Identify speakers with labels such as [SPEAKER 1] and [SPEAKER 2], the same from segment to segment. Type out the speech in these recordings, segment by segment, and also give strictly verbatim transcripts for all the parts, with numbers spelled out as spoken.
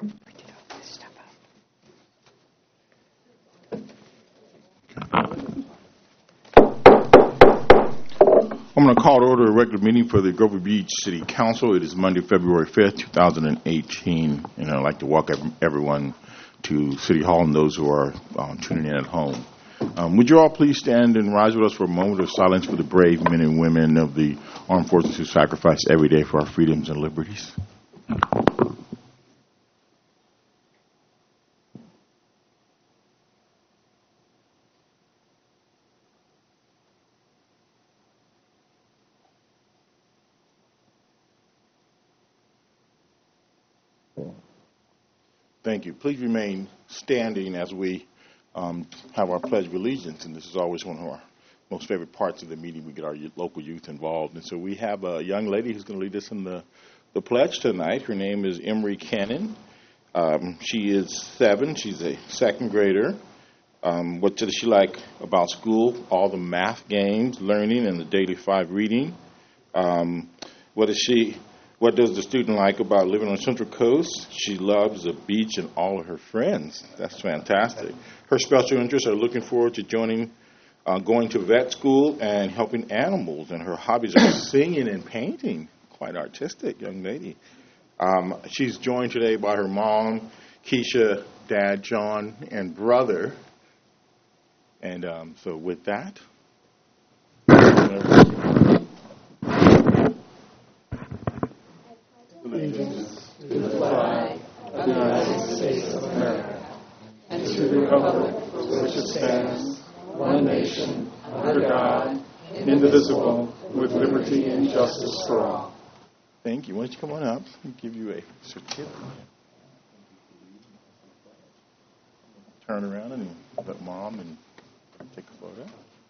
[SPEAKER 1] I'm going to call to order a regular meeting for the Grover Beach City Council. It is Monday, February fifth, two thousand eighteen, and I'd like to welcome everyone to City Hall and those who are um, tuning in at home. Um, would you all please stand and rise with us for a moment of silence for the brave men and women of the armed forces who sacrifice every day for our freedoms and liberties? Thank you. Please remain standing as we um, have our Pledge of Allegiance, and this is always one of our most favorite parts of the meeting. We get our local youth involved, and so we have a young lady who's going to lead us in the, the pledge tonight. Her name is Emery Cannon. Um, she is seven. She's a second grader. Um, what does she like about school? All the math games, learning, and the daily five reading. Um, what is she... What does the student like about living on the Central Coast? She loves the beach and all of her friends. That's fantastic. Her special interests are looking forward to joining, uh, going to vet school and helping animals. And her hobbies are singing and painting. Quite artistic, young lady. Um, she's joined today by her mom, Keisha, dad, John, and brother. And um, so with that,
[SPEAKER 2] allegiance to the flag of the United States of America and to the republic for which it stands, one nation, under God, indivisible, with liberty and justice for all.
[SPEAKER 1] Thank you. Why don't you come on up? I'll give you a certificate. Turn around and let mom and take a photo.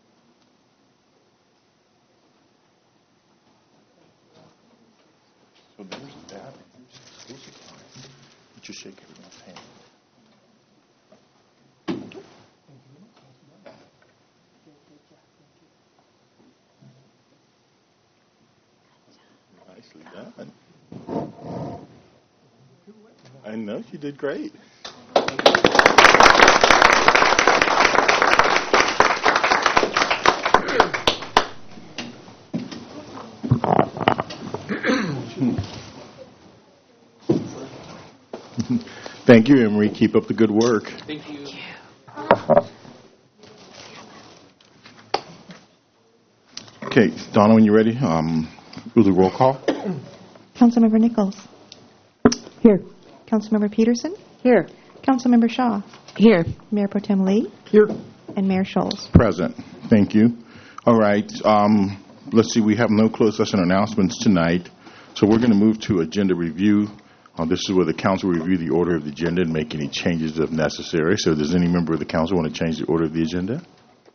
[SPEAKER 1] So there's that. Here's the school supplies. You just shake everyone's hand. Nicely done. I know you did great. Thank you, Emery. Keep up the good work.
[SPEAKER 3] Thank you.
[SPEAKER 1] Okay, Donna, when you're ready, um, do the roll call.
[SPEAKER 4] Councilmember Nichols.
[SPEAKER 5] Here.
[SPEAKER 4] Councilmember Peterson.
[SPEAKER 5] Here.
[SPEAKER 4] Councilmember Shaw.
[SPEAKER 5] Here.
[SPEAKER 4] Mayor Pro Tem Lee.
[SPEAKER 5] Here.
[SPEAKER 4] And Mayor Scholes.
[SPEAKER 1] Present. Thank you. All right. Um, let's see. We have no closed session announcements tonight, so we're going to move to agenda review. Uh, this is where the council will review the order of the agenda and make any changes if necessary. So does any member of the council want to change the order of the agenda?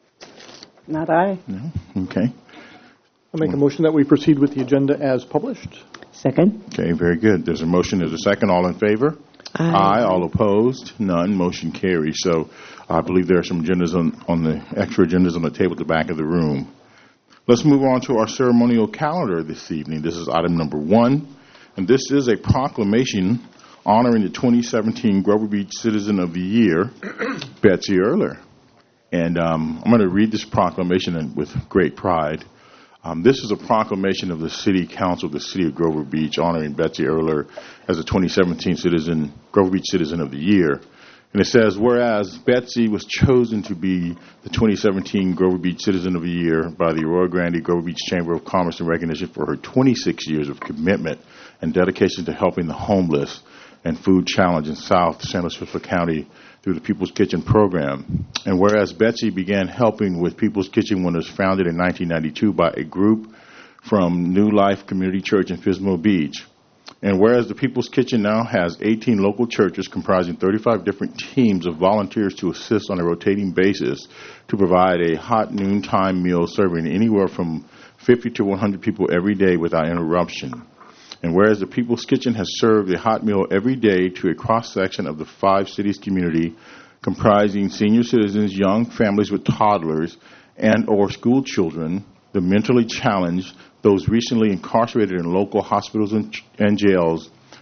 [SPEAKER 5] Not I.
[SPEAKER 1] No? Okay.
[SPEAKER 6] I'll make a motion that we proceed with the agenda as published.
[SPEAKER 5] Second.
[SPEAKER 1] Okay, very good. There's a motion. There's a second. All in favor?
[SPEAKER 5] Aye.
[SPEAKER 1] Aye. All opposed? None. Motion carries. So I believe there are some agendas on, on the extra agendas on the table at the back of the room. Let's move on to our ceremonial calendar this evening. This is item number one. And this is a proclamation honoring the twenty seventeen Grover Beach Citizen of the Year, Betsy Erler. And um, I'm going to read this proclamation with great pride. Um, this is a proclamation of the City Council of the City of Grover Beach honoring Betsy Erler as a twenty seventeen Citizen, Grover Beach Citizen of the Year. And it says, whereas Betsy was chosen to be the twenty seventeen Grover Beach Citizen of the Year by the Arroyo Grande Grover Beach Chamber of Commerce in recognition for her twenty-six years of commitment and dedication to helping the homeless and food challenge in South San Luis Obispo County through the People's Kitchen program. And whereas Betsy began helping with People's Kitchen when it was founded in nineteen ninety-two by a group from New Life Community Church in Pismo Beach. And whereas the People's Kitchen now has eighteen local churches comprising thirty-five different teams of volunteers to assist on a rotating basis to provide a hot noontime meal serving anywhere from fifty to one hundred people every day without interruption. And whereas the People's Kitchen has served a hot meal every day to a cross-section of the five cities community comprising senior citizens, young families with toddlers, and or school children, the mentally challenged, those recently incarcerated in local hospitals and, and jails,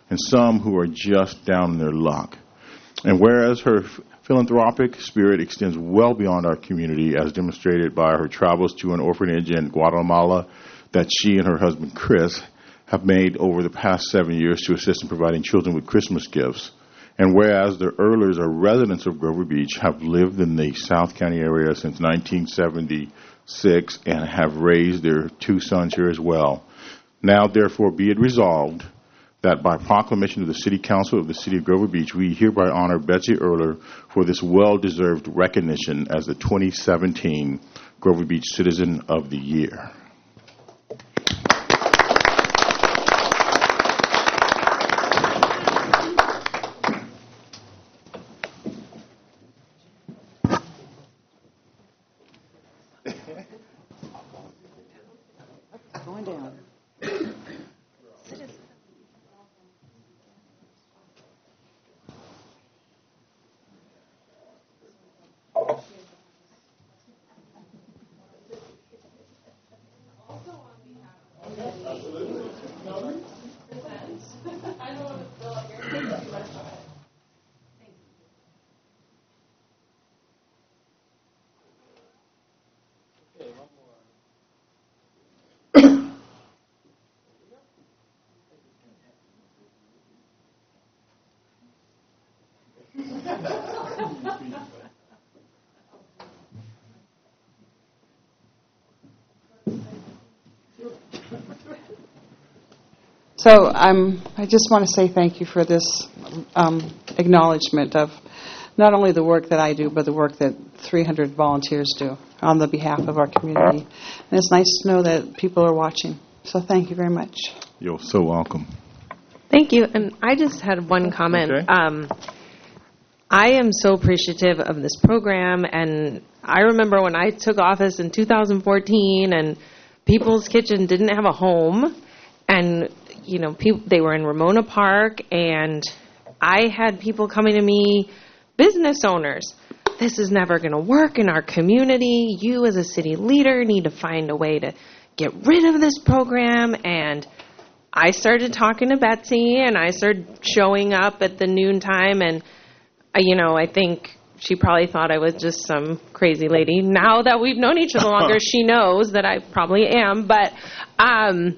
[SPEAKER 1] and some who are just down in their luck. And whereas her philanthropic spirit extends well beyond our community, as demonstrated by her travels to an orphanage in Guatemala that she and her husband Chris have made over the past seven years to assist in providing children with Christmas gifts. And whereas the Earlers are residents of Grover Beach, have lived in the South County area since nineteen seventy-six and have raised their two sons here as well. Now, therefore, be it resolved that by proclamation of the City Council of the City of Grover Beach, we hereby honor Betsy Earler for this well-deserved recognition as the twenty seventeen Grover Beach Citizen of the Year.
[SPEAKER 5] Going down. So um, I just want to say thank you for this um, acknowledgement of not only the work that I do, but the work that three hundred volunteers do on the behalf of our community. And it's nice to know that people are watching. So thank you very much.
[SPEAKER 1] You're so welcome.
[SPEAKER 3] Thank you. And I just had one comment.
[SPEAKER 1] Okay.
[SPEAKER 3] Um, I am so appreciative of this program. And I remember when I took office in two thousand fourteen and People's Kitchen didn't have a home. And, you know, people, they were in Ramona Park. And I had people coming to me, business owners. This is never going to work in our community. You as a city leader need to find a way to get rid of this program. And I started talking to Betsy, and I started showing up at the noon time, and, uh, you know, I think she probably thought I was just some crazy lady. Now that we've known each other longer, she knows that I probably am, but um,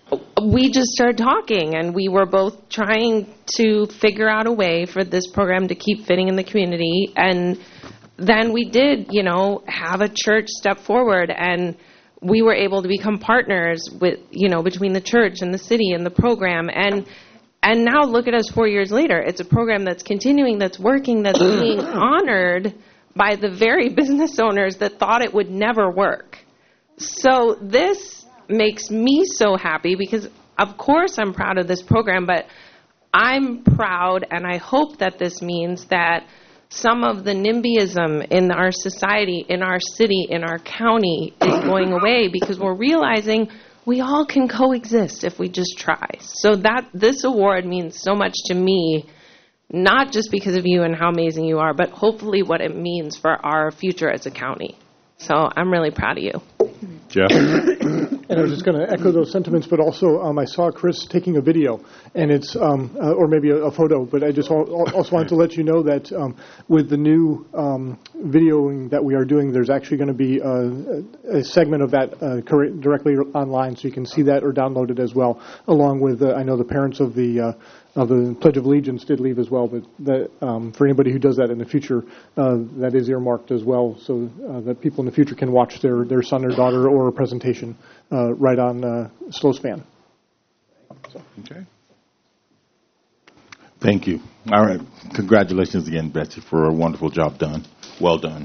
[SPEAKER 3] we just started talking, and we were both trying to figure out a way for this program to keep fitting in the community, and then we did, you know, have a church step forward, and we were able to become partners with, you know, between the church and the city and the program. And and now look at us four years later. It's a program that's continuing, that's working, that's being honored by the very business owners that thought it would never work. So this makes me so happy because, of course, I'm proud of this program, but I'm proud, and I hope that this means that some of the NIMBYism in our society, in our city, in our county is going away because we're realizing we all can coexist if we just try. So that this award means so much to me, not just because of you and how amazing you are, but hopefully what it means for our future as a county. So I'm really proud of you.
[SPEAKER 1] Jeff?
[SPEAKER 6] And I was just going to echo those sentiments, but also um, I saw Chris taking a video, and it's um, uh, or maybe a, a photo. But I just al- also wanted to let you know that um, with the new um, videoing that we are doing, there's actually going to be a, a segment of that uh, cor- directly online, so you can see that or download it as well. Along with, uh, I know the parents of the uh, of the Pledge of Allegiance did leave as well, but that, um, for anybody who does that in the future, uh, that is earmarked as well, so uh, that people in the future can watch their, their son or daughter or a presentation uh, right on uh, SlowSpan. So.
[SPEAKER 1] Okay. Thank you. All right. Congratulations again, Betsy, for a wonderful job done. Well done.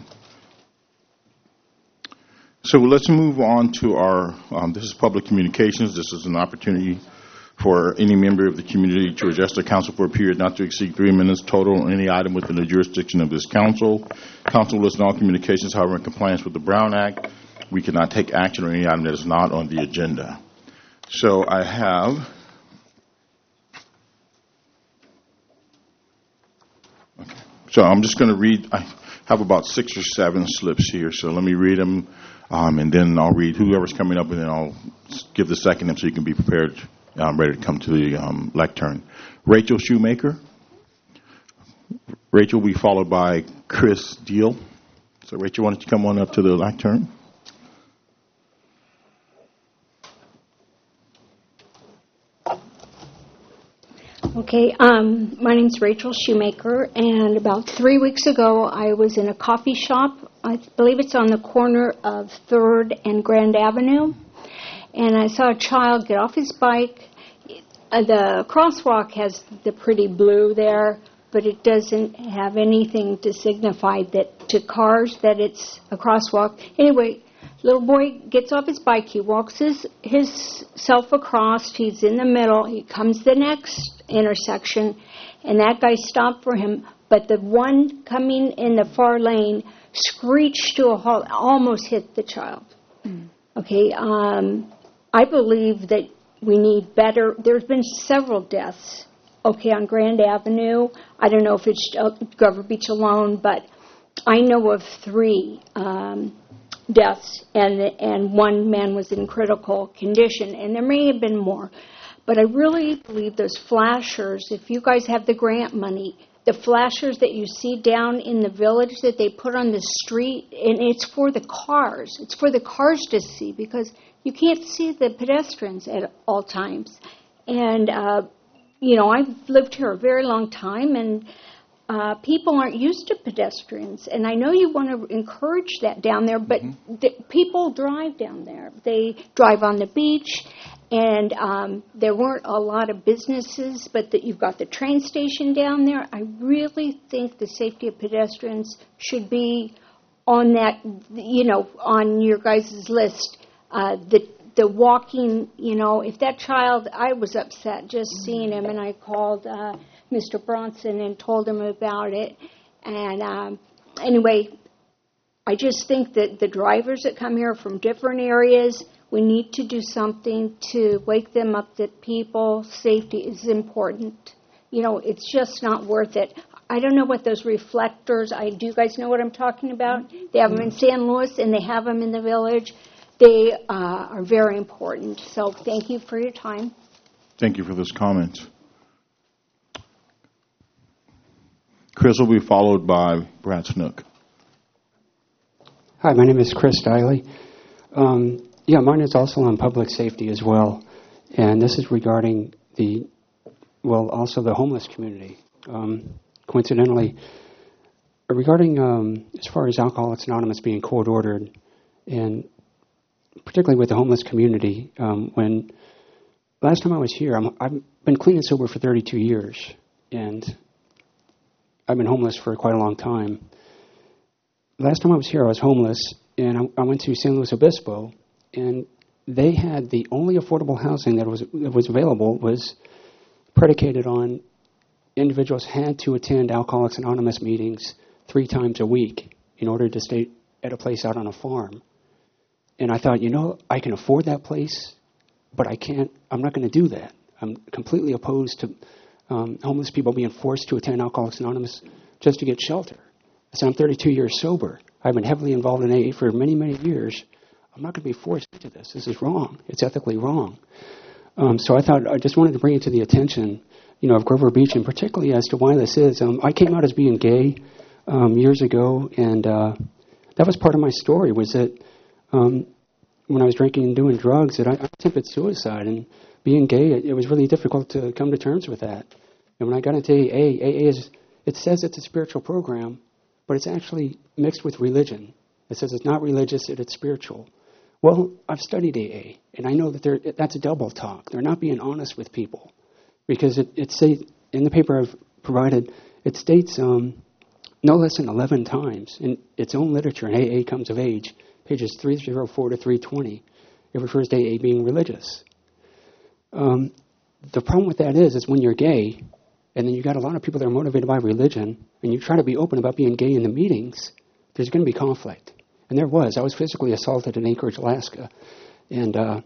[SPEAKER 1] So let's move on to our, um, this is public communications. This is an opportunity for any member of the community to address the council for a period not to exceed three minutes total on any item within the jurisdiction of this council. Council lists all communications, however, in compliance with the Brown Act. We cannot take action on any item that is not on the agenda. So I have, okay. So I'm just going to read, I have about six or seven slips here, so let me read them, um, and then I'll read whoever's coming up, and then I'll give the second so you can be prepared um, ready to come to the um, lectern. Rachel Shoemaker. Rachel will be followed by Chris Deal. So, Rachel, why don't you come on up to the lectern?
[SPEAKER 7] Okay, um, my name's Rachel Shoemaker, and about three weeks ago I was in a coffee shop. I believe it's on the corner of third and Grand Avenue, and I saw a child get off his bike. Uh, the crosswalk has the pretty blue there, but it doesn't have anything to signify that to cars that it's a crosswalk. Anyway, little boy gets off his bike. He walks his himself across. He's in the middle. He comes to the next intersection, and that guy stopped for him. But the one coming in the far lane screeched to a halt, almost hit the child. Mm. Okay, um, I believe that we need better. There's been several deaths. Okay, on Grand Avenue. I don't know if it's uh, Glover Beach alone, but I know of three um, deaths, and and one man was in critical condition, and there may have been more. But I really believe those flashers, if you guys have the grant money, the flashers that you see down in the village that they put on the street, and it's for the cars. It's for the cars to see, because you can't see the pedestrians at all times. And, uh, you know, I've lived here a very long time, and uh, people aren't used to pedestrians. And I know you want to encourage that down there, but mm-hmm. the, people drive down there. They drive on the beach. And um, there weren't a lot of businesses, but that you've got the train station down there. I really think the safety of pedestrians should be on that, you know, on your guys' list. Uh, the the walking, you know, if that child, I was upset just seeing him, and I called uh, Mister Bronson and told him about it. And um, anyway, I just think that the drivers that come here from different areas, we need to do something to wake them up that people's safety is important. You know, it's just not worth it. I don't know what those reflectors, I do you guys know what I'm talking about? They have them in San Luis, and they have them in the village. They uh, are very important. So thank you for your time.
[SPEAKER 1] Thank you for those comments. Chris will be followed by Brad Snook.
[SPEAKER 8] Hi, my name is Chris Diley. Um, Yeah, mine is also on public safety as well, and this is regarding the, well, also the homeless community. Um, coincidentally, regarding um, as far as Alcoholics Anonymous being court-ordered, and particularly with the homeless community, um, when last time I was here, I'm, I've been clean and sober for thirty-two years, and I've been homeless for quite a long time. Last time I was here, I was homeless, and I, I went to San Luis Obispo, and they had the only affordable housing that was that was available was predicated on individuals had to attend Alcoholics Anonymous meetings three times a week in order to stay at a place out on a farm. And I thought, you know, I can afford that place, but I can't, I'm not going to do that. I'm completely opposed to um, homeless people being forced to attend Alcoholics Anonymous just to get shelter. So I'm thirty-two years sober. I've been heavily involved in A A for many, many years. I'm not going to be forced into this. This is wrong. It's ethically wrong. Um, so I thought I just wanted to bring it to the attention, you know, of Grover Beach, and particularly as to why this is. Um, I came out as being gay um, years ago, and uh, that was part of my story. Was that um, when I was drinking and doing drugs, that I, I attempted suicide, and being gay, it, it was really difficult to come to terms with that. And when I got into A A, A A is it says it's a spiritual program, but it's actually mixed with religion. It says it's not religious, it, it's spiritual. Well, I've studied A A, and I know that they're, that's a double talk. They're not being honest with people, because it, it say, in the paper I've provided, it states um, no less than eleven times in its own literature in A A Comes of Age, pages three oh four to three twenty, it refers to A A being religious. Um, the problem with that is, is when you're gay, and then you got a lot of people that are motivated by religion, and you try to be open about being gay in the meetings, there's going to be conflict. And there was. I was physically assaulted in Anchorage, Alaska. And uh,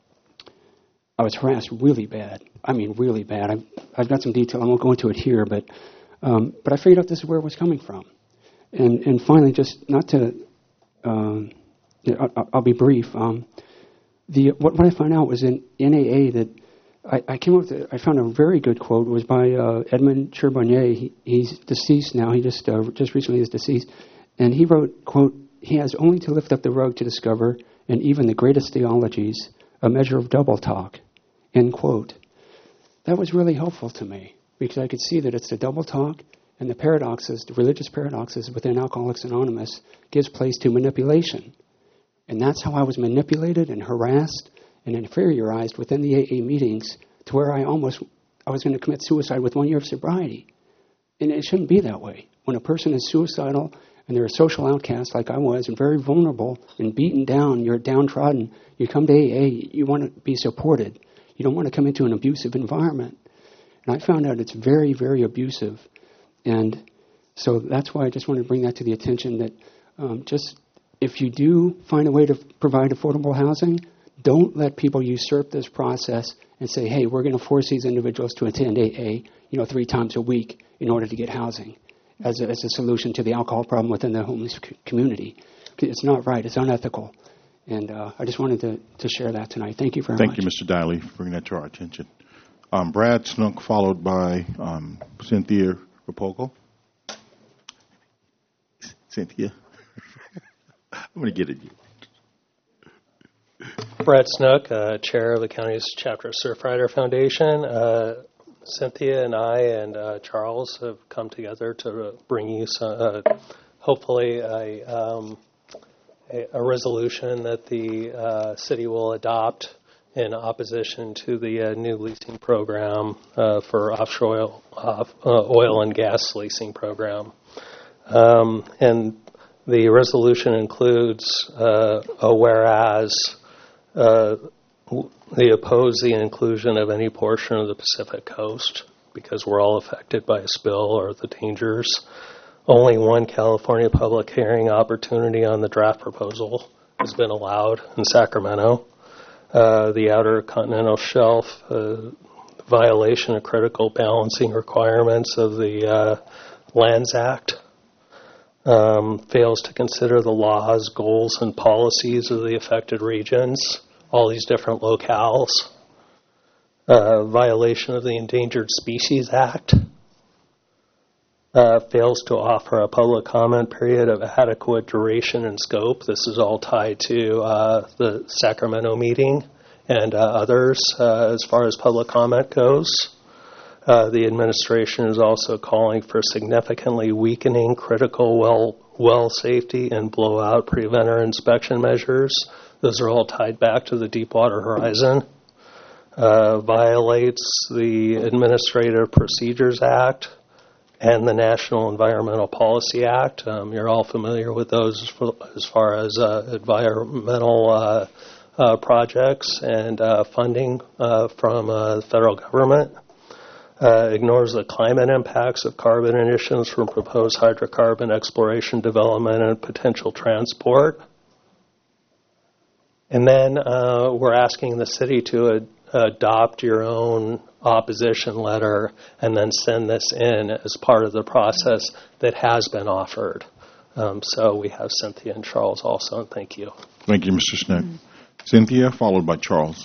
[SPEAKER 8] I was harassed really bad. I mean, really bad. I've, I've got some detail. I won't go into it here. But um, but I figured out this is where it was coming from. And and finally, just not to, um, you know, I'll, I'll be brief. Um, the what, what I found out was in, in A A that I, I came up with, a, I found a very good quote. It was by uh, Edmund Charbonnier. He, he's deceased now. He just uh, just recently is deceased. And he wrote, quote, "He has only to lift up the rug to discover, in even the greatest theologies, a measure of double talk," end quote. That was really helpful to me because I could see that it's the double talk and the paradoxes, the religious paradoxes within Alcoholics Anonymous gives place to manipulation. And that's how I was manipulated and harassed and inferiorized within the A A meetings to where I almost, I was going to commit suicide with one year of sobriety. And it shouldn't be that way. When a person is suicidal and they're a social outcast like I was and very vulnerable and beaten down, you're downtrodden, you come to A A, you want to be supported. You don't want to come into an abusive environment. And I found out it's very, very abusive. And so that's why I just wanted to bring that to the attention that um, just if you do find a way to provide affordable housing, don't let people usurp this process and say, hey, we're going to force these individuals to attend A A, you know, three times a week in order to get housing as a, as a solution to the alcohol problem within the homeless c- community. It's not right. It's unethical. And uh, I just wanted to, to share that tonight. Thank you very
[SPEAKER 1] Thank
[SPEAKER 8] much.
[SPEAKER 1] you, Mister Diley, for bringing that to our attention. Um, Brad Snook, followed by um, Cynthia Rapogel. Cynthia, I'm going to get at you.
[SPEAKER 9] Brad Snook, uh, chair of the county's chapter of Surfrider Foundation. Uh, Cynthia and I and uh, Charles have come together to bring you some, uh, hopefully a, um, a, a resolution that the uh, city will adopt in opposition to the uh, new leasing program uh, for offshore oil, off, uh, oil and gas leasing program. Um, and the resolution includes uh, a whereas uh, they oppose the inclusion of any portion of the Pacific Coast because we're all affected by a spill or the dangers. Only one California public hearing opportunity on the draft proposal has been allowed in Sacramento. Uh, the Outer Continental Shelf uh, violation of critical balancing requirements of the uh, Lands Act. Um, fails to consider the laws, goals, and policies of the affected regions, all these different locales. Uh, violation of the Endangered Species Act. Uh, fails to offer a public comment period of adequate duration and scope. This is all tied to uh, the Sacramento meeting and uh, others uh, as far as public comment goes. Uh, the administration is also calling for significantly weakening critical well well safety and blowout preventer inspection measures. Those are all tied back to the Deepwater Horizon. Uh, violates the Administrative Procedures Act and the National Environmental Policy Act. Um, you're all familiar with those for, as far as uh, environmental uh, uh, projects and uh, funding uh, from uh, the federal government. Uh, ignores the climate impacts of carbon emissions from proposed hydrocarbon exploration, development, and potential transport. And then uh, we're asking the city to ad- adopt your own opposition letter and then send this in as part of the process that has been offered. Um, so we have Cynthia and Charles also, and thank you.
[SPEAKER 1] Thank you, Mister Snook. Mm-hmm. Cynthia, followed by Charles.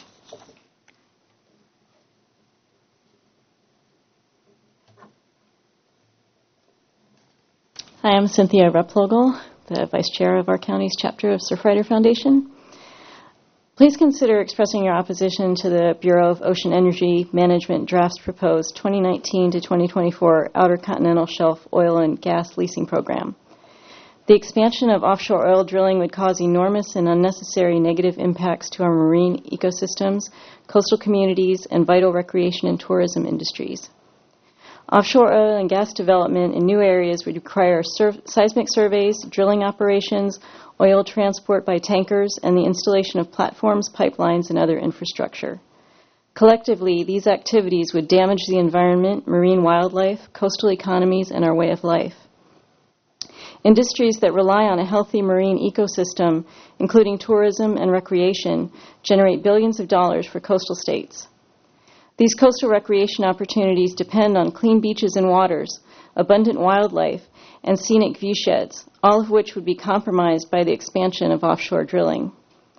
[SPEAKER 10] Hi, I'm Cynthia Replogle, the Vice Chair of our county's chapter of Surfrider Foundation. Please consider expressing your opposition to the Bureau of Ocean Energy Management draft's proposed twenty nineteen to twenty twenty-four Outer Continental Shelf oil and gas leasing program. The expansion of offshore oil drilling would cause enormous and unnecessary negative impacts to our marine ecosystems, coastal communities, and vital recreation and tourism industries. Offshore oil and gas development in new areas would require sur- seismic surveys, drilling operations, oil transport by tankers, and the installation of platforms, pipelines, and other infrastructure. Collectively, these activities would damage the environment, marine wildlife, coastal economies, and our way of life. Industries that rely on a healthy marine ecosystem, including tourism and recreation, generate billions of dollars for coastal states. These coastal recreation opportunities depend on clean beaches and waters, abundant wildlife, and scenic viewsheds, all of which would be compromised by the expansion of offshore drilling.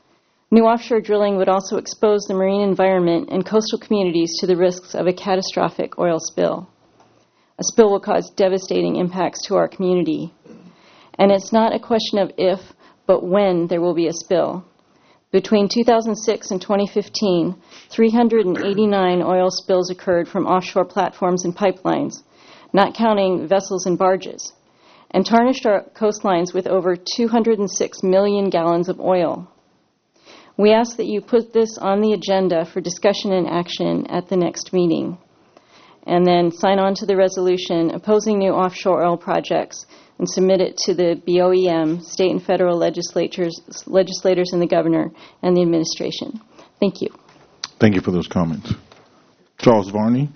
[SPEAKER 10] New offshore drilling would also expose the marine environment and coastal communities to the risks of a catastrophic oil spill. A spill will cause devastating impacts to our community. And it's not a question of if, but when there will be a spill. Between two thousand six and twenty fifteen, three hundred eighty-nine oil spills occurred from offshore platforms and pipelines, not counting vessels and barges, and tarnished our coastlines with over two hundred six million gallons of oil. We ask that you put this on the agenda for discussion and action at the next meeting, and then sign on to the resolution opposing new offshore oil projects and submit it to the B O E M, state and federal legislatures, legislators and the governor and the administration. Thank you.
[SPEAKER 1] Thank you for those comments. Charles Varney.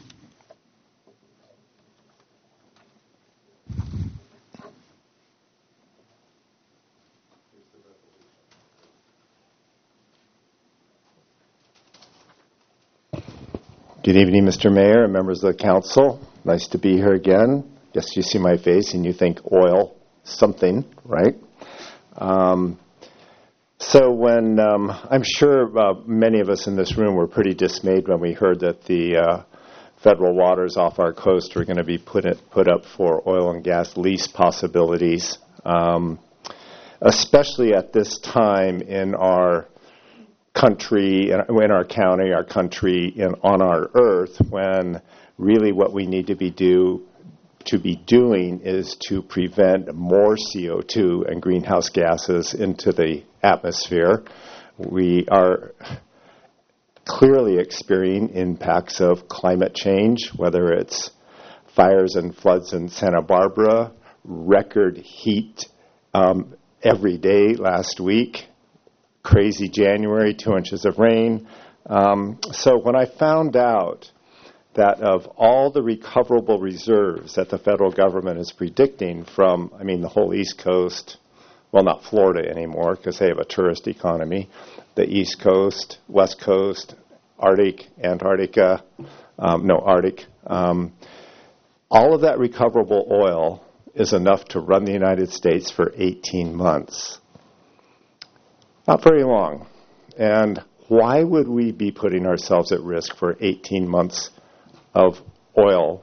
[SPEAKER 11] Good evening, Mister Mayor and members of the council. Nice to be here again. Yes, you see my face and you think oil, something, right? Um, so when, um, I'm sure uh, many of us in this room were pretty dismayed when we heard that the uh, federal waters off our coast were going to be put, it, put up for oil and gas lease possibilities, um, especially at this time in our country, in our county, our country, in, on our earth, when really what we need to be do to be doing is to prevent more C O two and greenhouse gases into the atmosphere. We are clearly experiencing impacts of climate change, whether it's fires and floods in Santa Barbara, record heat um, every day last week, crazy January, two inches of rain. Um, so when I found out that of all the recoverable reserves that the federal government is predicting from, I mean, the whole East Coast, well, not Florida anymore because they have a tourist economy, the East Coast, West Coast, Arctic, Antarctica, um, no, Arctic, um, all of that recoverable oil is enough to run the United States for eighteen months. Not very long. And why would we be putting ourselves at risk for eighteen months of oil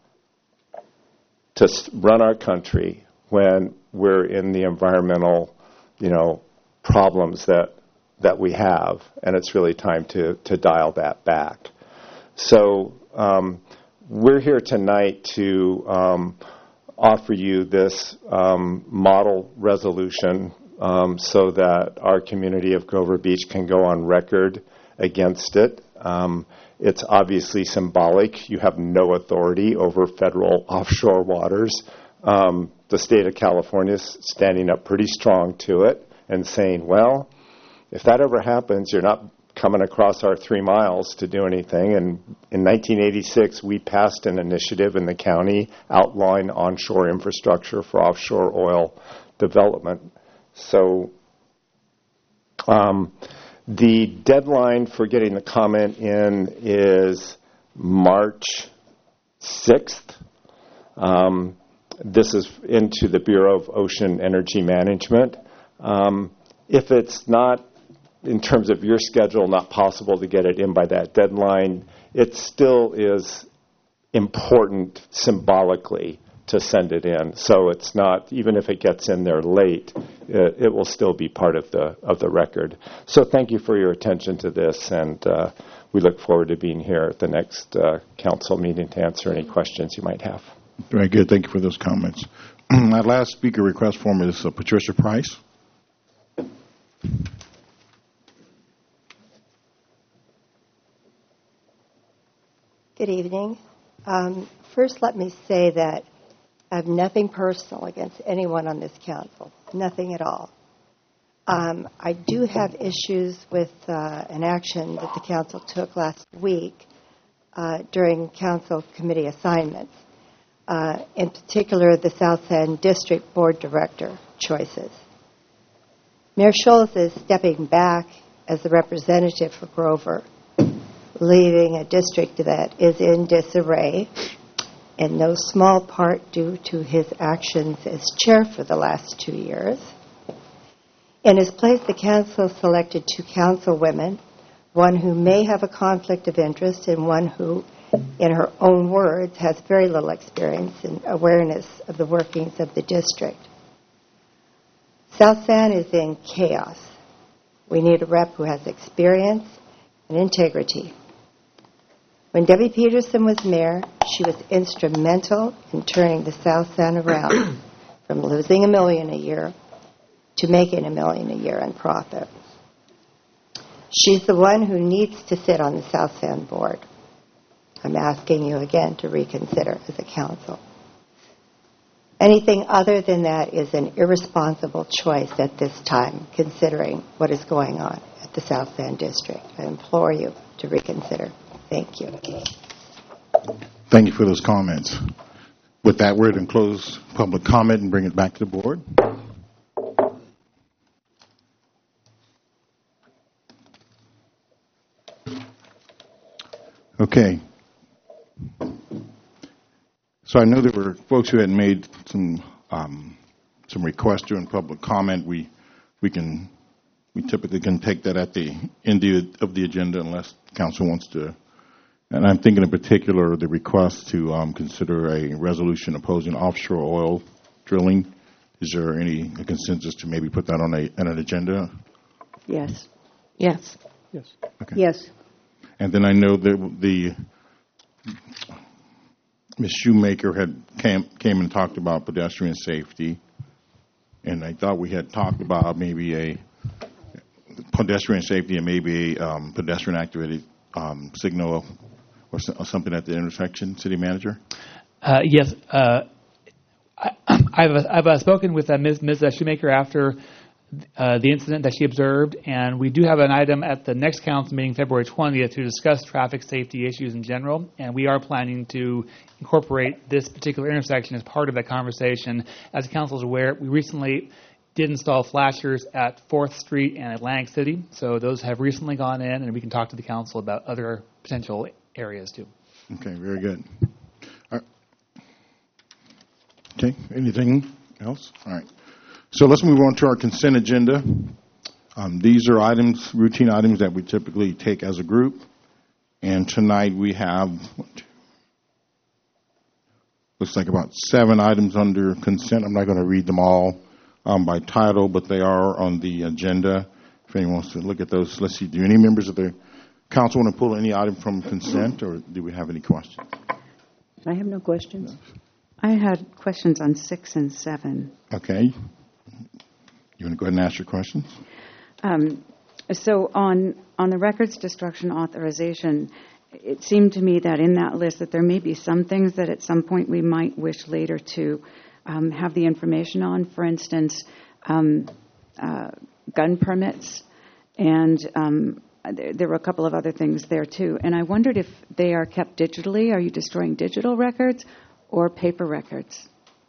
[SPEAKER 11] to run our country when we're in the environmental, you know, problems that that we have, and it's really time to, to dial that back. So um, we're here tonight to um, offer you this um, model resolution um, so that our community of Grover Beach can go on record against it. Um, it's obviously symbolic. You have no authority over federal offshore waters. Um, the state of California is standing up pretty strong to it and saying, well, if that ever happens, you're not coming across our three miles to do anything. And in nineteen eighty-six, we passed an initiative in the county outlawing onshore infrastructure for offshore oil development. So um, the deadline for getting the comment in is March sixth. Um, this is into the Bureau of Ocean Energy Management. Um, if it's not, in terms of your schedule, not possible to get it in by that deadline, it still is important symbolically to send it in. So it's not, even if it gets in there late, it, it will still be part of the of the record. So thank you for your attention to this, and uh, we look forward to being here at the next uh, council meeting to answer any questions you might have.
[SPEAKER 1] Very good. Thank you for those comments. Our last speaker request form is uh, Patricia Price.
[SPEAKER 12] Good evening. Um, first, let me say that I have nothing personal against anyone on this council, nothing at all. Um, I do have issues with uh, an action that the council took last week uh, during council committee assignments, uh, in particular the South End District Board Director choices. Mayor Schulz is stepping back as the representative for Grover, leaving a district that is in disarray, in no small part due to his actions as chair for the last two years. In his place, the council selected two councilwomen, one who may have a conflict of interest and one who, in her own words, has very little experience and awareness of the workings of the district. South San is in chaos. We need a rep who has experience and integrity. When Debbie Peterson was mayor, she was instrumental in turning the South San around from losing a million a year to making a million a year in profit. She's the one who needs to sit on the South San board. I'm asking you again to reconsider as a council. Anything other than that is an irresponsible choice at this time, considering what is going on at the South San District. I implore you to reconsider. Thank you.
[SPEAKER 1] Thank you for those comments. With that, we're going to close public comment and bring it back to the board. Okay. So I know there were folks who had made some um, some requests during public comment. We we can we typically can take that at the end of the agenda unless council wants to. And I'm thinking in particular the request to um, consider a resolution opposing offshore oil drilling. Is there any consensus to maybe put that on a on an agenda?
[SPEAKER 13] Yes.
[SPEAKER 3] Yes.
[SPEAKER 6] Yes.
[SPEAKER 1] Okay.
[SPEAKER 13] Yes.
[SPEAKER 1] And then I know that the Miz Shoemaker had came came and talked about pedestrian safety, and I thought we had talked about maybe a pedestrian safety and maybe a um, pedestrian activated um, signal or, or something at the intersection. City Manager.
[SPEAKER 14] Uh, yes, uh, I, I've I've uh, spoken with uh, Miz Miz Shoemaker after uh, the incident that she observed, and we do have an item at the next council meeting, February twentieth, to discuss traffic safety issues in general, and we are planning to incorporate this particular intersection as part of that conversation. As the council is aware, we recently did install flashers at fourth Street and Atlantic City, so those have recently gone in, and we can talk to the council about other potential areas too.
[SPEAKER 1] Okay, very good. All right. Okay, anything else? All right. So let's move on to our consent agenda. Um, these are items, routine items that we typically take as a group. And tonight we have, one, two, looks like about seven items under consent. I'm not going to read them all um, by title, but they are on the agenda. If anyone wants to look at those, let's see. Do any members of the council want to pull any item from consent, or do we have any questions?
[SPEAKER 13] I have no questions. I had questions on six and seven.
[SPEAKER 1] Okay. You want to go ahead and ask your questions?
[SPEAKER 13] Um, so on on the records destruction authorization, it seemed to me that in that list that there may be some things that at some point we might wish later to um, have the information on. For instance, um, uh, gun permits, and um, there, there were a couple of other things there too. And I wondered if they are kept digitally. Are you destroying digital records or paper records?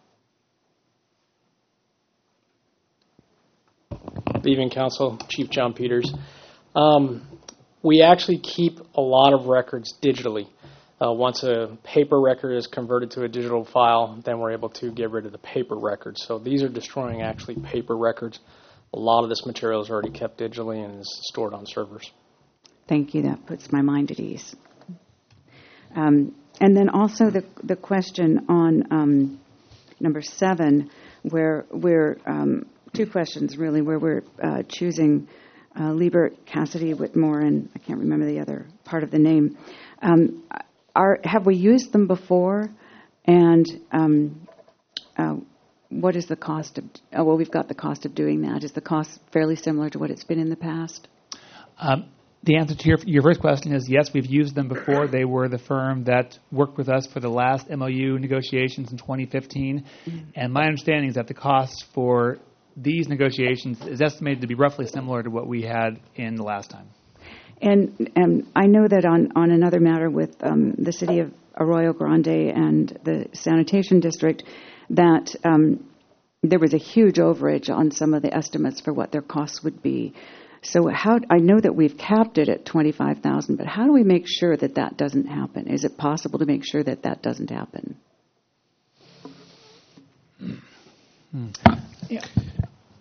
[SPEAKER 15] Good evening, Council. Chief John Peters. Um, we actually keep a lot of records digitally. Uh, once a paper record is converted to a digital file, then we're able to get rid of the paper records. So these are destroying actually paper records. A lot of this material is already kept digitally and is stored on servers.
[SPEAKER 13] Thank you. That puts my mind at ease. Um, and then also the the question on um, number seven, where we're um, two questions really, where we're uh, choosing uh, Liebert, Cassidy, Whitmore, and I can't remember the other part of the name. Um, are have we used them before? And um, uh, what is the cost of? Oh, well, we've got the cost of doing that. Is the cost fairly similar to what it's been in the past?
[SPEAKER 14] Um, the answer to your, your first question is yes, we've used them before. They were the firm that worked with us for the last M O U negotiations in twenty fifteen. Mm-hmm. And my understanding is that the cost for these negotiations is estimated to be roughly similar to what we had in the last time.
[SPEAKER 13] And, and I know that on, on another matter with um, the city of Arroyo Grande and the sanitation district, that um, there was a huge overage on some of the estimates for what their costs would be. So how I know that we've capped it at twenty-five thousand dollars, but how do we make sure that that doesn't happen? Is it possible to make sure that that doesn't happen?
[SPEAKER 14] Hmm. Yeah.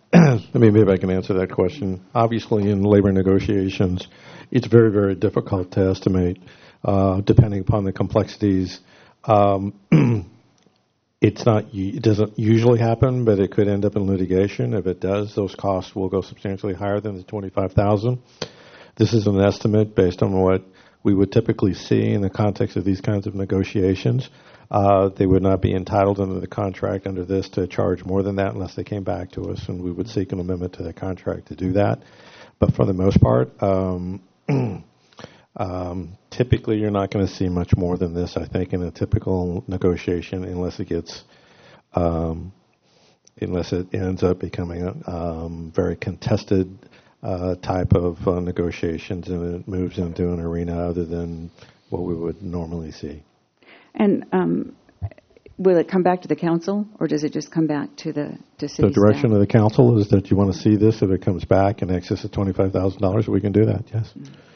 [SPEAKER 16] Let me maybe I can answer that question. Obviously, in labor negotiations, it's very, very difficult to estimate, uh, depending upon the complexities. Um, it's not. It doesn't usually happen, but it could end up in litigation. If it does, those costs will go substantially higher than the twenty-five thousand dollars. This is an estimate based on what we would typically see in the context of these kinds of negotiations. Uh, they would not be entitled under the contract under this to charge more than that unless they came back to us, and we would seek an amendment to the contract to do that. But for the most part, um, um, typically you're not going to see much more than this, I think, in a typical negotiation unless it gets, um, unless it ends up becoming a um, very contested uh, type of uh, negotiations and it moves into an arena other than what we would normally see.
[SPEAKER 13] And um, will it come back to the council, or does it just come back to the to city
[SPEAKER 16] The direction
[SPEAKER 13] staff?
[SPEAKER 16] of the council is that you want to see this. If it comes back in excess of twenty-five thousand dollars, we can do that, yes.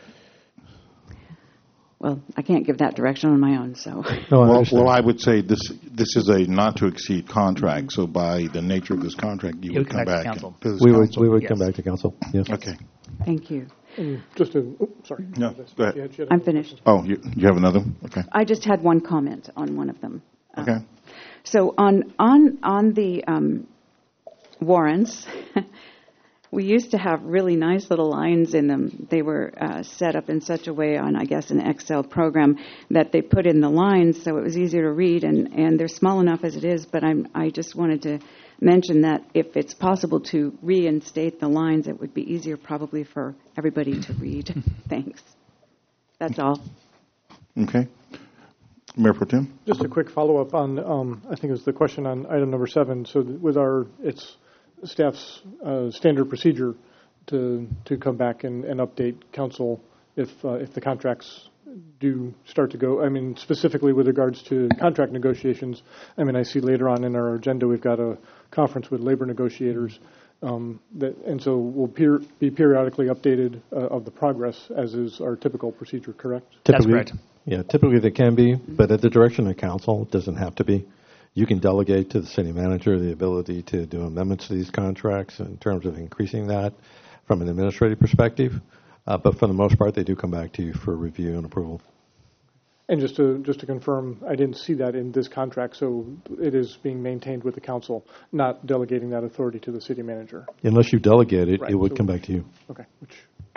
[SPEAKER 13] Well, I can't give that direction on my own, so.
[SPEAKER 16] No, I
[SPEAKER 1] well,
[SPEAKER 16] understand.
[SPEAKER 1] well, I would say this this is a not-to-exceed contract, so by the nature of this contract, you
[SPEAKER 14] It
[SPEAKER 1] would
[SPEAKER 14] would
[SPEAKER 1] come
[SPEAKER 14] come back
[SPEAKER 1] back.
[SPEAKER 14] to council.
[SPEAKER 1] to this
[SPEAKER 16] We would,
[SPEAKER 1] council.
[SPEAKER 16] we would
[SPEAKER 14] Yes.
[SPEAKER 16] come back to council, yes.
[SPEAKER 1] Okay.
[SPEAKER 13] Thank you.
[SPEAKER 6] And just to, oh, sorry.
[SPEAKER 1] No, go ahead.
[SPEAKER 6] You had- you had
[SPEAKER 13] I'm
[SPEAKER 6] another
[SPEAKER 13] finished.
[SPEAKER 1] Oh, you, you have another one? Okay.
[SPEAKER 13] I just had one comment on one of them. Um,
[SPEAKER 1] Okay.
[SPEAKER 13] So on on on the um, warrants, we used to have really nice little lines in them. They were uh, set up in such a way on, I guess, an Excel program that they put in the lines so it was easier to read, and, and they're small enough as it is, but I'm, I just wanted to mention that if it's possible to reinstate the lines, it would be easier probably for everybody to read. Thanks. That's all.
[SPEAKER 1] Okay. Mayor Pro Tem?
[SPEAKER 6] Just a quick follow-up on, um, I think it was the question on item number seven. So th- with our, it's staff's uh, standard procedure to to come back and, and update council if uh, if the contracts do start to go. I mean, specifically with regards to contract negotiations. I mean, I see later on in our agenda we've got a conference with labor negotiators, um, that, and so we'll peer, be periodically updated uh, of the progress as is our typical procedure. Correct?
[SPEAKER 14] That's
[SPEAKER 16] Typically-
[SPEAKER 14] correct.
[SPEAKER 16] Yeah, typically they can be, but at the direction of council, it doesn't have to be. You can delegate to the city manager the ability to do amendments to these contracts in terms of increasing that from an administrative perspective. Uh, but for the most part, they do come back to you for review and approval.
[SPEAKER 6] And just to just to confirm, I didn't see that in this contract, so it is being maintained with the council, not delegating that authority to the city manager.
[SPEAKER 16] Unless you delegate it,
[SPEAKER 6] Right,
[SPEAKER 16] it would
[SPEAKER 6] so-
[SPEAKER 16] come back to you.
[SPEAKER 6] Okay. Which,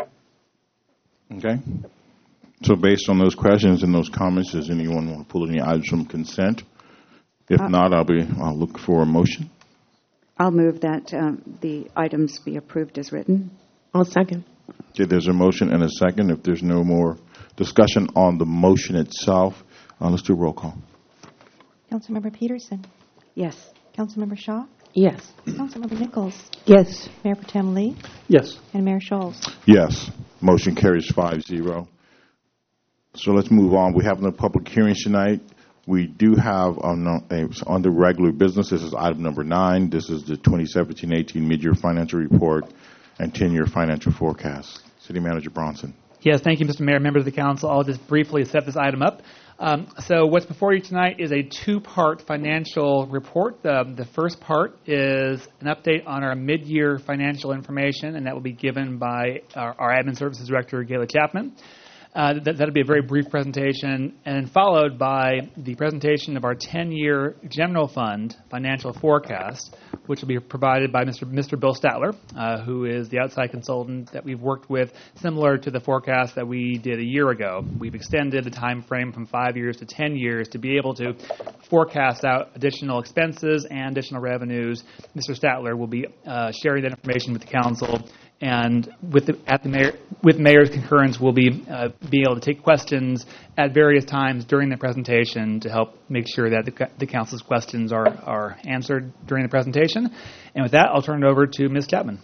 [SPEAKER 1] Okay. So based on those questions and those comments, does anyone want to pull any items from consent? If
[SPEAKER 13] Uh,
[SPEAKER 1] not, I'll be, I'll look for a motion.
[SPEAKER 13] I'll move that um, the items be approved as written.
[SPEAKER 3] I'll second.
[SPEAKER 1] Okay, there's a motion and a second. If there's no more discussion on the motion itself, uh, let's do a roll call.
[SPEAKER 4] Councilmember Peterson.
[SPEAKER 13] Yes.
[SPEAKER 4] Councilmember Shaw.
[SPEAKER 3] Yes.
[SPEAKER 4] Councilmember Nichols.
[SPEAKER 3] Yes.
[SPEAKER 4] Mayor Pro Tem Lee.
[SPEAKER 6] yes.
[SPEAKER 4] And Mayor Scholes.
[SPEAKER 1] Yes. Motion carries five zero. So let's move on. We have no public hearings tonight. We do have on, uh, on the regular business, this is item number nine. This is the twenty seventeen eighteen mid-year financial report and ten-year financial forecast. City Manager Bronson.
[SPEAKER 14] Yes, thank you, Mister Mayor, members of the council. I'll just briefly set this item up. Um, so what's before you tonight is a two-part financial report. The, the first part is an update on our mid-year financial information, and that will be given by our, our Admin Services Director, Gayla Chapman. Uh, that, that'll be a very brief presentation, and then followed by the presentation of our ten-year general fund financial forecast, which will be provided by Mister Mister Bill Statler, uh, who is the outside consultant that we've worked with, similar to the forecast that we did a year ago. We've extended the time frame from five years to ten years to be able to forecast out additional expenses and additional revenues. Mister Statler will be uh, sharing that information with the council. And with the, at the mayor, with mayor's concurrence, we'll be uh, be able to take questions at various times during the presentation to help make sure that the, the council's questions are, are answered during the presentation. And with that, I'll turn it over to Miz Chapman.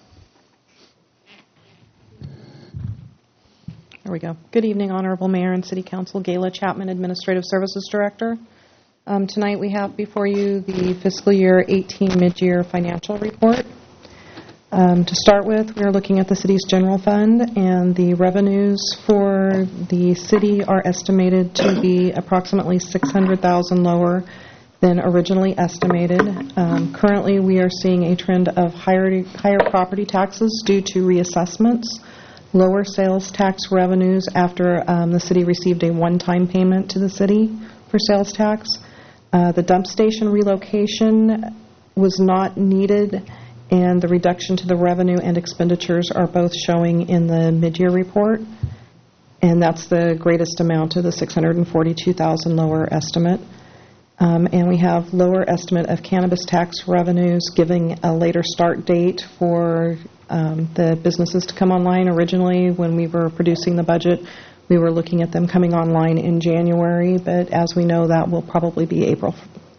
[SPEAKER 17] There we go. Good evening, Honorable Mayor and City Council. Gayla Chapman, Administrative Services Director. Um, tonight we have before you the fiscal year eighteen mid-year financial report. Um, to start with, we are looking at the city's general fund, and the revenues for the city are estimated to be approximately six hundred thousand dollars lower than originally estimated. Um, Currently, we are seeing a trend of higher higher property taxes due to reassessments, lower sales tax revenues after um, the city received a one-time payment to the city for sales tax. Uh, The dump station relocation was not needed, and the reduction to the revenue and expenditures are both showing in the mid-year report, and that's the greatest amount of the six hundred forty-two thousand dollars lower estimate. Um, and we have lower estimate of cannabis tax revenues, giving a later start date for um, the businesses to come online. Originally, when we were producing the budget, we were looking at them coming online in January, but as we know, that will probably be April.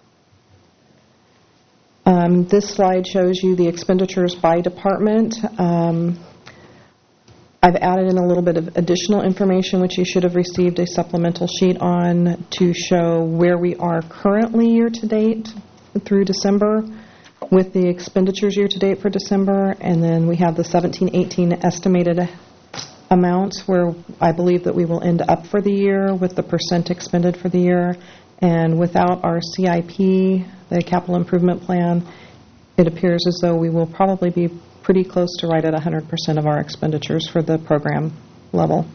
[SPEAKER 17] Um, this slide shows you the expenditures by department. Um, I've added in a little bit of additional information, which you should have received a supplemental sheet on, to show where we are currently year-to-date through December with the expenditures year-to-date for December, and then we have the seventeen eighteen estimated amounts where I believe that we will end up for the year with the percent expended for the year. And without our C I P, the capital improvement plan, it appears as though we will probably be pretty close to right at one hundred percent of our expenditures for the program level.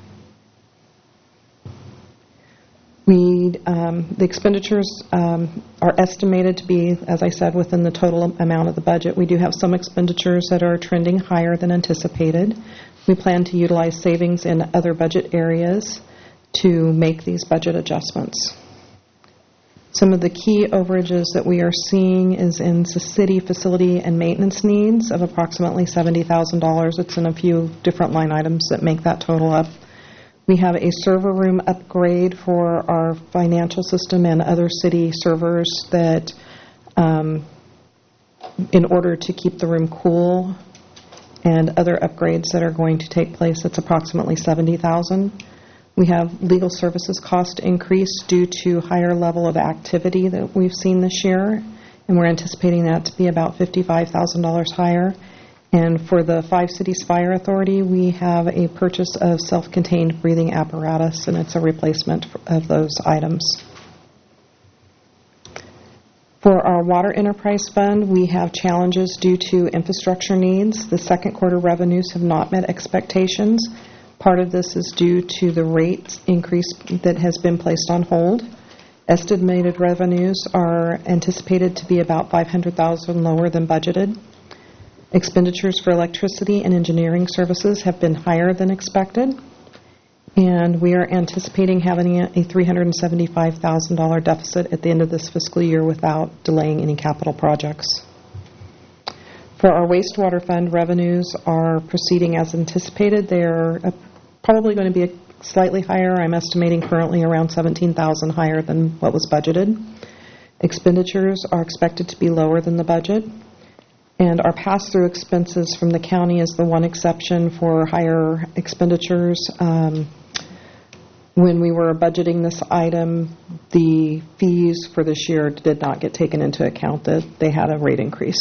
[SPEAKER 17] We, um, the expenditures um, are estimated to be, as I said, within the total amount of the budget. We do have some expenditures that are trending higher than anticipated. We plan to utilize savings in other budget areas to make these budget adjustments. Some of the key overages that we are seeing is in the city facility and maintenance needs of approximately seventy thousand dollars. It's in a few different line items that make that total up. We have a server room upgrade for our financial system and other city servers that, um, in order to keep the room cool, and other upgrades that are going to take place, that's approximately seventy thousand dollars. We have legal services cost increase due to higher level of activity that we've seen this year, and we're anticipating that to be about fifty-five thousand dollars higher. And for the Five Cities Fire Authority, we have a purchase of self-contained breathing apparatus, and it's a replacement of those items. For our Water Enterprise Fund, we have challenges due to infrastructure needs. The second quarter revenues have not met expectations. Part of this is due to the rate increase that has been placed on hold. Estimated revenues are anticipated to be about five hundred thousand dollars lower than budgeted. Expenditures for electricity and engineering services have been higher than expected, and we are anticipating having a three hundred seventy-five thousand dollars deficit at the end of this fiscal year without delaying any capital projects. For our wastewater fund, revenues are proceeding as anticipated. They're uh, probably going to be a slightly higher. I'm estimating currently around seventeen thousand dollars higher than what was budgeted. Expenditures are expected to be lower than the budget. And our pass-through expenses from the county is the one exception for higher expenditures. Um, when we were budgeting this item, the fees for this year did not get taken into account, that they had a rate increase.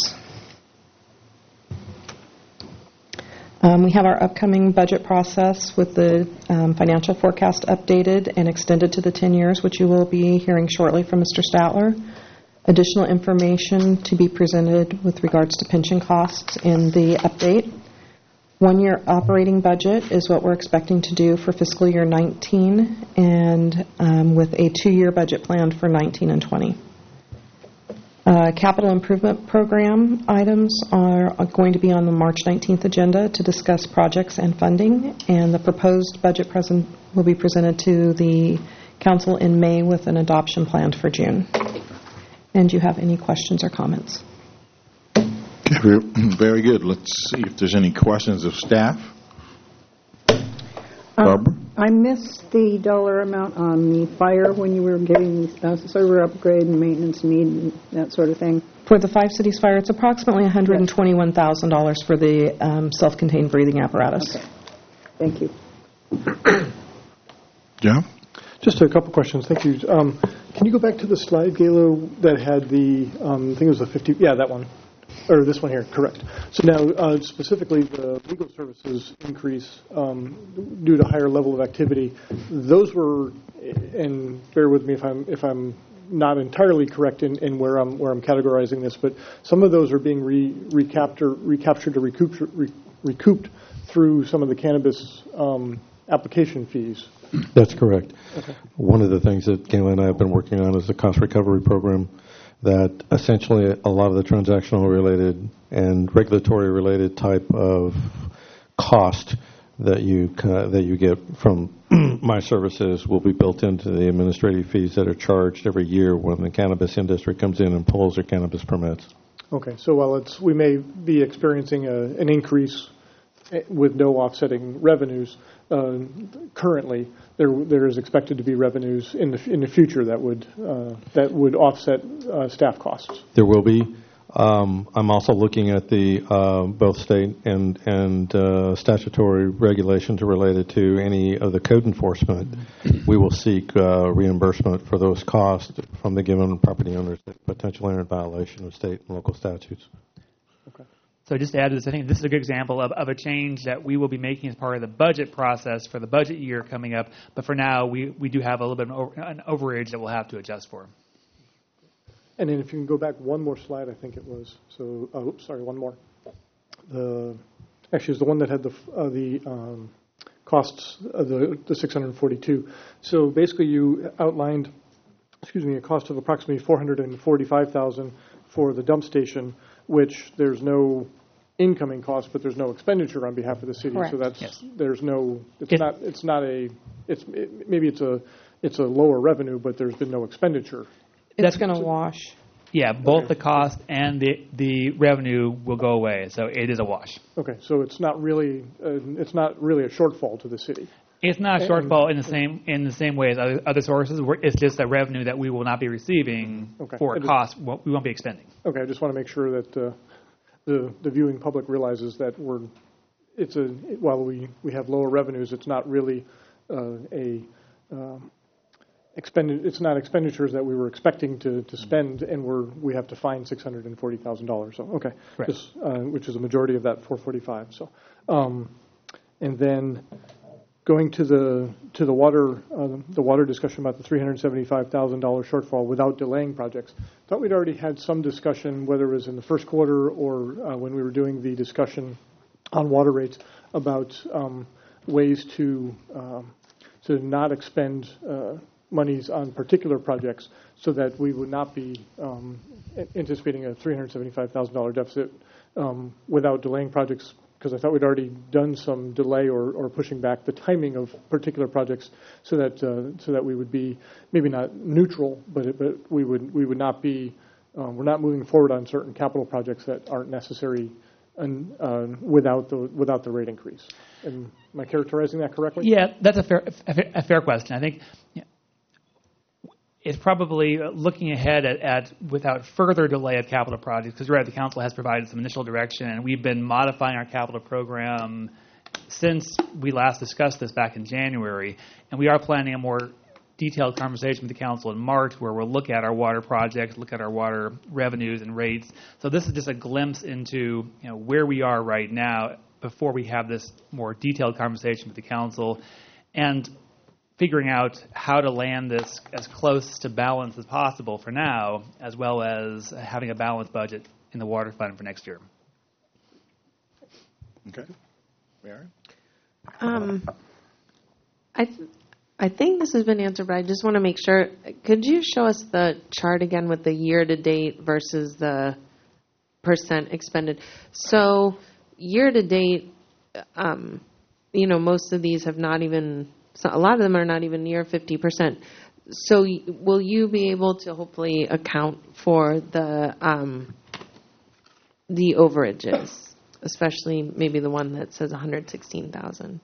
[SPEAKER 17] Um, we have our upcoming budget process with the um, financial forecast updated and extended to the ten years, which you will be hearing shortly from Mister Statler. Additional information to be presented with regards to pension costs in the update. One-year operating budget is what we're expecting to do for fiscal year nineteen, and um, with a two-year budget planned for nineteen and twenty. Uh, capital improvement program items are, are going to be on the March nineteenth agenda to discuss projects and funding, and the proposed budget present will be presented to the council in May with an adoption planned for June. And do you have any questions or comments?
[SPEAKER 1] Very, very good. Let's see if there's any questions of staff. Barbara?
[SPEAKER 18] Um, I missed the dollar amount on the fire when you were giving the uh, server upgrade and maintenance need and that sort of thing.
[SPEAKER 17] For the Five Cities Fire, it's approximately one hundred twenty-one thousand dollars for the um, self-contained breathing apparatus.
[SPEAKER 18] Okay. Thank you.
[SPEAKER 1] Yeah?
[SPEAKER 6] Just a couple questions. Thank you. Um, can you go back to the slide, Galo, that had the, um, I think it was the fifty, yeah, that one. Or this one here, correct. So now, uh, specifically, the legal services increase um, due to higher level of activity. Those were, and bear with me if I'm if I'm not entirely correct in, in where I'm where I'm categorizing this, but some of those are being re, recapture, recaptured or recouped, re, recouped through some of the cannabis um, application fees.
[SPEAKER 16] That's correct.
[SPEAKER 6] Okay.
[SPEAKER 16] One of the things that Gayla and I have been working on is the cost recovery program that essentially a lot of the transactional related and regulatory related type of cost that you uh, that you get from my services will be built into the administrative fees that are charged every year when the cannabis industry comes in and pulls their cannabis permits.
[SPEAKER 6] Okay, so while it's we may be experiencing a, an increase with no offsetting revenues uh, currently, there there is expected to be revenues in the in the future that would uh, that would offset uh, staff costs.
[SPEAKER 16] There will be. Um, I'm also looking at the uh, both state and and uh, statutory regulations related to any of the code enforcement. We will seek uh, reimbursement for those costs from the given property owners that potentially are in violation of state and local statutes.
[SPEAKER 6] Okay.
[SPEAKER 14] So just to add to this, I think this is a good example of, of a change that we will be making as part of the budget process for the budget year coming up. But for now, we, we do have a little bit of an, over, an overage that we'll have to adjust for.
[SPEAKER 6] And then if you can go back one more slide, I think it was. So, oh, oops, sorry, one more. The actually, it's the one that had the uh, the um, costs, uh, the the six hundred forty-two. So basically, you outlined, excuse me, a cost of approximately four hundred forty-five thousand for the dump station, which there's no incoming cost, but there's no expenditure on behalf of the city.
[SPEAKER 17] Correct.
[SPEAKER 6] So that's
[SPEAKER 14] Yes.
[SPEAKER 6] there's no. It's
[SPEAKER 14] It-
[SPEAKER 6] not. It's not a. It's it, maybe it's a. It's a lower revenue, but there's been no expenditure.
[SPEAKER 17] It's going to wash.
[SPEAKER 14] Yeah, both the cost and the the revenue will go away, so it is a wash.
[SPEAKER 6] Okay, so it's not really uh, it's not really a shortfall to the city.
[SPEAKER 14] It's not a
[SPEAKER 6] And-
[SPEAKER 14] shortfall in the same in the same way as other, other sources. We're- It's just a revenue that we will not be receiving
[SPEAKER 6] Okay.
[SPEAKER 14] for a
[SPEAKER 6] I just-
[SPEAKER 14] cost what we won't be expending.
[SPEAKER 6] Okay, I just want to make sure that uh, the the viewing public realizes that we're it's a while we we have lower revenues, it's not really uh, a um, Expended, it's not expenditures that we were expecting to, to spend, and we're we have to find six hundred and forty thousand dollars. So okay,
[SPEAKER 14] Right.
[SPEAKER 6] Just, uh, which is a majority of that four forty-five. So, um, and then going to the to the water uh, the water discussion about the three hundred seventy-five thousand dollars shortfall without delaying projects. Thought we'd already had some discussion, whether it was in the first quarter or uh, when we were doing the discussion on water rates, about um, ways to um, to not expend Uh, monies on particular projects so that we would not be um, anticipating a three hundred seventy-five thousand dollars deficit um, without delaying projects, because I thought we'd already done some delay or, or pushing back the timing of particular projects so that uh, so that we would be maybe not neutral, but it, but we would we would not be um, we're not moving forward on certain capital projects that aren't necessary and, uh, without the without the rate increase. Am I characterizing that correctly?
[SPEAKER 14] Yeah, that's a fair a fair, a fair question. I think yeah, it's probably looking ahead at, at without further delay of capital projects, because right, the council has provided some initial direction, and we've been modifying our capital program since we last discussed this back in January, and we are planning a more detailed conversation with the council in March where we'll look at our water projects, look at our water revenues and rates. So this is just a glimpse into you know where we are right now before we have this more detailed conversation with the council, and figuring out how to land this as close to balance as possible for now, as well as having a balanced budget in the water fund for next year.
[SPEAKER 1] Okay. Mary?
[SPEAKER 3] Um, I th- I think this has been answered, but I just want to make sure. Could you show us the chart again with the year-to-date versus the percent expended? So year-to-date, um, you know, most of these have not even, so a lot of them are not even near fifty percent. So y- will you be able to hopefully account for the um, the overages, especially maybe the one that says one hundred sixteen thousand?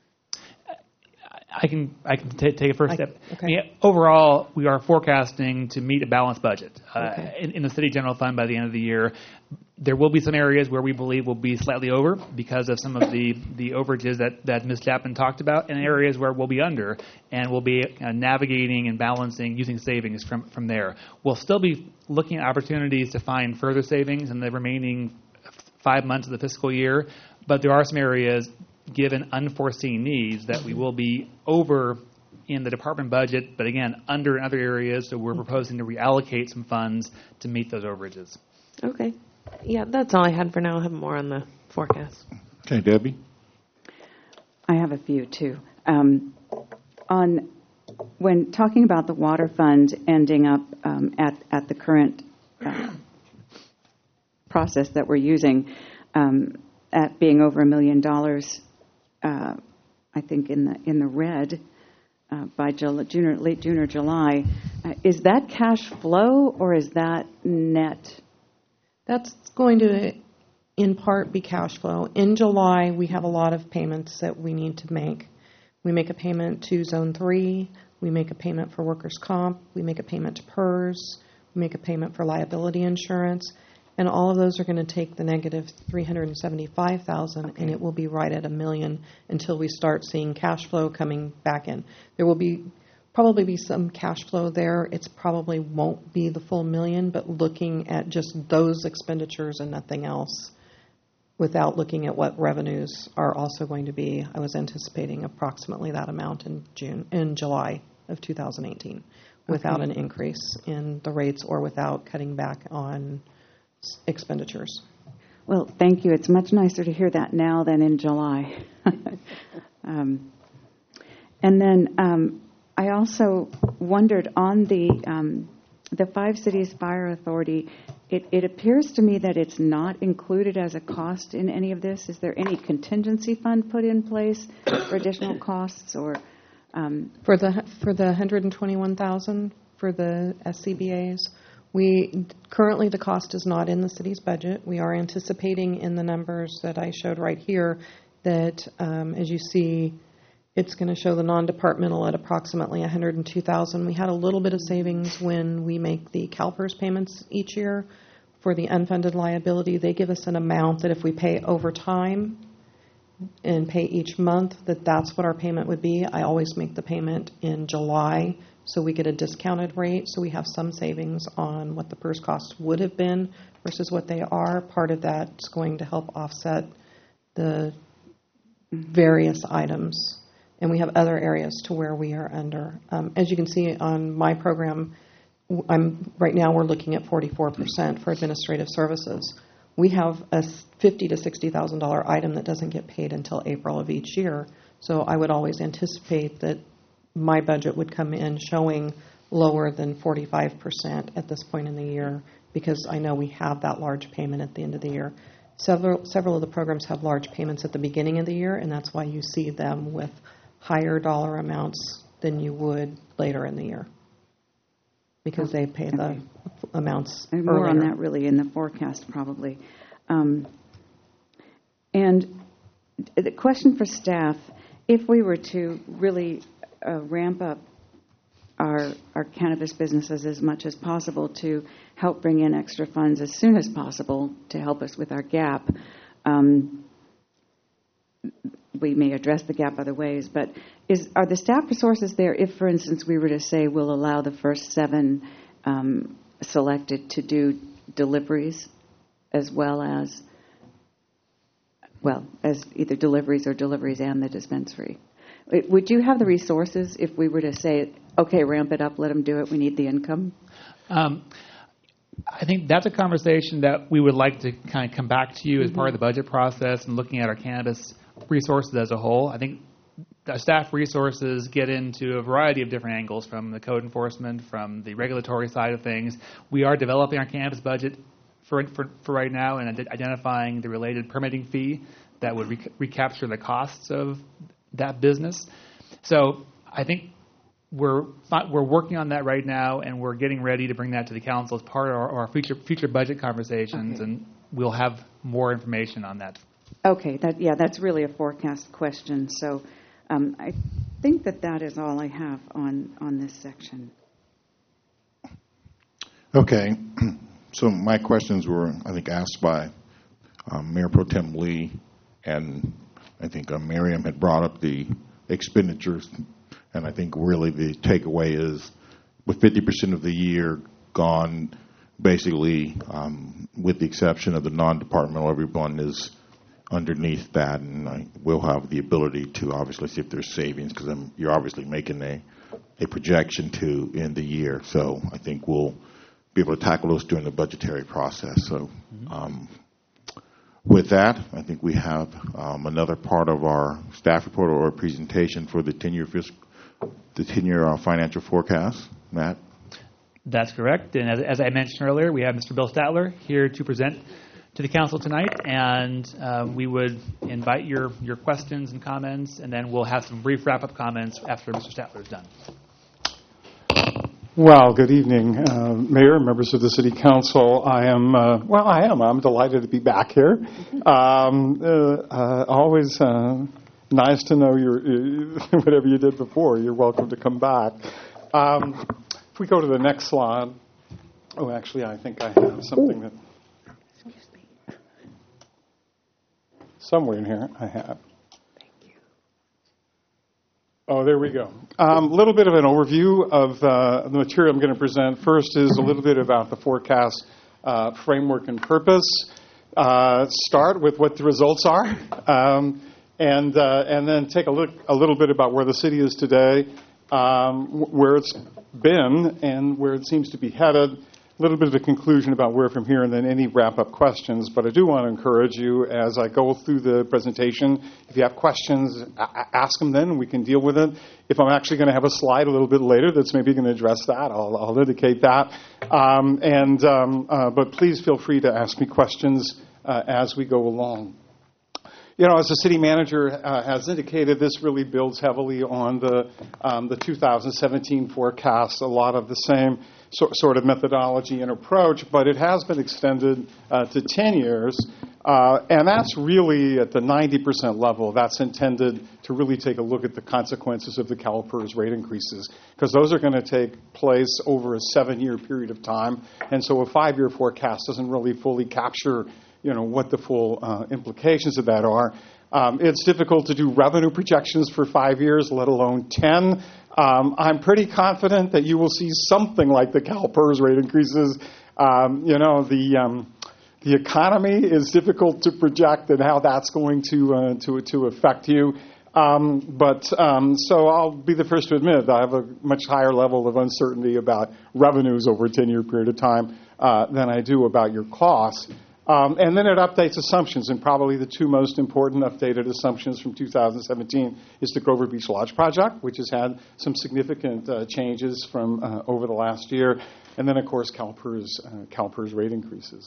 [SPEAKER 14] I can I can t- take a first
[SPEAKER 3] I-
[SPEAKER 14] step.
[SPEAKER 3] okay.
[SPEAKER 14] I mean, overall, we are forecasting to meet a balanced budget uh,
[SPEAKER 3] Okay.
[SPEAKER 14] in, in the city general fund by the end of the year. There will be some areas where we believe will be slightly over because of some of the, the overages that, that Miz Chapman talked about, and areas where we'll be under, and we'll be uh, navigating and balancing using savings from, from there. We'll still be looking at opportunities to find further savings in the remaining five months of the fiscal year, but there are some areas, given unforeseen needs, that we will be over in the department budget, but again, under in other areas, so we're proposing to reallocate some funds to meet those overages.
[SPEAKER 3] Okay. Yeah, that's all I had for now. I'll have more on the forecast.
[SPEAKER 1] Okay, Debbie?
[SPEAKER 13] I have a few, too. Um, on when talking about the water fund ending up um, at, at the current uh, process that we're using, um, at being over a million dollars, uh, I think in the in the red uh, by July, June or late June or July, uh, is that cash flow or is that net?
[SPEAKER 17] That's going to, in part, be cash flow. In July, we have a lot of payments that we need to make. We make a payment to Zone three. We make a payment for workers' comp. We make a payment to P E R S. We make a payment for liability insurance. And all of those are going to take the negative three hundred seventy-five thousand dollars, okay. And it will be right at a million until we start seeing cash flow coming back in. There will be probably be some cash flow there. It's probably won't be the full million, but looking at just those expenditures and nothing else, without looking at what revenues are also going to be, I was anticipating approximately that amount in June, in July of two thousand eighteen, without
[SPEAKER 13] Okay.
[SPEAKER 17] an increase in the rates or without cutting back on expenditures.
[SPEAKER 13] Well, thank you. It's much nicer to hear that now than in July. um, and then um, I also wondered on the um, the Five Cities Fire Authority, it, it appears to me that it's not included as a cost in any of this. Is there any contingency fund put in place for additional costs or um,
[SPEAKER 17] for the for the one hundred twenty-one thousand for the S C B As? We currently the cost is not in the city's budget. We are anticipating in the numbers that I showed right here that, um, as you see, it's going to show the non-departmental at approximately one hundred two thousand dollars. We had a little bit of savings when we make the CalPERS payments each year for the unfunded liability. They give us an amount that if we pay over time and pay each month, that that's what our payment would be. I always make the payment in July, so we get a discounted rate, so we have some savings on what the PERS costs would have been versus what they are. Part of that's going to help offset the various items. And we have other areas to where we are under. Um, as you can see on my program, I'm right now we're looking at forty-four percent for administrative services. We have a fifty to sixty thousand dollar item that doesn't get paid until April of each year. So I would always anticipate that my budget would come in showing lower than forty-five percent at this point in the year because I know we have that large payment at the end of the year. Several several of the programs have large payments at the beginning of the year, and that's why you see them with higher dollar amounts than you would later in the year because they pay the okay. amounts
[SPEAKER 13] and more
[SPEAKER 17] earlier.
[SPEAKER 13] On that really in the forecast probably. Um, and the question for staff, if we were to really uh, ramp up our our cannabis businesses as much as possible to help bring in extra funds as soon as possible to help us with our gap, um, we may address the gap other ways, but is are the staff resources there if, for instance, we were to say we'll allow the first seven um, selected to do deliveries as well as, well, as either deliveries or deliveries and the dispensary? Would you have the resources if we were to say, okay, ramp it up, let them do it, we need the income?
[SPEAKER 14] Um, I think that's a conversation that we would like to kind of come back to you as mm-hmm. part of the budget process and looking at our cannabis resources as a whole. I think the staff resources get into a variety of different angles, from the code enforcement, from the regulatory side of things. We are developing our cannabis budget for for, for right now and identifying the related permitting fee that would rec- recapture the costs of that business. So I think we're we're working on that right now, and we're getting ready to bring that to the council as part of our, our future future budget conversations, okay. and we'll have more information on that.
[SPEAKER 13] Okay, that yeah, that's really a forecast question. So um, I think that that is all I have on, on this section.
[SPEAKER 1] Okay, so my questions were, I think, asked by um, Mayor Pro Tem Lee, and I think uh, Miriam had brought up the expenditures, and I think really the takeaway is with fifty percent of the year gone, basically, um, with the exception of the non-departmental, everyone is underneath that, and I will have the ability to obviously see if there's savings, because you're obviously making a, a projection to end the year. So I think we'll be able to tackle those during the budgetary process. So um, with that, I think we have um, another part of our staff report or presentation for the ten-year fiscal, the ten-year uh, financial forecast. Matt?
[SPEAKER 14] That's correct. And as, as I mentioned earlier, we have Mister Bill Statler here to present to the council tonight, and uh, we would invite your, your questions and comments, and then we'll have some brief wrap-up comments after Mister Statler is done.
[SPEAKER 2] Well, good evening, uh, Mayor, members of the City Council. I am, uh, well, I am. I'm delighted to be back here. Um, uh, uh, always uh, nice to know your, uh, whatever you did before. You're welcome to come back. Um, if we go to the next slide. Oh, actually, I think I have something that... Somewhere in here I have. Thank you. Oh, there we go. A um, little bit of an overview of uh, the material I'm going to present. First is a little bit about the forecast uh, framework and purpose. Uh, start with what the results are, um, and uh, and then take a look a little bit about where the city is today, um, where it's been, and where it seems to be headed. A little bit of a conclusion about where from here, and then any wrap-up questions. But I do want to encourage you as I go through the presentation, if you have questions, a- ask them then, and we can deal with it. If I'm actually going to have a slide a little bit later that's maybe going to address that, I'll, I'll indicate that. Um, and um, uh, but please feel free to ask me questions uh, as we go along. You know, as the city manager uh, has indicated, this really builds heavily on the um, the two thousand seventeen forecast, a lot of the same so, sort of methodology and approach, but it has been extended uh, to ten years, uh, and that's really at the ninety percent level. That's intended to really take a look at the consequences of the CalPERS rate increases, because those are going to take place over a seven-year period of time, and so a five-year forecast doesn't really fully capture you know, what the full uh, implications of that are. Um, it's difficult to do revenue projections for five years, let alone ten. Um, I'm pretty confident that you will see something like the CalPERS rate increases. Um, you know, the um, the economy is difficult to project and how that's going to uh, to to affect you. Um, but um, so I'll be the first to admit that I have a much higher level of uncertainty about revenues over a ten-year period of time uh, than I do about your costs. Um, and then it updates assumptions, and probably the two most important updated assumptions from two thousand seventeen is the Grover Beach Lodge project, which has had some significant uh, changes from uh, over the last year, and then, of course, CalPERS, uh, CalPERS rate increases.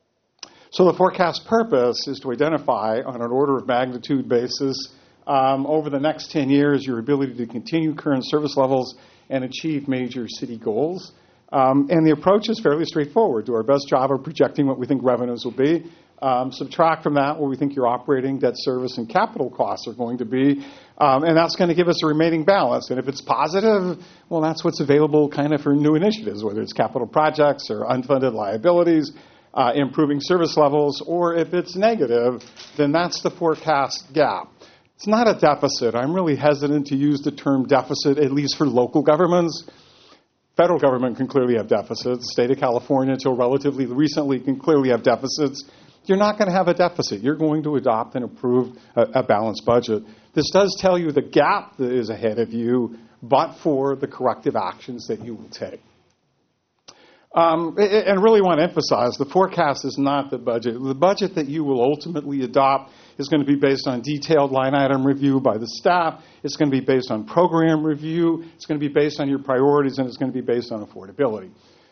[SPEAKER 2] So the forecast purpose is to identify, on an order of magnitude basis, um, over the next ten years, your ability to continue current service levels and achieve major city goals. Um, and the approach is fairly straightforward. Do our best job of projecting what we think revenues will be. Um, subtract from that what we think your operating, debt service, and capital costs are going to be. Um, and that's going to give us a remaining balance. And if it's positive, well, that's what's available kind of for new initiatives, whether it's capital projects or unfunded liabilities, uh, improving service levels. Or if it's negative, then that's the forecast gap. It's not a deficit. I'm really hesitant to use the term deficit, at least for local governments. Federal government can clearly have deficits. The state of California, until relatively recently, can clearly have deficits. You're not going to have a deficit. You're going to adopt and approve a, a balanced budget. This does tell you the gap that is ahead of you, but for the corrective actions that you will take. Um, and really want to emphasize, the forecast is not the budget. The budget that you will ultimately adopt is going to be based on detailed line item review by the staff. It's going to be based on program review. It's going to be based on your priorities, and it's going to be based on affordability.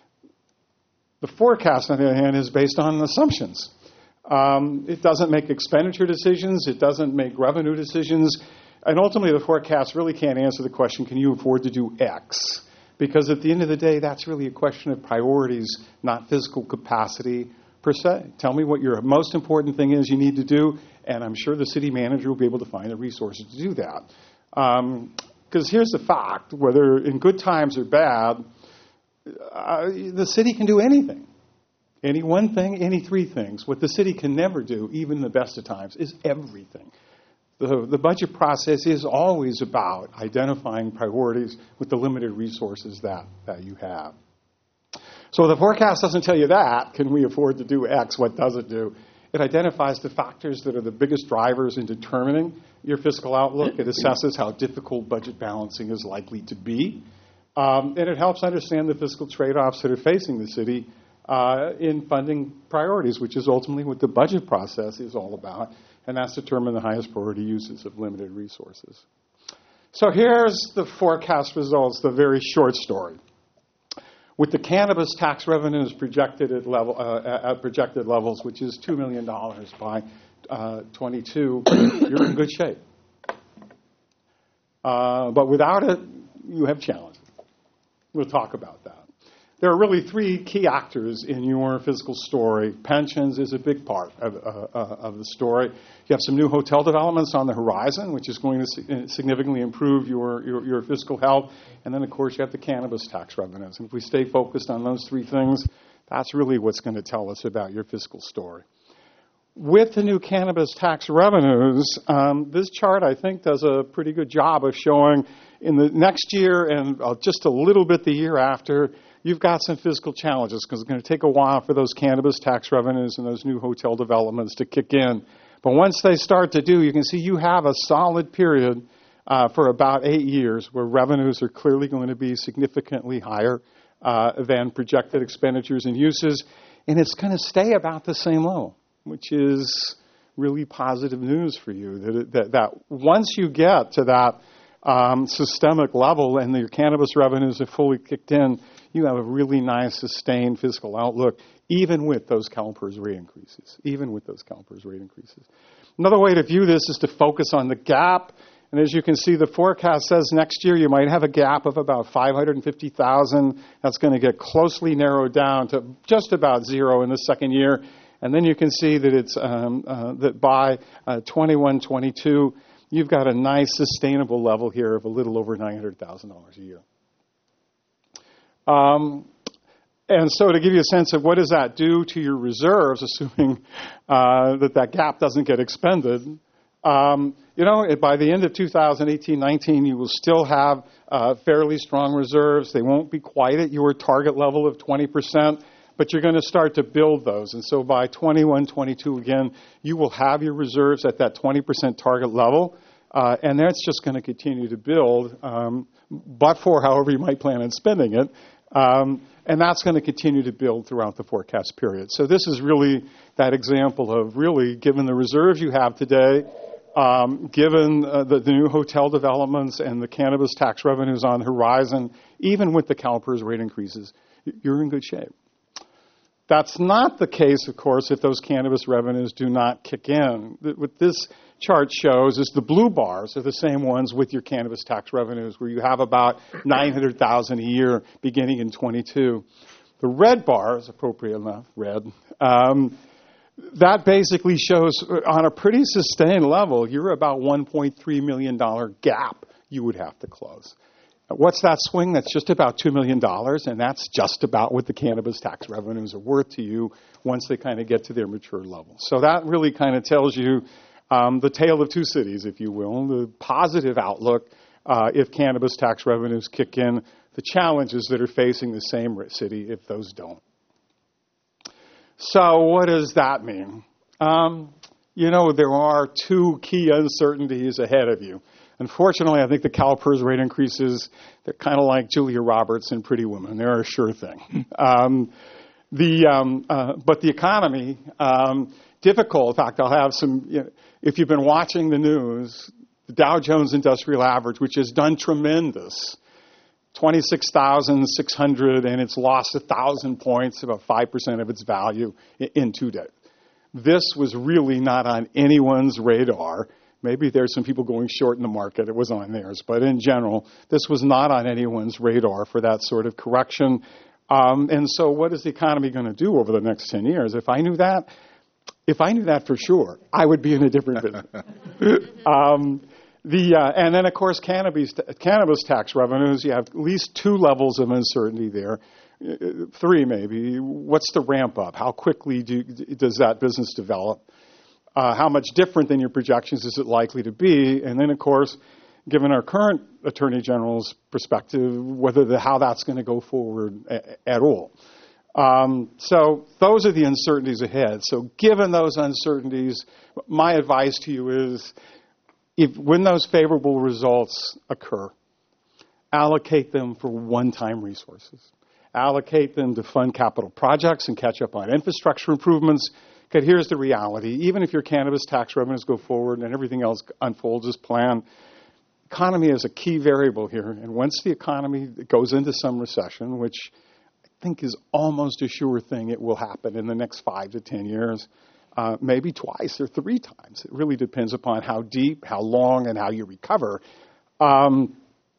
[SPEAKER 2] The forecast, on the other hand, is based on assumptions. Um, it doesn't make expenditure decisions. It doesn't make revenue decisions. And ultimately, the forecast really can't answer the question, can you afford to do X? Because at the end of the day, that's really a question of priorities, not physical capacity per se. Tell me what your most important thing is you need to do, and I'm sure the city manager will be able to find the resources to do that. Because um, here's the fact, whether in good times or bad, uh, the city can do anything. Any one thing, any three things. What the city can never do, even in the best of times, is everything. The, the budget process is always about identifying priorities with the limited resources that, that you have. So the forecast doesn't tell you that. Can we afford to do X? What does it do? It identifies the factors that are the biggest drivers in determining your fiscal outlook. It assesses how difficult budget balancing is likely to be. Um, and it helps understand the fiscal trade-offs that are facing the city uh, in funding priorities, which is ultimately what the budget process is all about. And that's determine the highest priority uses of limited resources. So here's the forecast results, the very short story. With the cannabis tax revenues projected at, level, uh, at projected levels, which is two million dollars by uh, twenty-two, you're in good shape. Uh, but without it, you have challenges. We'll talk about that. There are really three key actors in your fiscal story. Pensions is a big part of, uh, uh, of the story. You have some new hotel developments on the horizon, which is going to significantly improve your, your, your fiscal health. And then, of course, you have the cannabis tax revenues. And if we stay focused on those three things, that's really what's going to tell us about your fiscal story. With the new cannabis tax revenues, um, this chart, I think, does a pretty good job of showing in the next year and uh, just a little bit the year after, you've got some fiscal challenges because it's going to take a while for those cannabis tax revenues and those new hotel developments to kick in. But once they start to do, you can see you have a solid period uh, for about eight years where revenues are clearly going to be significantly higher uh, than projected expenditures and uses, and it's going to stay about the same level, which is really positive news for you, that, that, that once you get to that um, systemic level and your cannabis revenues have fully kicked in, you have a really nice sustained fiscal outlook, even with those CalPERS rate increases, even with those CalPERS rate increases. Another way to view this is to focus on the gap. And as you can see, the forecast says next year you might have a gap of about five hundred fifty thousand. That's going to get closely narrowed down to just about zero in the second year. And then you can see that it's um, uh, that by uh, twenty-one twenty-two, you've got a nice sustainable level here of a little over nine hundred thousand dollars a year. Um, and so to give you a sense of what does that do to your reserves, assuming uh, that that gap doesn't get expended, um, you know, by the end of two thousand eighteen nineteen, you will still have uh, fairly strong reserves. They won't be quite at your target level of twenty percent, but you're going to start to build those. And so by twenty-one twenty-two, again, you will have your reserves at that twenty percent target level. Uh, and that's just going to continue to build, um, but for however you might plan on spending it. Um, and that's going to continue to build throughout the forecast period. So this is really that example of really, given the reserves you have today, um, given uh, the, the new hotel developments and the cannabis tax revenues on the horizon, even with the CalPERS rate increases, you're in good shape. That's not the case, of course, if those cannabis revenues do not kick in. What this chart shows is the blue bars are the same ones with your cannabis tax revenues, where you have about nine hundred thousand dollars a year beginning in twenty-two. The red bars, appropriate enough, red, um, that basically shows on a pretty sustained level, you're about one point three million dollars gap you would have to close. What's that swing? That's just about two million dollars, and that's just about what the cannabis tax revenues are worth to you once they kind of get to their mature level. So that really kind of tells you um, the tale of two cities, if you will, the positive outlook uh, if cannabis tax revenues kick in, the challenges that are facing the same city if those don't. So what does that mean? Um, you know, there are two key uncertainties ahead of you. Unfortunately, I think the CalPERS rate increases, they're kind of like Julia Roberts in Pretty Woman. They're a sure thing. um, the, um, uh, but the economy, um, difficult. In fact, I'll have some, you know, if you've been watching the news, the Dow Jones Industrial Average, which has done tremendous, twenty-six thousand six hundred, and it's lost one thousand points, about five percent of its value in, in two days. This was really not on anyone's radar. Maybe there's some people going short in the market. It was on theirs. But in general, this was not on anyone's radar for that sort of correction. Um, and so what is the economy going to do over the next ten years? If I knew that, if I knew that for sure, I would be in a different business. um, the, uh, and then, of course, cannabis, cannabis tax revenues, you have at least two levels of uncertainty there. Uh, three, maybe. What's the ramp up? How quickly do, does that business develop? Uh, how much different than your projections is it likely to be? And then, of course, given our current Attorney General's perspective, whether the, how that's going to go forward a, at all. Um, so those are the uncertainties ahead. So given those uncertainties, my advice to you is, if when those favorable results occur, allocate them for one-time resources. Allocate them to fund capital projects and catch up on infrastructure improvements. Because here's the reality. Even if your cannabis tax revenues go forward and everything else unfolds as planned, economy is a key variable here. And once the economy goes into some recession, which I think is almost a sure thing it will happen in the next five to ten years, uh, maybe twice or three times. It really depends upon how deep, how long, and how you recover. Um,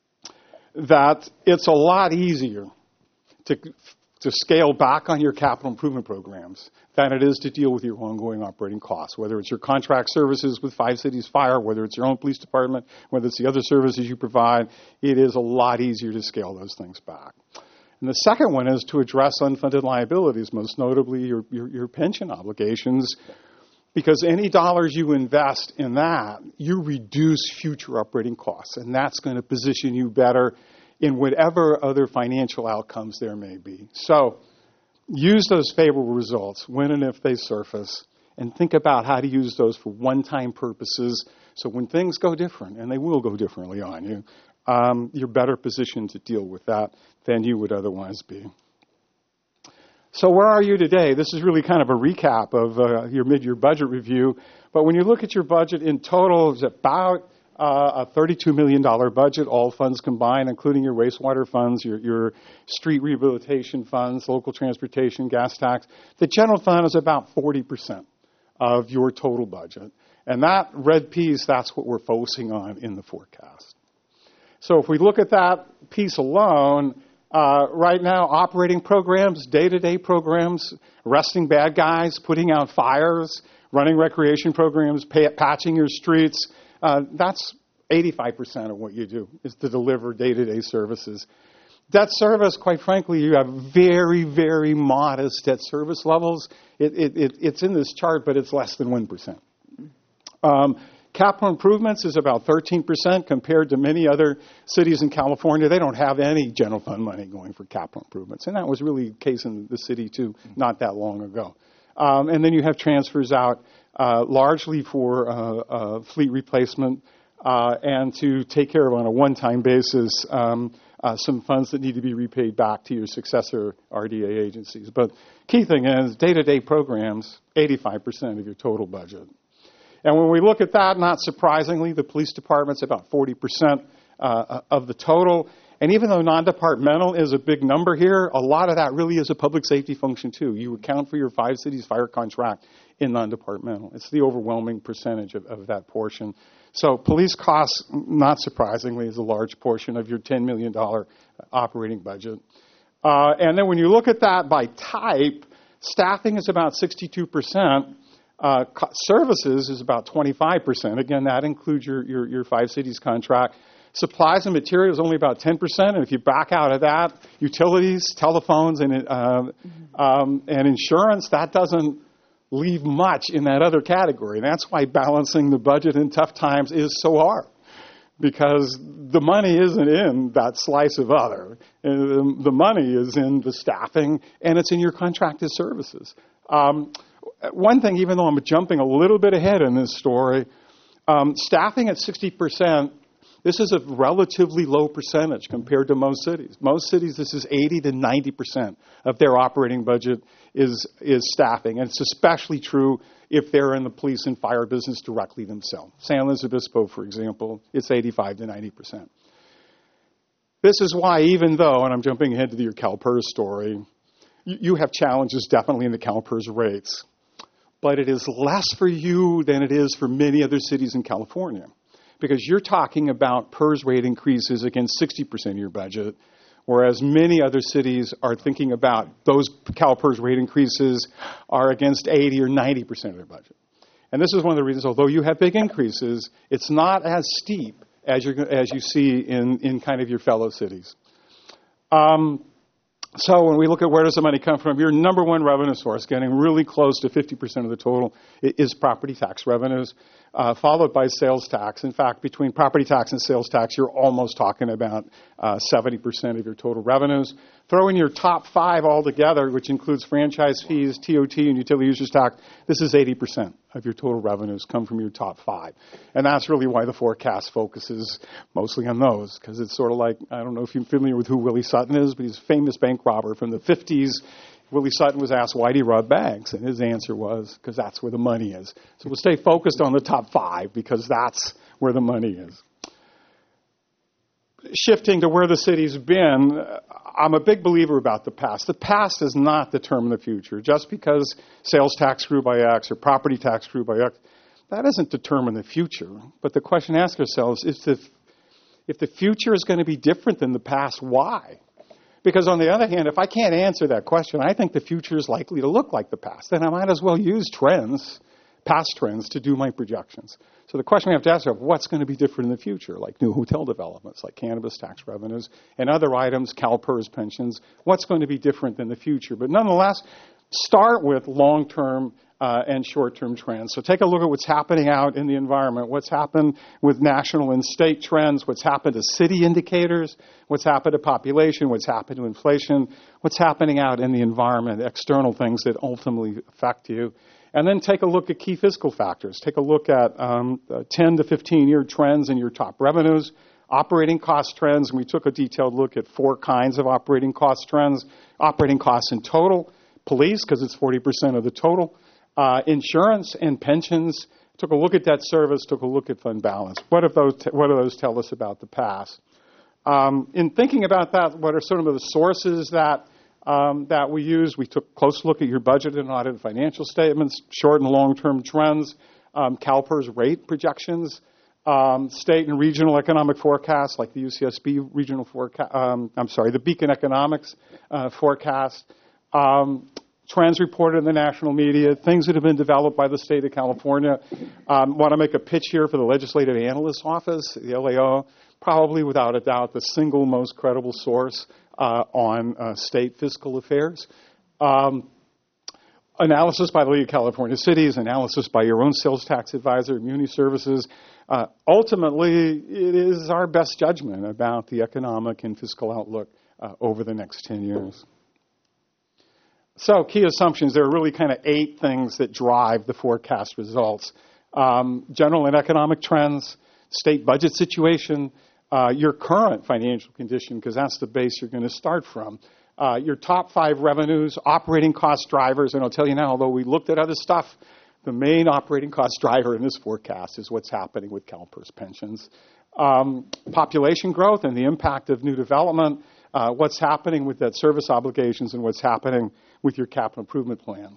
[SPEAKER 2] that it's a lot easier to to scale back on your capital improvement programs than it is to deal with your ongoing operating costs, whether it's your contract services with Five Cities Fire, whether it's your own police department, whether it's the other services you provide. It is a lot easier to scale those things back. And the second one is to address unfunded liabilities, most notably your, your, your pension obligations, because any dollars you invest in that, you reduce future operating costs, and that's going to position you better in whatever other financial outcomes there may be. So use those favorable results when and if they surface, and think about how to use those for one-time purposes, so when things go different, and they will go differently on you, um, you're better positioned to deal with that than you would otherwise be. So where are you today? This is really kind of a recap of uh, your mid-year budget review. But when you look at your budget in total, it's about uh, a thirty-two million dollars budget, all funds combined, including your wastewater funds, your, your street rehabilitation funds, local transportation, gas tax. The general fund is about forty percent of your total budget. And that red piece, that's what we're focusing on in the forecast. So if we look at that piece alone, Uh, right now, operating programs, day-to-day programs, arresting bad guys, putting out fires, running recreation programs, pay, patching your streets, uh, that's eighty-five percent of what you do, is to deliver day-to-day services. Debt service, quite frankly, you have very, very modest debt service levels. It, it, it, it's in this chart, but it's less than one percent. Um, Capital improvements is about thirteen percent compared to many other cities in California. They don't have any general fund money going for capital improvements. And that was really the case in the city, too, not that long ago. Um, and then you have transfers out uh, largely for uh, uh, fleet replacement uh, and to take care of on a one-time basis um, uh, some funds that need to be repaid back to your successor R D A agencies. But key thing is day-to-day programs, eighty-five percent of your total budget. And when we look at that, not surprisingly, the police department's about forty percent uh, of the total. And even though non-departmental is a big number here, a lot of that really is a public safety function, too. You account for your Five Cities Fire contract in non-departmental. It's the overwhelming percentage of, of that portion. So police costs, not surprisingly, is a large portion of your ten million dollars operating budget. Uh, and then when you look at that by type, staffing is about sixty-two percent. Uh, co- services is about twenty-five percent. Again, that includes your, your, your Five Cities contract. Supplies and materials only about ten percent. And if you back out of that, utilities, telephones, and, uh, mm-hmm. um, and insurance, that doesn't leave much in that other category. And that's why balancing the budget in tough times is so hard, because the money isn't in that slice of other. And the money is in the staffing, and it's in your contracted services. Um, One thing, even though I'm jumping a little bit ahead in this story, um, staffing at sixty percent, this is a relatively low percentage compared to most cities. Most cities, this is eighty to ninety percent of their operating budget is, is staffing. And it's especially true if they're in the police and fire business directly themselves. San Luis Obispo, for example, it's eighty-five to ninety percent. This is why, even though, and I'm jumping ahead to your CalPERS story, you, you have challenges definitely in the CalPERS rates. But it is less for you than it is for many other cities in California, because you're talking about PERS rate increases against sixty percent of your budget, whereas many other cities are thinking about those CalPERS rate increases are against eighty or ninety percent of their budget. And this is one of the reasons, although you have big increases, it's not as steep as, you're, as you see in, in kind of your fellow cities. Um, So when we look at where does the money come from, your number one revenue source, getting really close to fifty percent of the total, is property tax revenues, uh, followed by sales tax. In fact, between property tax and sales tax, you're almost talking about uh, seventy percent of your total revenues, Throw in your top five altogether, which includes franchise fees, T O T, and utility users tax. This is eighty percent of your total revenues come from your top five. And that's really why the forecast focuses mostly on those, because it's sort of like, I don't know if you're familiar with who Willie Sutton is, but he's a famous bank robber from the fifties. Willie Sutton was asked, why do you rob banks? And his answer was, because that's where the money is. So we'll stay focused on the top five, because that's where the money is. Shifting to where the city's been, I'm a big believer about the past. The past does not determine the future. Just because sales tax grew by X or property tax grew by X, that doesn't determine the future. But the question to ask ourselves is if, if the future is going to be different than the past, why? Because on the other hand, if I can't answer that question, I think the future is likely to look like the past. Then I might as well use trends, past trends, to do my projections. So the question we have to ask is, what's going to be different in the future, like new hotel developments, like cannabis tax revenues, and other items, CalPERS pensions, what's going to be different in the future? But nonetheless, start with long-term uh, and short-term trends. So take a look at what's happening out in the environment, what's happened with national and state trends, what's happened to city indicators, what's happened to population, what's happened to inflation, what's happening out in the environment, external things that ultimately affect you. And then take a look at key fiscal factors. Take a look at um, ten to fifteen-year trends in your top revenues, operating cost trends, and we took a detailed look at four kinds of operating cost trends. Operating costs in total, police, because it's forty percent of the total, uh, insurance and pensions. Took a look at debt service, took a look at fund balance. What, if those, t- what do those tell us about the past? Um, in thinking about that, what are some of the sources that Um, that we use? We took a close look at your budget and audited financial statements, short and long-term trends, um, CalPERS rate projections, um, state and regional economic forecasts like the U C S B regional forecast, um, I'm sorry, the Beacon Economics uh, forecast, um, trends reported in the national media, things that have been developed by the state of California. Um, want to make a pitch here for the Legislative Analyst's Office, the L A O, probably without a doubt the single most credible source Uh, on uh, state fiscal affairs. Um, analysis by the League of California Cities, analysis by your own sales tax advisor, Muni Services. Uh, ultimately, it is our best judgment about the economic and fiscal outlook uh, over the next ten years. So key assumptions, there are really kind of eight things that drive the forecast results. Um, general and economic trends, state budget situation, Uh, your current financial condition, because that's the base you're going to start from. Uh, your top five revenues, operating cost drivers, and I'll tell you now, although we looked at other stuff, the main operating cost driver in this forecast is what's happening with CalPERS pensions. Um, population growth and the impact of new development, uh, what's happening with debt service obligations, and what's happening with your capital improvement plan.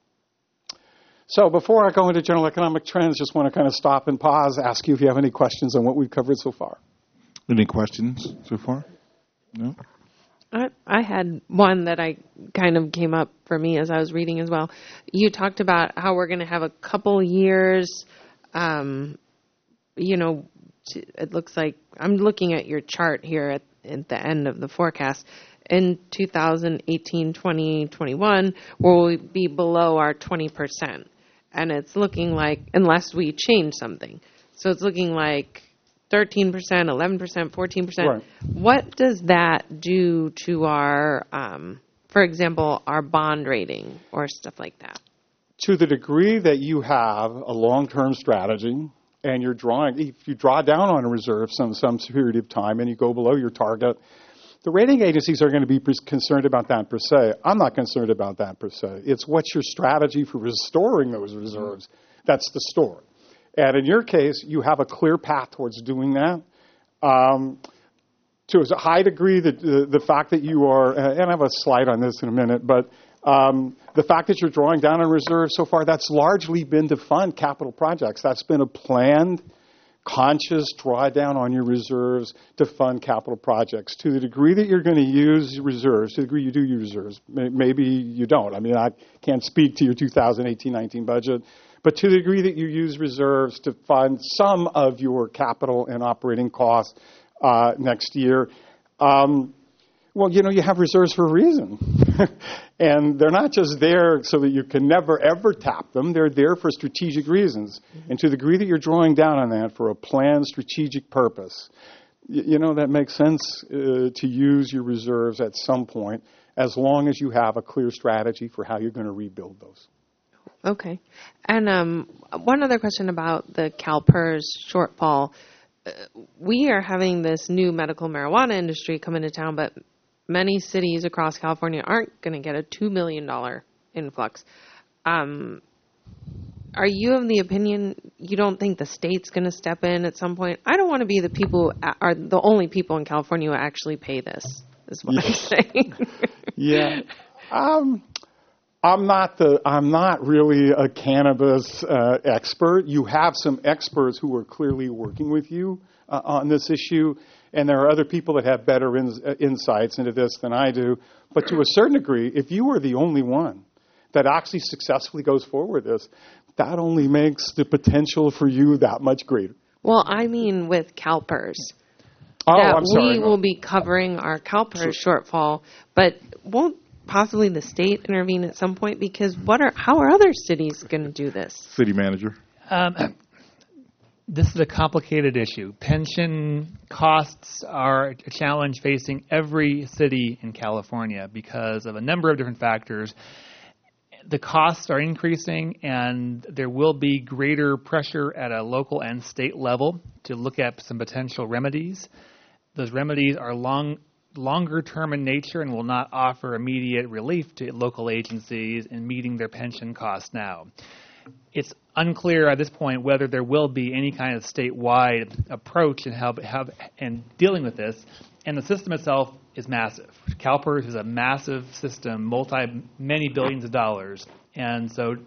[SPEAKER 2] So before I go into general economic trends, just want to kind of stop and pause, ask you if you have any questions on what we've covered so far.
[SPEAKER 1] Any questions so far? No?
[SPEAKER 3] I, I had one that I kind of came up for me as I was reading as well. You talked about how we're going to have a couple years, um, you know, it looks like, I'm looking at your chart here at, at the end of the forecast. In two thousand eighteen, twenty, twenty-one, we'll be below our twenty percent. And it's looking like, unless we change something. So it's looking like thirteen percent, eleven percent, fourteen percent.
[SPEAKER 2] Right.
[SPEAKER 3] What does that do to our, um, for example, our bond rating or stuff like that?
[SPEAKER 2] To the degree that you have a long-term strategy and you're drawing, if you draw down on a reserve some, some period of time and you go below your target, the rating agencies are going to be concerned about that per se. I'm not concerned about that per se. It's what's your strategy for restoring those reserves. That's the story. And in your case, you have a clear path towards doing that. Um, to a high degree, the, the, the fact that you are, and I have a slide on this in a minute, but um, the fact that you're drawing down on reserves so far, that's largely been to fund capital projects. That's been a planned, conscious drawdown on your reserves to fund capital projects. To the degree that you're going to use reserves, to the degree you do use reserves, maybe you don't. I mean, I can't speak to your two thousand eighteen nineteen budget. But to the degree that you use reserves to fund some of your capital and operating costs uh, next year, um, well, you know, you have reserves for a reason. And they're not just there so that you can never, ever tap them. They're there for strategic reasons. Mm-hmm. And to the degree that you're drawing down on that for a planned strategic purpose, y- you know, that makes sense uh, to use your reserves at some point, as long as you have a clear strategy for how you're going to rebuild those.
[SPEAKER 3] Okay. And um, one other question about the CalPERS shortfall. Uh, we are having this new medical marijuana industry come into town, but many cities across California aren't going to get a two million dollars influx. Um, are you of the opinion you don't think the state's going to step in at some point? I don't want to be the people who are the only people in California who actually pay this, is what I'm saying.
[SPEAKER 2] Yeah. Um, I'm not the. I'm not really a cannabis uh, expert. You have some experts who are clearly working with you uh, on this issue, and there are other people that have better in, uh, insights into this than I do. But to a certain degree, if you are the only one that actually successfully goes forward with this, that only makes the potential for you that much greater.
[SPEAKER 3] Well, I mean with CalPERS.
[SPEAKER 2] Oh,
[SPEAKER 3] that
[SPEAKER 2] I'm sorry.
[SPEAKER 3] we will be covering our CalPERS shortfall, but won't possibly the state intervene at some point? Because what are how are other cities going to do this?
[SPEAKER 1] City manager.
[SPEAKER 14] Um, this is a complicated issue. Pension costs are a challenge facing every city in California because of a number of different factors. The costs are increasing, and there will be greater pressure at a local and state level to look at some potential remedies. Those remedies are long, longer term in nature and will not offer immediate relief to local agencies in meeting their pension costs now. It's unclear at this point whether there will be any kind of statewide approach in how, how in dealing with this. And the system itself is massive. CalPERS is a massive system, multi many billions of dollars, and so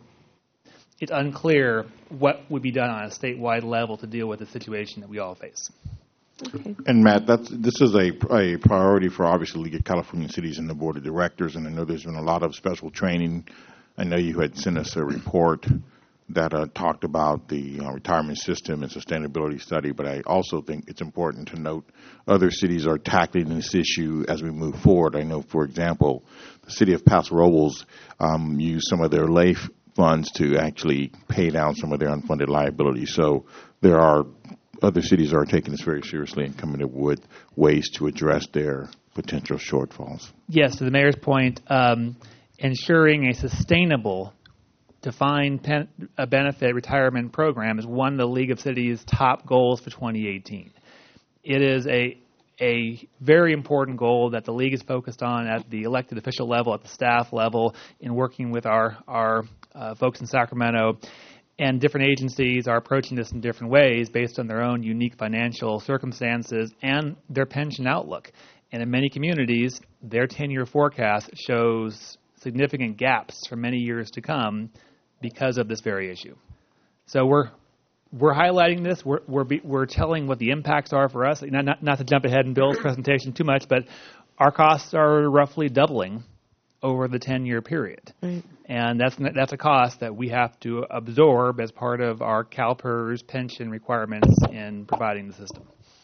[SPEAKER 14] it's unclear what would be done on a statewide level to deal with the situation that we all face.
[SPEAKER 3] Okay.
[SPEAKER 1] And Matt, that's, this is a, a priority for obviously League of California Cities and the Board of Directors, and I know there's been a lot of special training. I know you had sent us a report that uh, talked about the uh, retirement system and sustainability study, but I also think it's important to note other cities are tackling this issue as we move forward. I know, for example, the city of Paso Robles um, used some of their L A I F funds to actually pay down some of their unfunded liabilities. So there are other cities are taking this very seriously and coming up with ways to address their potential shortfalls.
[SPEAKER 14] Yes, to the mayor's point, um, ensuring a sustainable defined pen, a benefit retirement program is one of the League of Cities' top goals for twenty eighteen. It is a a very important goal that the League is focused on at the elected official level, at the staff level, in working with our, our uh, folks in Sacramento. And different agencies are approaching this in different ways based on their own unique financial circumstances and their pension outlook. And in many communities, their ten-year forecast shows significant gaps for many years to come because of this very issue. So we're we're highlighting this. We're we're, be, we're telling what the impacts are for us. Not, not not to jump ahead in Bill's presentation too much, but our costs are roughly doubling over the ten-year period,
[SPEAKER 3] right.
[SPEAKER 14] And that's that's a cost that we have to absorb as part of our CalPERS pension requirements in providing the system.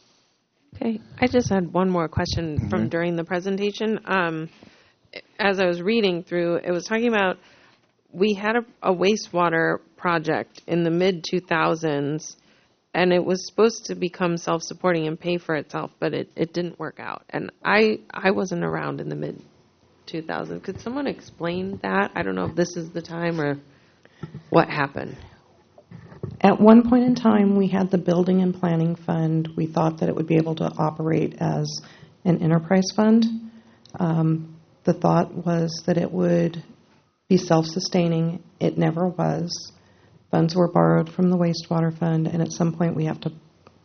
[SPEAKER 3] Okay, I just had one more question mm-hmm. from during the presentation. Um, as I was reading through, it was talking about we had a, a wastewater project in the mid two thousands, and it was supposed to become self-supporting and pay for itself, but it, it didn't work out. And I, I wasn't around in the mid two thousands. Could someone explain that? I don't know if this is the time or what happened.
[SPEAKER 17] At one point in time, we had the Building and Planning Fund. We thought that it would be able to operate as an enterprise fund. Um, the thought was that it would be self-sustaining. It never was. Funds were borrowed from the wastewater fund, and at some point we have to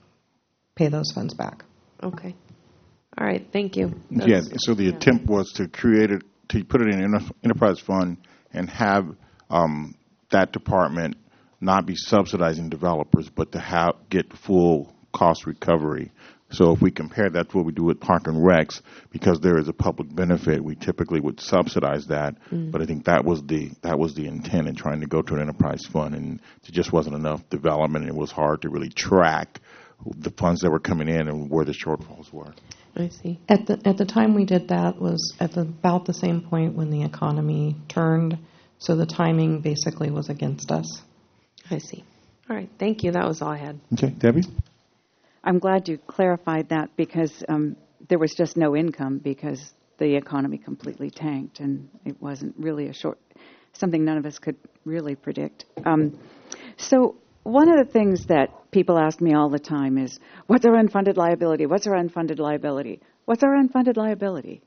[SPEAKER 17] pay those funds back.
[SPEAKER 3] Okay. All right. Thank you.
[SPEAKER 1] That's, yeah. So the yeah. attempt was to create it, to put it in an enterprise fund and have um, that department not be subsidizing developers, but to have get full cost recovery. So if we compare that to what we do with Park and Recs, because there is a public benefit, we typically would subsidize that. Mm. But I think that was the that was the intent in trying to go to an enterprise fund, and there just wasn't enough development, and it was hard to really track the funds that were coming in and where the shortfalls were.
[SPEAKER 3] I see.
[SPEAKER 17] At the at the time we did that was at the, about the same point when the economy turned, so the timing basically was against us.
[SPEAKER 3] I see. All right. Thank you. That was all I had.
[SPEAKER 1] Okay. Debbie?
[SPEAKER 13] I'm glad you clarified that because um, there was just no income because the economy completely tanked, and it wasn't really a short something none of us could really predict. Um, so one of the things that people ask me all the time is, what's our unfunded liability? What's our unfunded liability? What's our unfunded liability?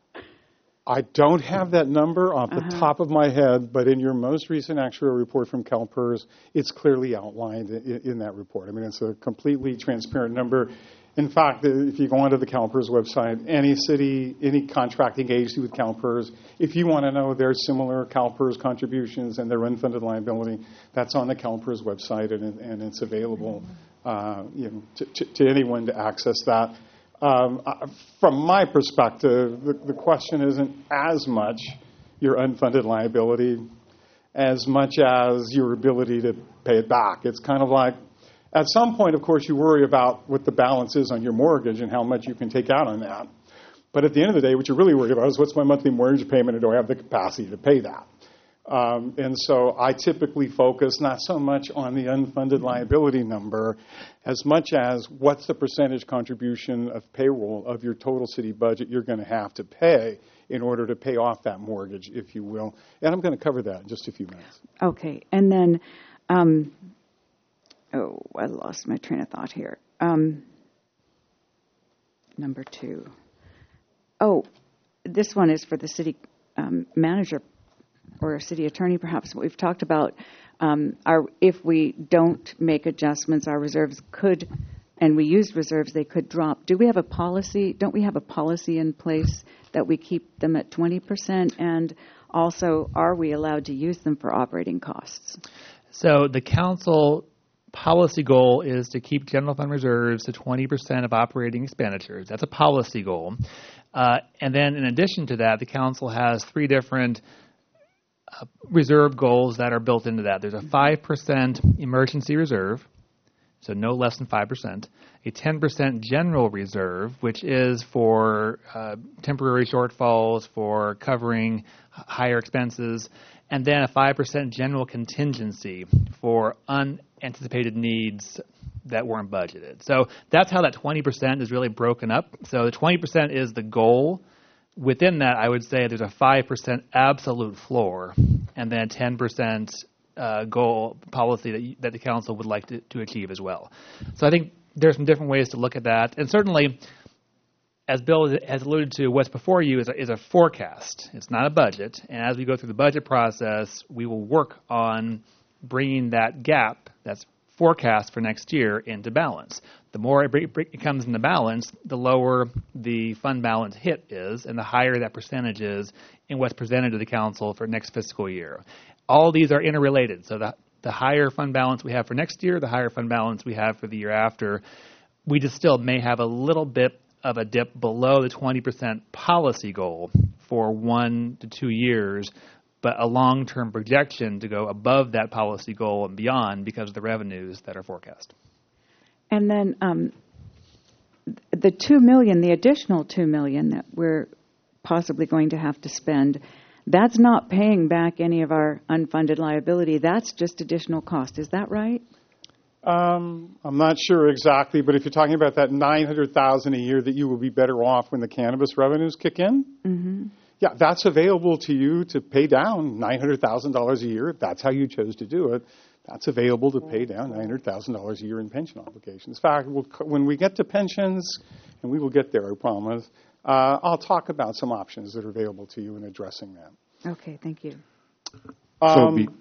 [SPEAKER 2] I don't have that number off the
[SPEAKER 13] Uh-huh.
[SPEAKER 2] top of my head, but in your most recent actuarial report from CalPERS, it's clearly outlined in, in that report. I mean, it's a completely transparent number. In fact, if you go onto the CalPERS website, any city, any contracting agency with CalPERS, if you want to know their similar CalPERS contributions and their unfunded liability, that's on the CalPERS website, and, and it's available uh, you know, to, to, to anyone to access that. Um, uh, from my perspective, the, the question isn't as much your unfunded liability as much as your ability to pay it back. It's kind of like, at some point, of course, you worry about what the balance is on your mortgage and how much you can take out on that. But at the end of the day, what you're really worried about is what's my monthly mortgage payment and do I have the capacity to pay that? Um, and so I typically focus not so much on the unfunded liability number as much as what's the percentage contribution of payroll of your total city budget you're going to have to pay in order to pay off that mortgage, if you will. And I'm going to cover that in just a few minutes.
[SPEAKER 13] Okay, and then, um, oh, I lost my train of thought here. Um, number two. Oh, this one is for the city um, manager or city attorney, perhaps. What we've talked about, um, our, if we don't make adjustments, our reserves could, and we use reserves, they could drop. Do we have a policy? Don't we have a policy in place that we keep them at twenty percent? And also, are we allowed to use them for operating costs?
[SPEAKER 14] So the council policy goal is to keep general fund reserves to twenty percent of operating expenditures. That's a policy goal. Uh, and then in addition to that, the council has three different uh, reserve goals that are built into that. There's a five percent emergency reserve, so no less than five percent, a ten percent general reserve, which is for uh, temporary shortfalls, for covering higher expenses, and then a five percent general contingency for unanticipated needs that weren't budgeted. So that's how that twenty percent is really broken up. So the twenty percent is the goal. Within that, I would say there's a five percent absolute floor and then a ten percent uh, goal policy that, you, that the council would like to, to achieve as well. So I think there's some different ways to look at that. And certainly, as Bill has alluded to, what's before you is a, is a forecast. It's not a budget. And as we go through the budget process, we will work on bringing that gap, that's forecast for next year, into balance. The more it, it comes into balance, the lower the fund balance hit is, and the higher that percentage is in what's presented to the council for next fiscal year. All these are interrelated. So the, the higher fund balance we have for next year, the higher fund balance we have for the year after. We just still may have a little bit of a dip below the twenty percent policy goal for one to two years, but a long-term projection to go above that policy goal and beyond because of the revenues that are forecast.
[SPEAKER 13] And then um, the two million dollars, the additional two million dollars that we're possibly going to have to spend, that's not paying back any of our unfunded liability. That's just additional cost. Is that right?
[SPEAKER 2] Um, I'm not sure exactly, but if you're talking about that nine hundred thousand dollars a year that you will be better off when the cannabis revenues kick in,
[SPEAKER 13] mm-hmm.
[SPEAKER 2] yeah, that's available to you to pay down nine hundred thousand dollars a year if that's how you chose to do it. That's available to pay down nine hundred thousand dollars a year in pension obligations. In fact, we'll, when we get to pensions, and we will get there, I promise, uh, I'll talk about some options that are available to you in addressing that.
[SPEAKER 13] Okay, thank you.
[SPEAKER 2] Um,
[SPEAKER 1] so, be,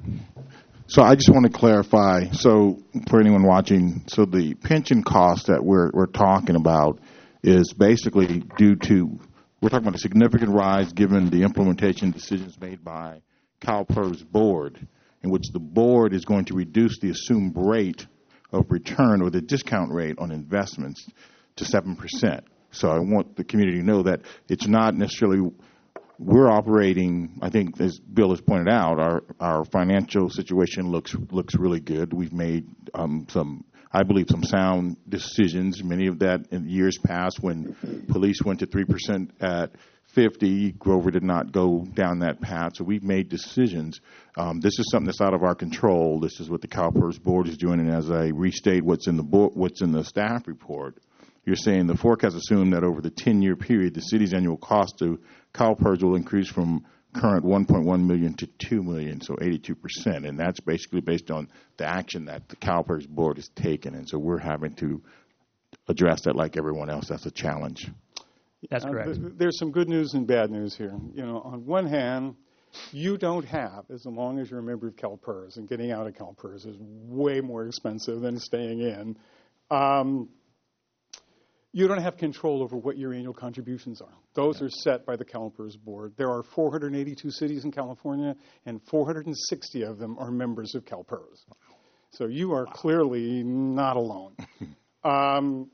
[SPEAKER 1] so I just want to clarify, so for anyone watching, so the pension cost that we're, we're talking about is basically due to, we're talking about a significant rise given the implementation decisions made by CalPERS board, in which the board is going to reduce the assumed rate of return or the discount rate on investments to seven percent. So I want the community to know that it's not necessarily, we're operating, I think as Bill has pointed out, our, our financial situation looks looks really good. We've made um, some, I believe, some sound decisions, many of that in years past when police went to three percent at fifty. Grover did not go down that path, so we've made decisions. Um, this is something that's out of our control. This is what the CalPERS board is doing, and as I restate what's in the bo- what's in the staff report, you're saying the forecast assume that over the ten-year period, the city's annual cost to CalPERS will increase from current one point one million dollars to two million dollars, so eighty-two percent, and that's basically based on the action that the CalPERS board has taken, and so we're having to address that like everyone else. That's a challenge.
[SPEAKER 14] That's
[SPEAKER 2] Uh,
[SPEAKER 14] correct.
[SPEAKER 2] th- there's some good news and bad news here. You know, on one hand, you don't have, as long as you're a member of CalPERS, and getting out of CalPERS is way more expensive than staying in. Um, you don't have control over what your annual contributions are. Those are set by the CalPERS board. There are four hundred eighty-two cities in California, and four hundred sixty of them are members of CalPERS. So you are clearly not alone. um,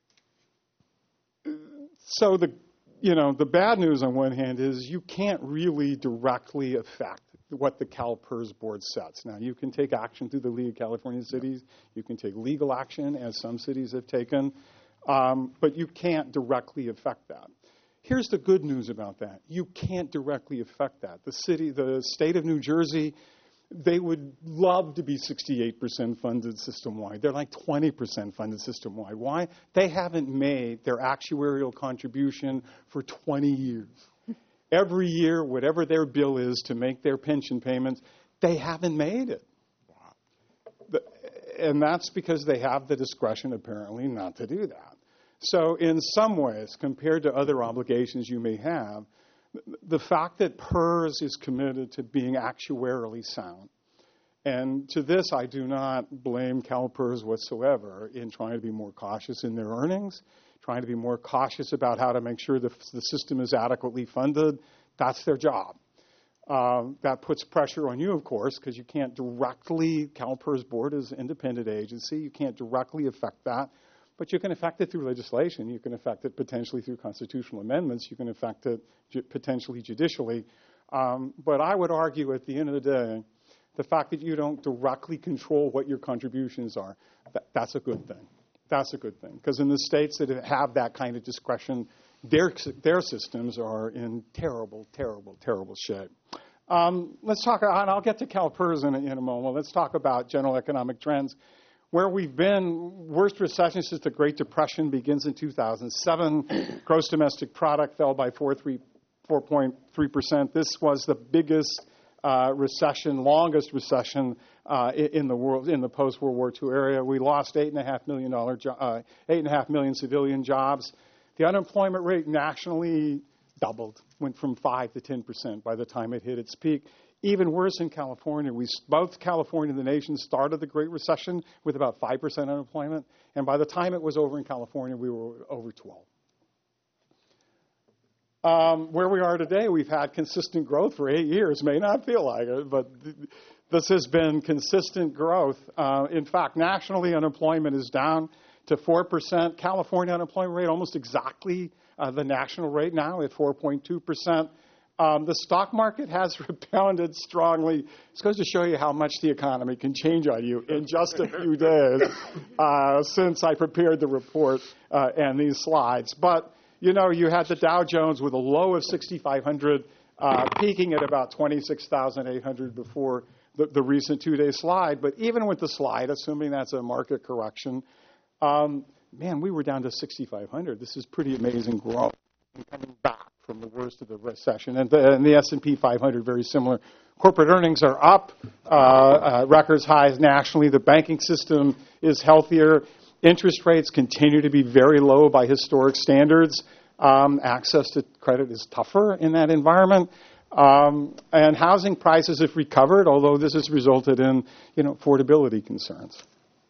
[SPEAKER 2] so the, you know, the bad news on one hand is you can't really directly affect what the CalPERS board sets. Now, you can take action through the League of California Cities. You can take legal action, as some cities have taken. Um, but you can't directly affect that. Here's the good news about that. You can't directly affect that. The city, the state of New Jersey, they would love to be sixty-eight percent funded system-wide. They're like twenty percent funded system-wide. Why? They haven't made their actuarial contribution for twenty years. Every year, whatever their bill is to make their pension payments, they haven't made it. And that's because they have the discretion, apparently, not to do that. So in some ways, compared to other obligations you may have, the fact that PERS is committed to being actuarially sound, and to this I do not blame CalPERS whatsoever in trying to be more cautious in their earnings, trying to be more cautious about how to make sure the, the system is adequately funded. That's their job. Uh, that puts pressure on you, of course, because you can't directly, CalPERS board is an independent agency, you can't directly affect that, but you can affect it through legislation, you can affect it potentially through constitutional amendments, you can affect it ju- potentially judicially. Um, but I would argue at the end of the day, the fact that you don't directly control what your contributions are, that, that's a good thing. That's a good thing, because in the states that have that kind of discretion, their, their systems are in terrible, terrible, terrible shape. Um, let's talk, and I'll get to CalPERS in a, in a moment. Let's talk about general economic trends. Where we've been, worst recession since the Great Depression begins in two thousand seven. Gross domestic product fell by four point three percent. This was the biggest uh, recession, longest recession uh, in the world, in the post-World War Two area. We lost eight and a half million dollar, jo- uh, eight and a half million civilian jobs. The unemployment rate nationally doubled, went from five to ten percent by the time it hit its peak. Even worse in California, we both California and the nation started the Great Recession with about five percent unemployment, and by the time it was over in California, we were over twelve. Um, where we are today, we've had consistent growth for eight years. May not feel like it, but th- this has been consistent growth. Uh, in fact, nationally, unemployment is down to four percent. California unemployment rate almost exactly uh, the national rate now at four point two percent. Um, the stock market has rebounded strongly. It goes to show you how much the economy can change on you in just a few days uh, since I prepared the report uh, and these slides. But, you know, you had the Dow Jones with a low of sixty-five hundred, uh, peaking at about twenty-six thousand eight hundred before the, the recent two-day slide. But even with the slide, assuming that's a market correction, um, man, we were down to sixty-five hundred. This is pretty amazing growth coming back from the worst of the recession. And the, and the S and P five hundred, very similar. Corporate earnings are up, uh, uh, records highs nationally. The banking system is healthier. Interest rates continue to be very low by historic standards. Um, access to credit is tougher in that environment. Um, and housing prices have recovered, although this has resulted in, you know, affordability concerns.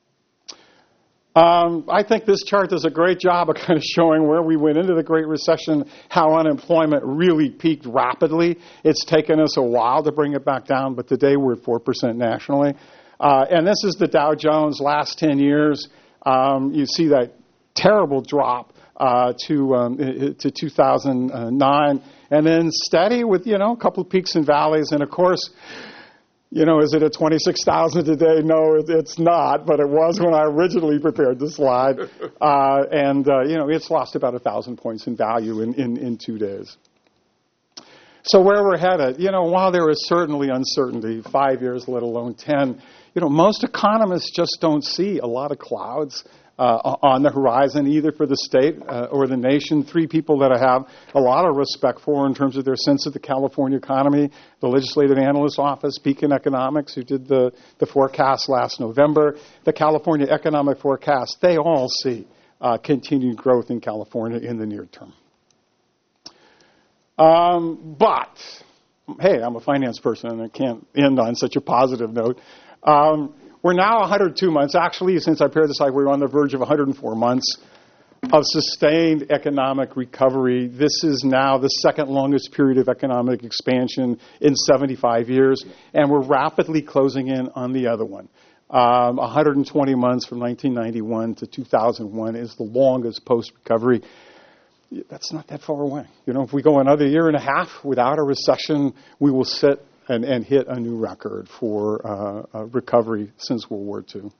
[SPEAKER 2] Um, I think this chart does a great job of kind of showing where we went into the Great Recession, how unemployment really peaked rapidly. It's taken us a while to bring it back down, but today we're at four percent nationally. Uh, and this is the Dow Jones last ten years. Um, you see that terrible drop uh, to um, to two thousand nine, and then steady with, you know, a couple of peaks and valleys. And, of course, you know, is it at twenty-six thousand today? No, it's not, but it was when I originally prepared the slide. Uh, and, uh, you know, it's lost about one thousand points in value in, in, in two days. So where we're headed, you know, while there is certainly uncertainty, five years, let alone ten, you know, most economists just don't see a lot of clouds uh, on the horizon, either for the state uh, or the nation. Three people that I have a lot of respect for in terms of their sense of the California economy: the Legislative Analyst Office, Beacon Economics, who did the, the forecast last November, the California Economic Forecast. They all see uh, continued growth in California in the near term. Um, but, hey, I'm a finance person, and I can't end on such a positive note. Um, we're now one hundred two months. Actually, since I prepared this slide, we're on the verge of one hundred four months of sustained economic recovery. This is now the second longest period of economic expansion in seventy-five years, and we're rapidly closing in on the other one. Um, one hundred twenty months from nineteen ninety-one to two thousand one is the longest post-recovery. That's not that far away. You know, if we go another year and a half without a recession, we will sit and, and hit a new record for uh, uh, recovery since World War Two.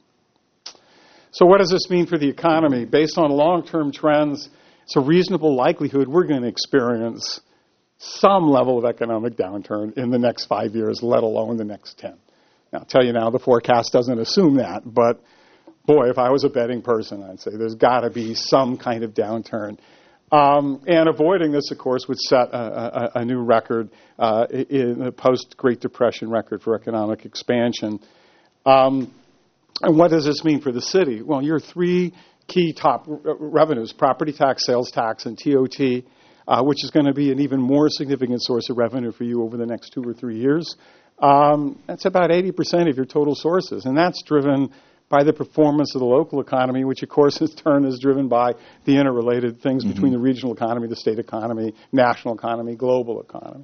[SPEAKER 2] So what does this mean for the economy? Based on long-term trends, it's a reasonable likelihood we're going to experience some level of economic downturn in the next five years, let alone the next ten. Now, I'll tell you now, the forecast doesn't assume that, but boy, if I was a betting person, I'd say there's got to be some kind of downturn. Um, and avoiding this, of course, would set a, a, a new record uh, in the post-Great Depression record for economic expansion. Um, and what does this mean for the city? Well, your three key top revenues, property tax, sales tax, and T O T, uh, which is going to be an even more significant source of revenue for you over the next two or three years. Um, that's about eighty percent of your total sources, and that's driven by the performance of the local economy, which, of course, in turn is driven by the interrelated things mm-hmm. between the regional economy, the state economy, national economy, global economy.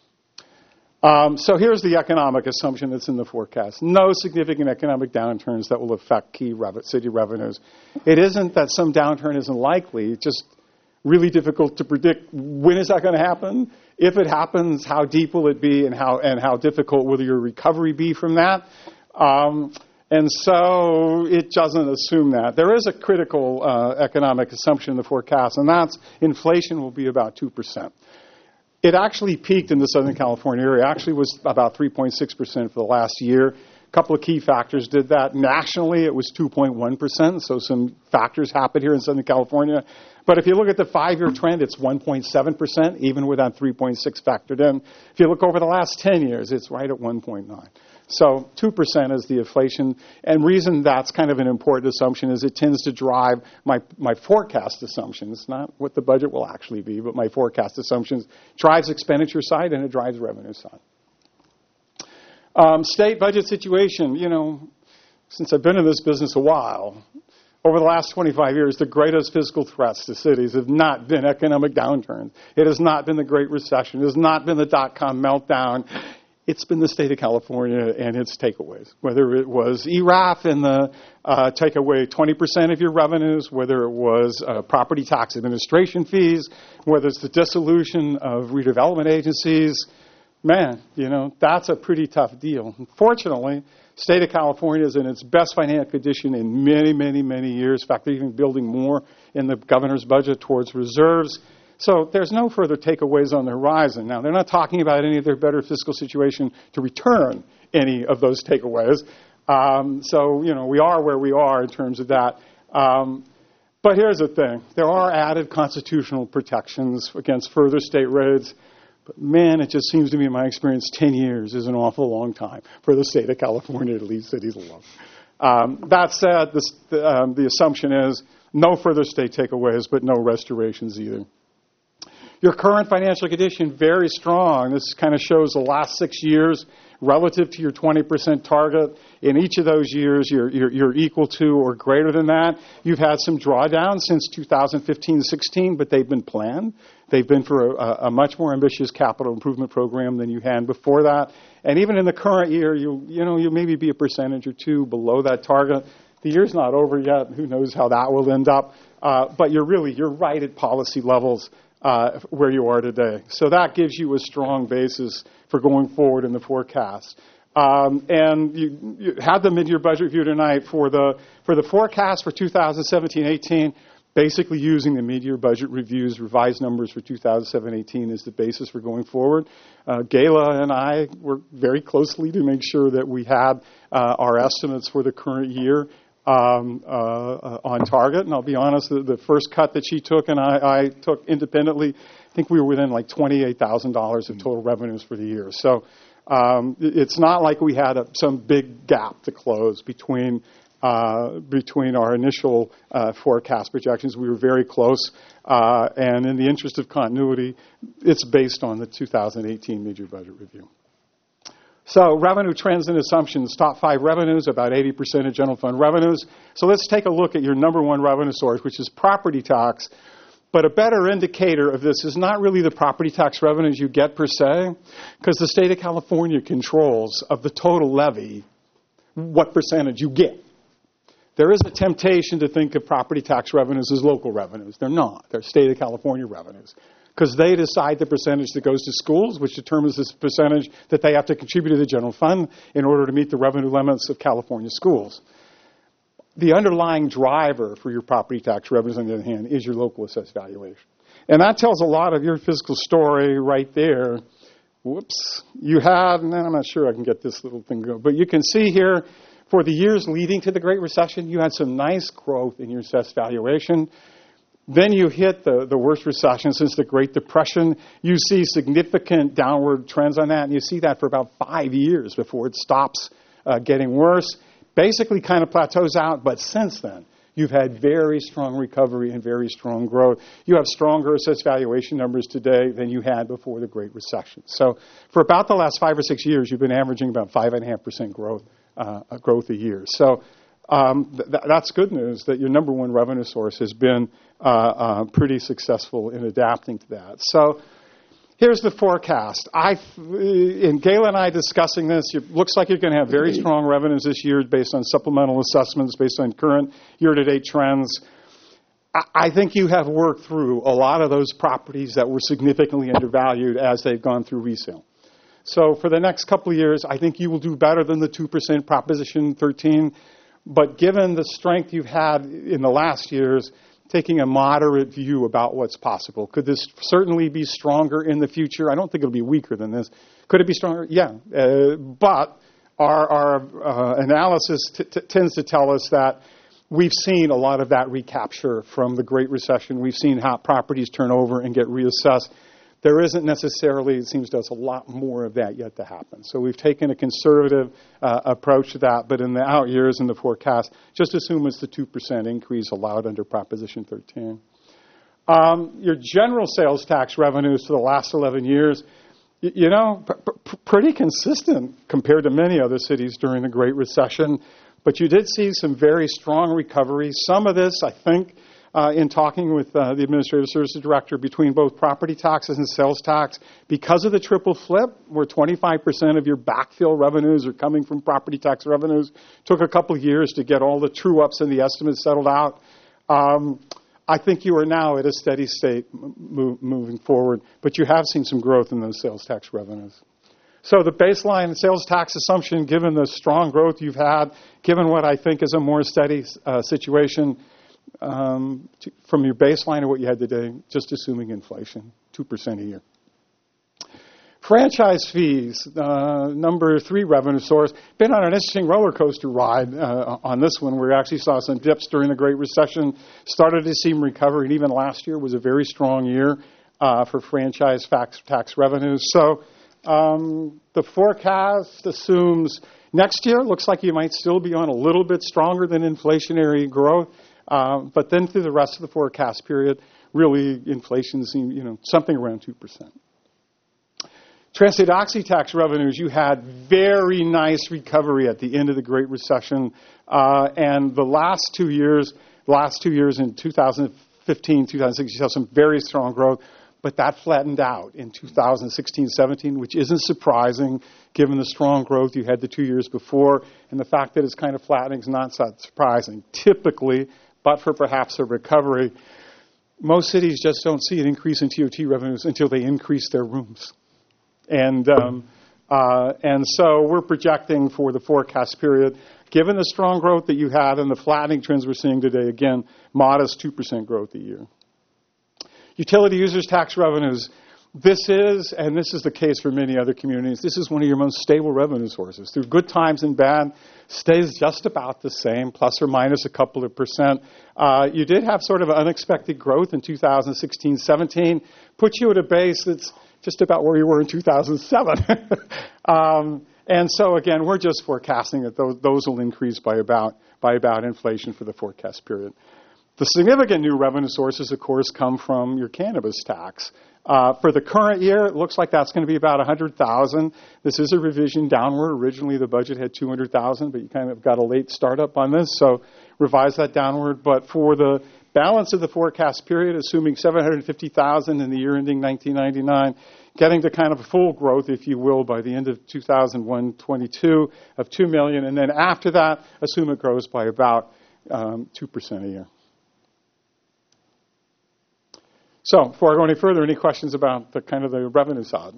[SPEAKER 2] Um, so here's the economic assumption that's in the forecast. No significant economic downturns that will affect key rev- city revenues. It isn't that some downturn isn't likely. It's just really difficult to predict when is that going to happen. If it happens, how deep will it be, and how and how difficult will your recovery be from that? Um, And so it doesn't assume that. There is a critical uh, economic assumption in the forecast, and that's inflation will be about two percent. It actually peaked in the Southern California area. It actually was about three point six percent for the last year. A couple of key factors did that. Nationally, it was two point one percent, so some factors happened here in Southern California. But if you look at the five-year trend, it's one point seven percent, even with that three point six factored in. If you look over the last ten years, it's right at one point nine. So two percent is the inflation. And reason that's kind of an important assumption is it tends to drive my, my forecast assumptions, not what the budget will actually be, but my forecast assumptions, drives expenditure side and it drives revenue side. Um, state budget situation, you know, since I've been in this business a while, over the last twenty-five years, the greatest fiscal threats to cities have not been economic downturns. It has not been the Great Recession. It has not been the dot-com meltdown. It's been the state of California and its takeaways, whether it was E R A F and the uh, take away twenty percent of your revenues, whether it was uh, property tax administration fees, whether it's the dissolution of redevelopment agencies. Man, you know, that's a pretty tough deal. Fortunately, the state of California is in its best financial condition in many, many, many years. In fact, they're even building more in the governor's budget towards reserves. So there's no further takeaways on the horizon. Now, they're not talking about any of their better fiscal situation to return any of those takeaways. Um, so, you know, we are where we are in terms of that. Um, but here's the thing. There are added constitutional protections against further state raids. But, man, it just seems to me, in my experience, ten years is an awful long time for the state of California to leave cities alone. Um, that said, this, the, um, the assumption is no further state takeaways, but no restorations either. Your current financial condition, very strong. This kind of shows the last six years relative to your twenty percent target. In each of those years, you're, you're, you're equal to or greater than that. You've had some drawdowns since two thousand fifteen sixteen, but they've been planned. They've been for a, a much more ambitious capital improvement program than you had before that. And even in the current year, you you know, you maybe be a percentage or two below that target. The year's not over yet. Who knows how that will end up? Uh, but you're really, you're right at policy levels Uh, where you are today. So that gives you a strong basis for going forward in the forecast. Um, and you, you had the mid-year budget review tonight for the for the forecast for two thousand seventeen eighteen. basically using the mid-year budget reviews, revised numbers for two thousand seven eighteen as the basis for going forward. Uh, Gayla and I worked very closely to make sure that we had uh, our estimates for the current year um, uh, uh, on target. And I'll be honest, the, the first cut that she took and I, I took independently, I think we were within like twenty-eight thousand dollars of total revenues for the year. So um, it's not like we had a, some big gap to close between Uh, between our initial uh, forecast projections. We were very close, uh, and in the interest of continuity, it's based on the two thousand eighteen mid-year budget review. So revenue trends and assumptions, top five revenues, about eighty percent of general fund revenues. So let's take a look at your number one revenue source, which is property tax. But a better indicator of this is not really the property tax revenues you get per se, because the state of California controls of the total levy what percentage you get. There is a temptation to think of property tax revenues as local revenues. They're not. They're state of California revenues because they decide the percentage that goes to schools, which determines this percentage that they have to contribute to the general fund in order to meet the revenue limits of California schools. The underlying driver for your property tax revenues, on the other hand, is your local assessed valuation. And that tells a lot of your fiscal story right there. Whoops. You had, and I'm not sure I can get this little thing going, but you can see here, for the years leading to the Great Recession, you had some nice growth in your assessed valuation. Then you hit the, the worst recession since the Great Depression. You see significant downward trends on that, and you see that for about five years before it stops uh, getting worse. Basically kind of plateaus out, but since then, you've had very strong recovery and very strong growth. You have stronger assessed valuation numbers today than you had before the Great Recession. So for about the last five or six years, you've been averaging about five point five percent growth. Uh, growth a year. So um, th- that's good news that your number one revenue source has been uh, uh, pretty successful in adapting to that. So here's the forecast. I, in Gayla and I discussing this, it looks like you're going to have very strong revenues this year based on supplemental assessments, based on current year-to-date trends. I, I think you have worked through a lot of those properties that were significantly undervalued as they've gone through resale. So for the next couple of years, I think you will do better than the two percent Proposition thirteen. But given the strength you've had in the last years, taking a moderate view about what's possible. Could this certainly be stronger in the future? I don't think it'll be weaker than this. Could it be stronger? Yeah. Uh, but our, our uh, analysis t- t- tends to tell us that we've seen a lot of that recapture from the Great Recession. We've seen how properties turn over and get reassessed. There isn't necessarily, it seems to us, a lot more of that yet to happen. So we've taken a conservative uh, approach to that, but in the out years in the forecast, just assume it's the two percent increase allowed under Proposition thirteen. Um, your general sales tax revenues for the last eleven years, y- you know, p- p- pretty consistent compared to many other cities during the Great Recession, but you did see some very strong recovery. Some of this, I think, Uh, in talking with uh, the Administrative Services Director, between both property taxes and sales tax, because of the triple flip, where twenty-five percent of your backfill revenues are coming from property tax revenues, took a couple of years to get all the true-ups and the estimates settled out. Um, I think you are now at a steady state mo- moving forward, but you have seen some growth in those sales tax revenues. So the baseline sales tax assumption, given the strong growth you've had, given what I think is a more steady uh, situation, Um, to, from your baseline of what you had today, just assuming inflation, two percent a year. Franchise fees, uh, number three revenue source. Been on an interesting roller coaster ride uh, on this one. We actually saw some dips during the Great Recession, started to see recovery, and even last year was a very strong year uh, for franchise tax, tax revenues. So um, the forecast assumes next year looks like you might still be on a little bit stronger than inflationary growth. Uh, but then through the rest of the forecast period, really inflation seemed, you know, something around two percent. Transit oxy tax revenues, you had very nice recovery at the end of the Great Recession. Uh, and the last two years, last two years in two thousand fifteen, two thousand sixteen, you saw some very strong growth. But that flattened out in two thousand sixteen seventeen, which isn't surprising given the strong growth you had the two years before. And the fact that it's kind of flattening is not that surprising. Typically, but for perhaps a recovery, most cities just don't see an increase in T O T revenues until they increase their rooms. And um, Uh, and so we're projecting for the forecast period, given the strong growth that you had and the flattening trends we're seeing today, again, modest two percent growth a year. Utility users tax revenues. This is, and this is the case for many other communities, this is one of your most stable revenue sources. Through good times and bad, stays just about the same, plus or minus a couple of percent. Uh, you did have sort of unexpected growth in two thousand sixteen seventeen, puts you at a base that's just about where you were in two thousand seven. um, and so, again, we're just forecasting that those, those will increase by about, by about inflation for the forecast period. The significant new revenue sources, of course, come from your cannabis tax. Uh, for the current year, it looks like that's going to be about one hundred thousand dollars. This is a revision downward. Originally, the budget had two hundred thousand dollars, but you kind of got a late startup on this, so revise that downward. But for the balance of the forecast period, assuming seven hundred fifty thousand dollars in the year ending nineteen ninety-nine, getting to kind of full growth, if you will, by the end of two thousand one twenty-two of two million dollars. And then after that, assume it grows by about um, two percent a year. So, before I go any further, any questions about the kind of the revenue side?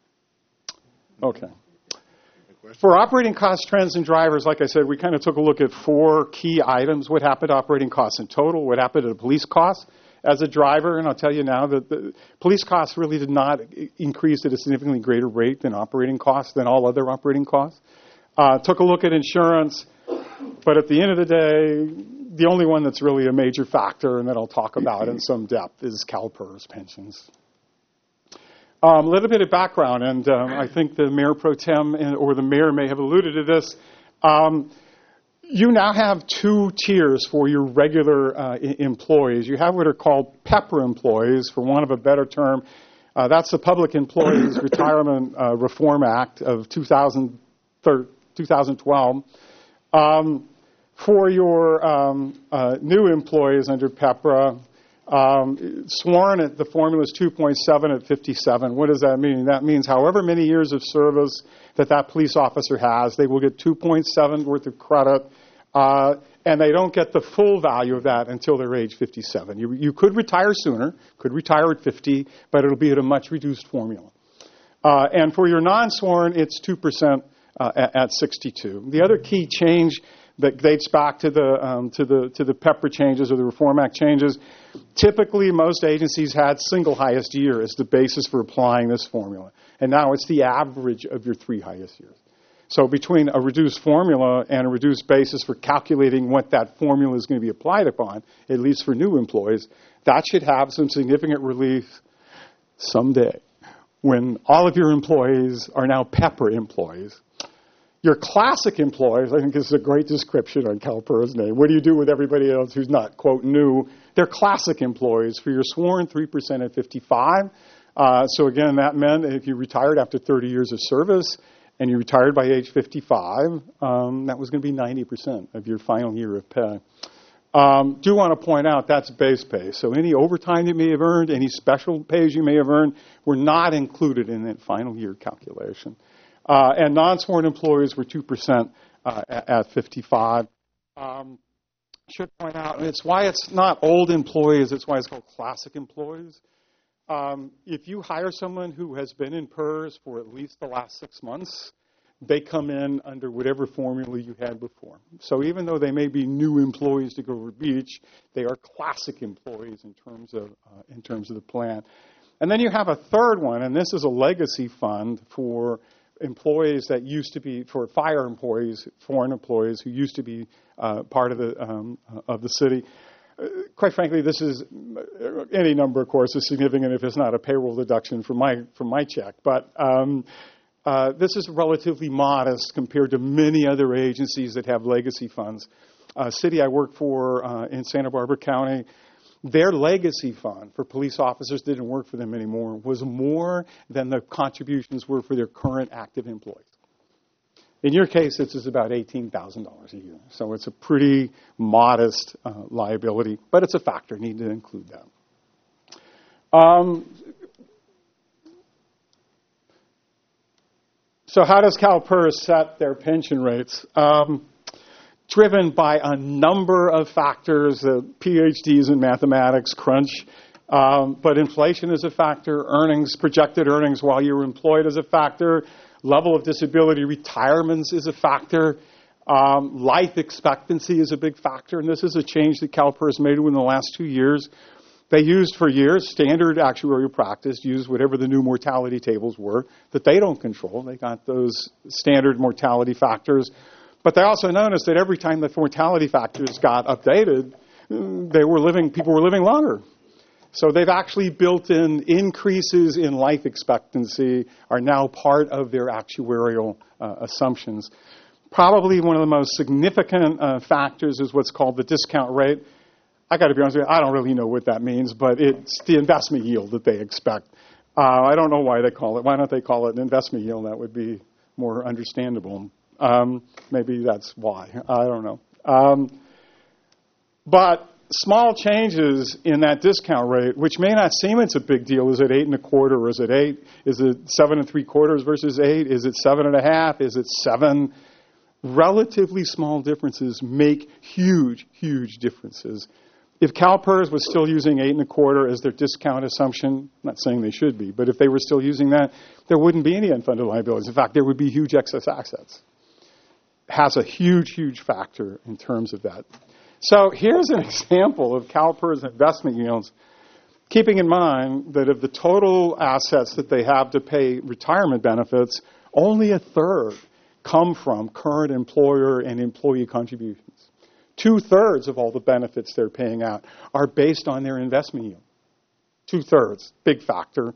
[SPEAKER 2] Okay. For operating cost trends and drivers, like I said, we kind of took a look at four key items. What happened to operating costs in total? What happened to the police costs as a driver? And I'll tell you now that the police costs really did not increase at a significantly greater rate than operating costs, than all other operating costs. Uh, took a look at insurance, but at the end of the day, the only one that's really a major factor, and that I'll talk about in some depth, is CalPERS pensions. A um, little bit of background, and um, I think the Mayor Pro Tem and, or the Mayor may have alluded to this. Um, you now have two tiers for your regular uh, I- employees. You have what are called PEPRA employees, for want of a better term. Uh, that's the Public Employees Retirement uh, Reform Act of two thousand twelve. Um, For your um, uh, new employees under PEPRA, um, sworn at the formula is two point seven at fifty-seven. What does that mean? That means however many years of service that that police officer has, they will get two point seven worth of credit, uh, and they don't get the full value of that until they're age fifty-seven. You, you could retire sooner, could retire at fifty, but it'll be at a much reduced formula. Uh, and for your non-sworn, it's two percent uh, at, at sixty-two. The other key change that dates back to the um, to the to the PEPRA changes or the Reform Act changes. Typically, most agencies had single highest year as the basis for applying this formula, and now it's the average of your three highest years. So between a reduced formula and a reduced basis for calculating what that formula is going to be applied upon, at least for new employees, that should have some significant relief someday when all of your employees are now PEPRA employees. Your classic employees, I think this is a great description on CalPERS name. What do you do with everybody else who's not, quote, new? They're classic employees. For your sworn, three percent at fifty-five. Uh, so again, that meant if you retired after thirty years of service and you retired by age fifty-five, um, that was going to be ninety percent of your final year of pay. Um, do want to point out that's base pay. So any overtime you may have earned, any special pays you may have earned, were not included in that final year calculation. Uh, and non-sworn employees were two percent uh, at, at fifty-five. Um, should point out, and it's why it's not old employees, it's why it's called classic employees. Um, if you hire someone who has been in PERS for at least the last six months, they come in under whatever formula you had before. So even though they may be new employees to Grover Beach, they are classic employees in terms of uh, in terms of the plan. And then you have a third one, and this is a legacy fund for employees that used to be, for fire employees, foreign employees who used to be uh, part of the um, of the city. Uh, quite frankly, this is any number, of course, is significant if it's not a payroll deduction from my from my check. But um, uh, this is relatively modest compared to many other agencies that have legacy funds. Uh, city I work for uh, in Santa Barbara County, their legacy fund for police officers that didn't work for them anymore was more than the contributions were for their current active employees. In your case, this is about eighteen thousand dollars a year. So it's a pretty modest uh, liability, but it's a factor. Need to include that. Um, so how does CalPERS set their pension rates? Um, driven by a number of factors, uh, P H Ds in mathematics, crunch, um, but inflation is a factor, earnings, projected earnings while you're employed is a factor, Level of disability, retirements is a factor. Um, life expectancy is a big factor, and this is a change that CalPERS made in the last two years. They used for years standard actuarial practice, used whatever the new mortality tables were that they don't control. They got those standard mortality factors. But they also noticed that every time the mortality factors got updated, they were living, people were living longer. So they've actually built in increases in life expectancy are now part of their actuarial uh, assumptions. Probably one of the most significant uh, factors is what's called the discount rate. I got to be honest with you, I don't really know what that means, but it's the investment yield that they expect. Uh, I don't know why they call it. Why don't they call it an investment yield? That would be more understandable. Um, maybe that's why. I don't know. Um, but small changes in that discount rate, which may not seem it's a big deal. Is it eight and a quarter, or is it eight? Is it seven and three quarters versus eight? Is it seven and a half? Is it seven? Relatively small differences make huge, huge differences. If CalPERS was still using eight and a quarter as their discount assumption, I'm not saying they should be, but if they were still using that, there wouldn't be any unfunded liabilities. In fact, there would be huge excess assets. Has a huge, huge factor in terms of that. So here's an example of CalPERS investment yields, keeping in mind that of the total assets that they have to pay retirement benefits, only a third come from current employer and employee contributions. Two-thirds of all the benefits they're paying out are based on their investment yield. Two-thirds, big factor.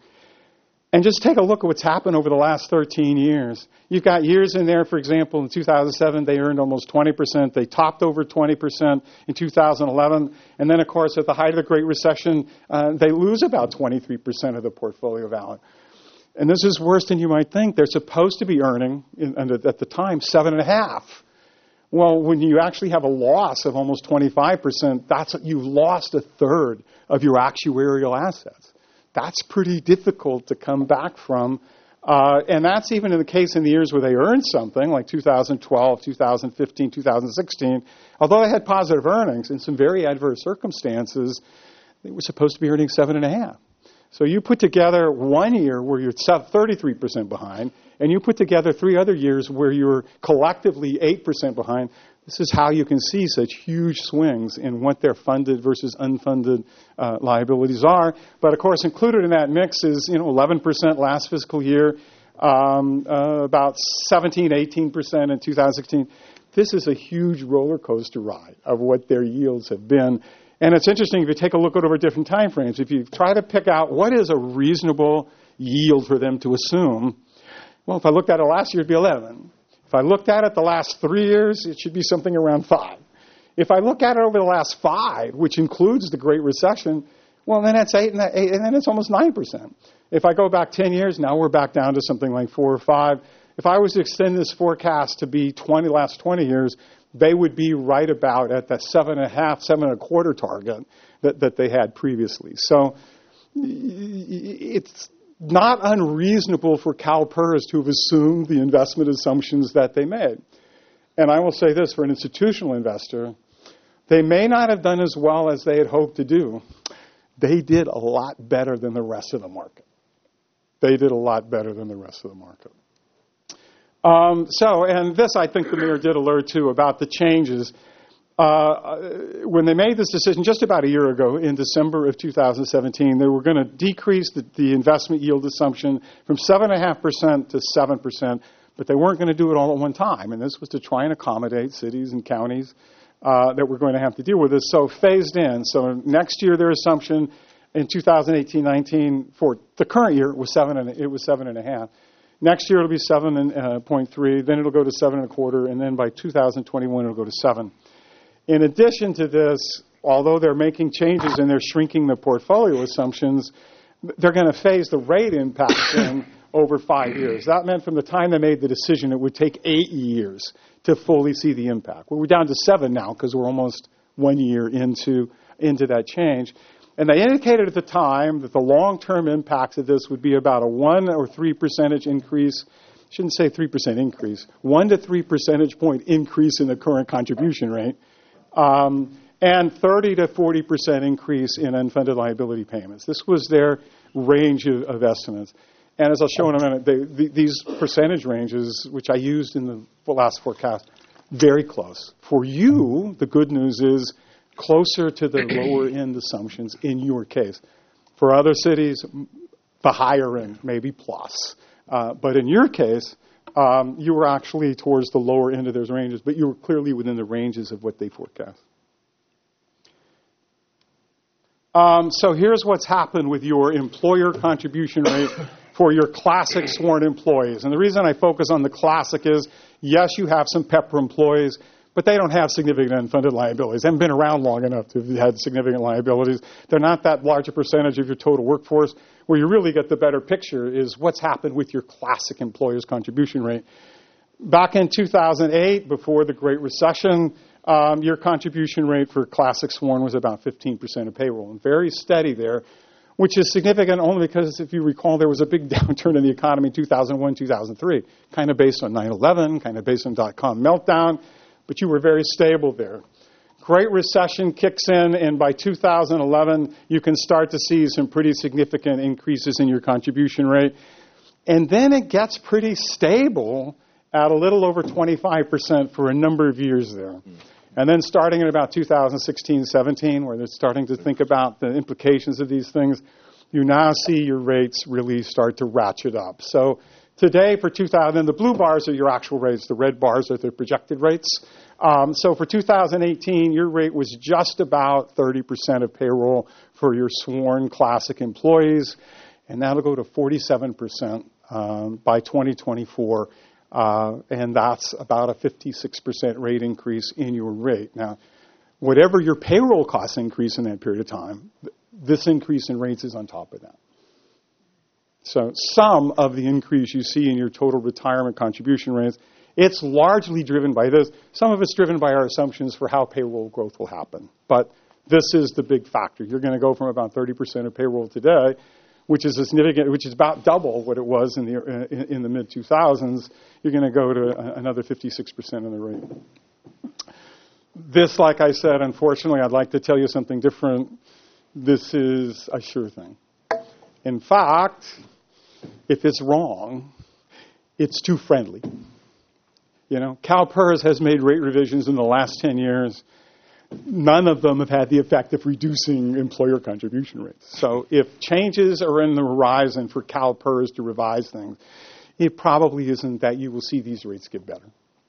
[SPEAKER 2] And just take a look at what's happened over the last thirteen years. You've got years in there, for example, in two thousand seven, they earned almost twenty percent. They topped over twenty percent in two thousand eleven. And then, of course, at the height of the Great Recession, uh, they lose about twenty-three percent of the portfolio value. And this is worse than you might think. They're supposed to be earning, in, at the time, seven and a half. Well, when you actually have a loss of almost twenty-five percent, that's you've lost a third of your actuarial assets. That's pretty difficult to come back from. Uh, and that's even in the case in the years where they earned something, like two thousand twelve, two thousand fifteen, two thousand sixteen. Although they had positive earnings in some very adverse circumstances, they were supposed to be earning seven and a half. So you put together one year where you're thirty-three percent behind, and you put together three other years where you're collectively eight percent behind. This is how you can see such huge swings in what their funded versus unfunded uh, liabilities are. But, of course, included in that mix is, you know, eleven percent last fiscal year, um, uh, about seventeen, eighteen percent in two thousand sixteen. This is a huge roller coaster ride of what their yields have been. And it's interesting if you take a look at over different time frames. If you try to pick out what is a reasonable yield for them to assume, well, if I looked at it last year, it'd be eleven. If I looked at it the last three years, it should be something around five. If I look at it over the last five, which includes the Great Recession, well, then it's eight, and, that eight, and then it's almost nine percent. If I go back ten years, now we're back down to something like four or five. If I was to extend this forecast to be twenty last twenty years, they would be right about at the seven and a half, seven and a quarter target that, that they had previously. So it's not unreasonable for CalPERS to have assumed the investment assumptions that they made. And I will say this, for an institutional investor, they may not have done as well as they had hoped to do. They did a lot better than the rest of the market. They did a lot better than the rest of the market. Um, so, and this I think the mayor did alert to about the changes. Uh, when they made this decision just about a year ago, in December of two thousand seventeen, they were going to decrease the, the investment yield assumption from seven point five percent to seven percent, but they weren't going to do it all at one time. And this was to try and accommodate cities and counties uh, that were going to have to deal with this. So phased in. So next year, their assumption in two thousand eighteen nineteen for the current year was seven and it was seven and a half. Next year it'll be seven point three. Then it'll go to seven and a quarter, and then by two thousand twenty-one it'll go to seven. In addition to this, although they're making changes and they're shrinking the portfolio assumptions, they're going to phase the rate impact in over five years. That meant from the time they made the decision, it would take eight years to fully see the impact. Well, we're down to seven now because we're almost one year into into that change. And they indicated at the time that the long-term impacts of this would be about a one or three percentage increase. I shouldn't say three percent increase. One to three percentage point increase in the current contribution rate. Um, and thirty to forty percent increase in unfunded liability payments. This was their range of, of estimates. And as I'll show in a minute, they, the, these percentage ranges, which I used in the last forecast, very close. For you, the good news is closer to the lower end assumptions in your case. For other cities, the higher end, maybe plus. Uh, but in your case, um, you were actually towards the lower end of those ranges, but you were clearly within the ranges of what they forecast. Um, so here's what's happened with your employer contribution rate for your classic sworn employees. And the reason I focus on the classic is, yes, you have some PEPR employees, but they don't have significant unfunded liabilities. They haven't been around long enough to have had significant liabilities. They're not that large a percentage of your total workforce. Where you really get the better picture is what's happened with your classic employer's contribution rate. Back in two thousand eight, before the Great Recession, um, your contribution rate for classic sworn was about fifteen percent of payroll, and very steady there, which is significant only because, if you recall, there was a big downturn in the economy in two thousand one, two thousand three, kind of based on nine eleven, kind of based on dot-com meltdown, but you were very stable there. Great Recession kicks in, and by two thousand eleven, you can start to see some pretty significant increases in your contribution rate. And then it gets pretty stable at a little over twenty-five percent for a number of years there. And then starting in about two thousand sixteen, seventeen, where they're starting to think about the implications of these things, you now see your rates really start to ratchet up. So today for two thousand, the blue bars are your actual rates. The red bars are the projected rates. Um, so for two thousand eighteen, your rate was just about thirty percent of payroll for your sworn classic employees, and that'll go to forty-seven percent um, by twenty twenty-four, uh, and that's about a fifty-six percent rate increase in your rate. Now, whatever your payroll costs increase in that period of time, this increase in rates is on top of that. So some of the increase you see in your total retirement contribution rates, it's largely driven by this. Some of it's driven by our assumptions for how payroll growth will happen. But this is the big factor. You're going to go from about thirty percent of payroll today, which is a significant, which is about double what it was in the in, in the mid two thousands. You're going to go to another fifty-six percent of the rate. This, like I said, unfortunately, I'd like to tell you something different. This is a sure thing. In fact, if it's wrong, it's too friendly. You know, CalPERS has made rate revisions in the last ten years. None of them have had the effect of reducing employer contribution rates. So if changes are in the horizon for CalPERS to revise things, it probably isn't that you will see these rates get better.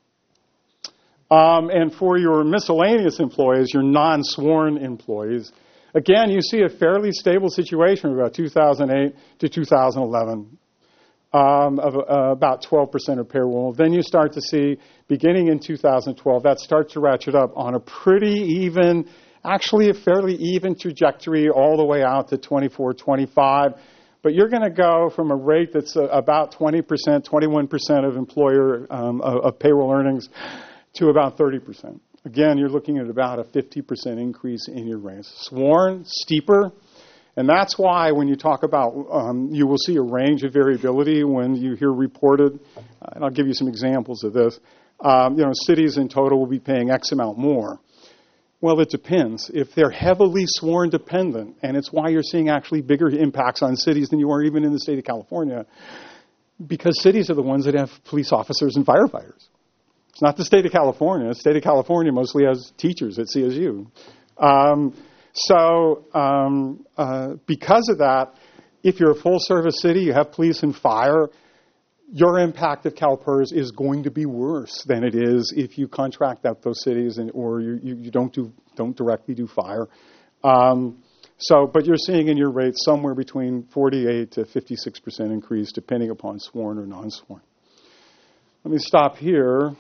[SPEAKER 2] Um, and for your miscellaneous employees, your non-sworn employees, again, you see a fairly stable situation from about two thousand eight to two thousand eleven. Um, of uh, about twelve percent of payroll. Then you start to see, beginning in two thousand twelve, that starts to ratchet up on a pretty even, actually a fairly even trajectory all the way out to twenty-four, twenty-five. But you're going to go from a rate that's uh, about twenty percent, twenty-one percent of employer um, of, of payroll earnings to about thirty percent. Again, you're looking at about a fifty percent increase in your rates. Sworn, steeper. And that's why when you talk about, um, you will see a range of variability when you hear reported, uh, and I'll give you some examples of this. Um, you know, cities in total will be paying X amount more. Well, it depends. If they're heavily sworn dependent, and it's why you're seeing actually bigger impacts on cities than you are even in the state of California, because cities are the ones that have police officers and firefighters. It's not the state of California. The state of California mostly has teachers at C S U. Um, So um, uh, because of that, if you're a full-service city, you have police and fire, your impact of CalPERS is going to be worse than it is if you contract out those cities and or you, you, you don't do don't directly do fire. Um, so, but you're seeing in your rates somewhere between forty-eight to fifty-six percent increase, depending upon sworn or non-sworn. Let me stop here.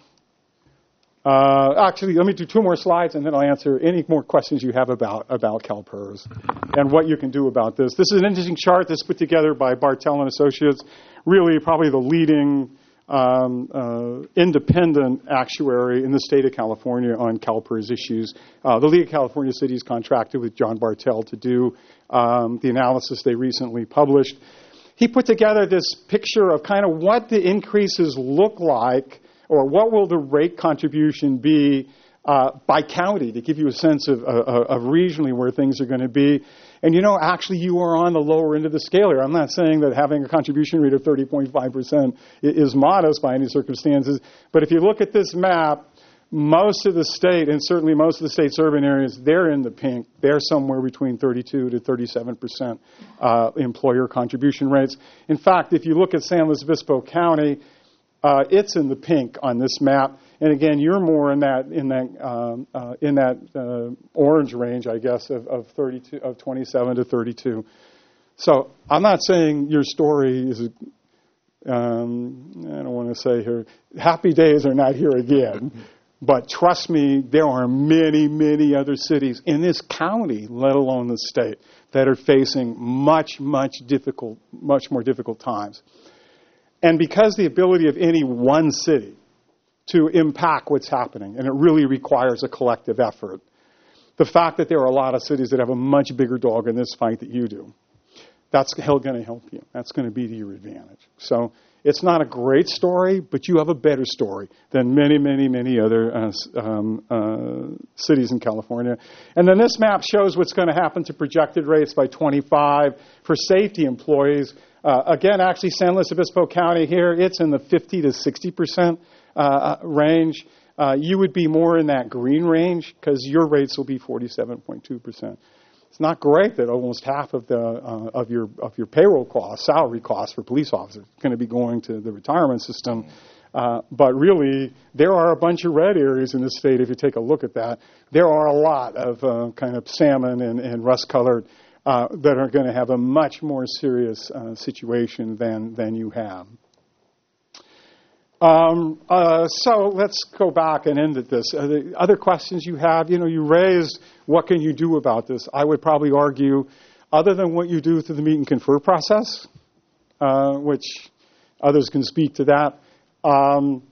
[SPEAKER 2] Uh, actually, let me do two more slides, and then I'll answer any more questions you have about, about CalPERS and what you can do about this. This is an interesting chart that's put together by Bartel and Associates, really probably the leading um, uh, independent actuary in the state of California on CalPERS issues. Uh, the League of California Cities contracted with John Bartel to do um, the analysis they recently published. He put together this picture of kind of what the increases look like, or what will the rate contribution be uh, by county to give you a sense of, of, of regionally where things are going to be. And, you know, actually you are on the lower end of the scale here. I'm not saying that having a contribution rate of thirty point five percent is modest by any circumstances. But if you look at this map, most of the state, and certainly most of the state's urban areas, they're in the pink. They're somewhere between thirty-two to thirty-seven percent uh, employer contribution rates. In fact, if you look at San Luis Obispo County, uh, it's in the pink on this map. And again, you're more in that in that um, uh, in that uh, orange range, I guess, of, of thirty-two, of twenty-seven to thirty-two. So I'm not saying your story is. Um, I don't want to say here, happy days are not here again. But trust me, there are many, many other cities in this county, let alone the state, that are facing much, much difficult, much more difficult times. And because the ability of any one city to impact what's happening, and it really requires a collective effort, the fact that there are a lot of cities that have a much bigger dog in this fight that you do, that's going to help you. That's going to be to your advantage. So it's not a great story, but you have a better story than many, many, many other uh, um, uh, cities in California. And then this map shows what's going to happen to projected rates by twenty-five for safety employees. Uh, again, actually, San Luis Obispo County here, it's in the fifty to sixty percent uh, range. Uh, you would be more in that green range because your rates will be forty-seven point two percent. It's not great that almost half of the uh, of your of your payroll costs, salary costs for police officers, are going to be going to the retirement system. Uh, but really, there are a bunch of red areas in the state. If you take a look at that, there are a lot of uh, kind of salmon and, and rust-colored uh, that are going to have a much more serious uh, situation than than you have. Um, uh, so let's go back and end at this. Uh, the other questions you have, you know, you raised, what can you do about this? I would probably argue, other than what you do through the meet and confer process, uh, which others can speak to that, um,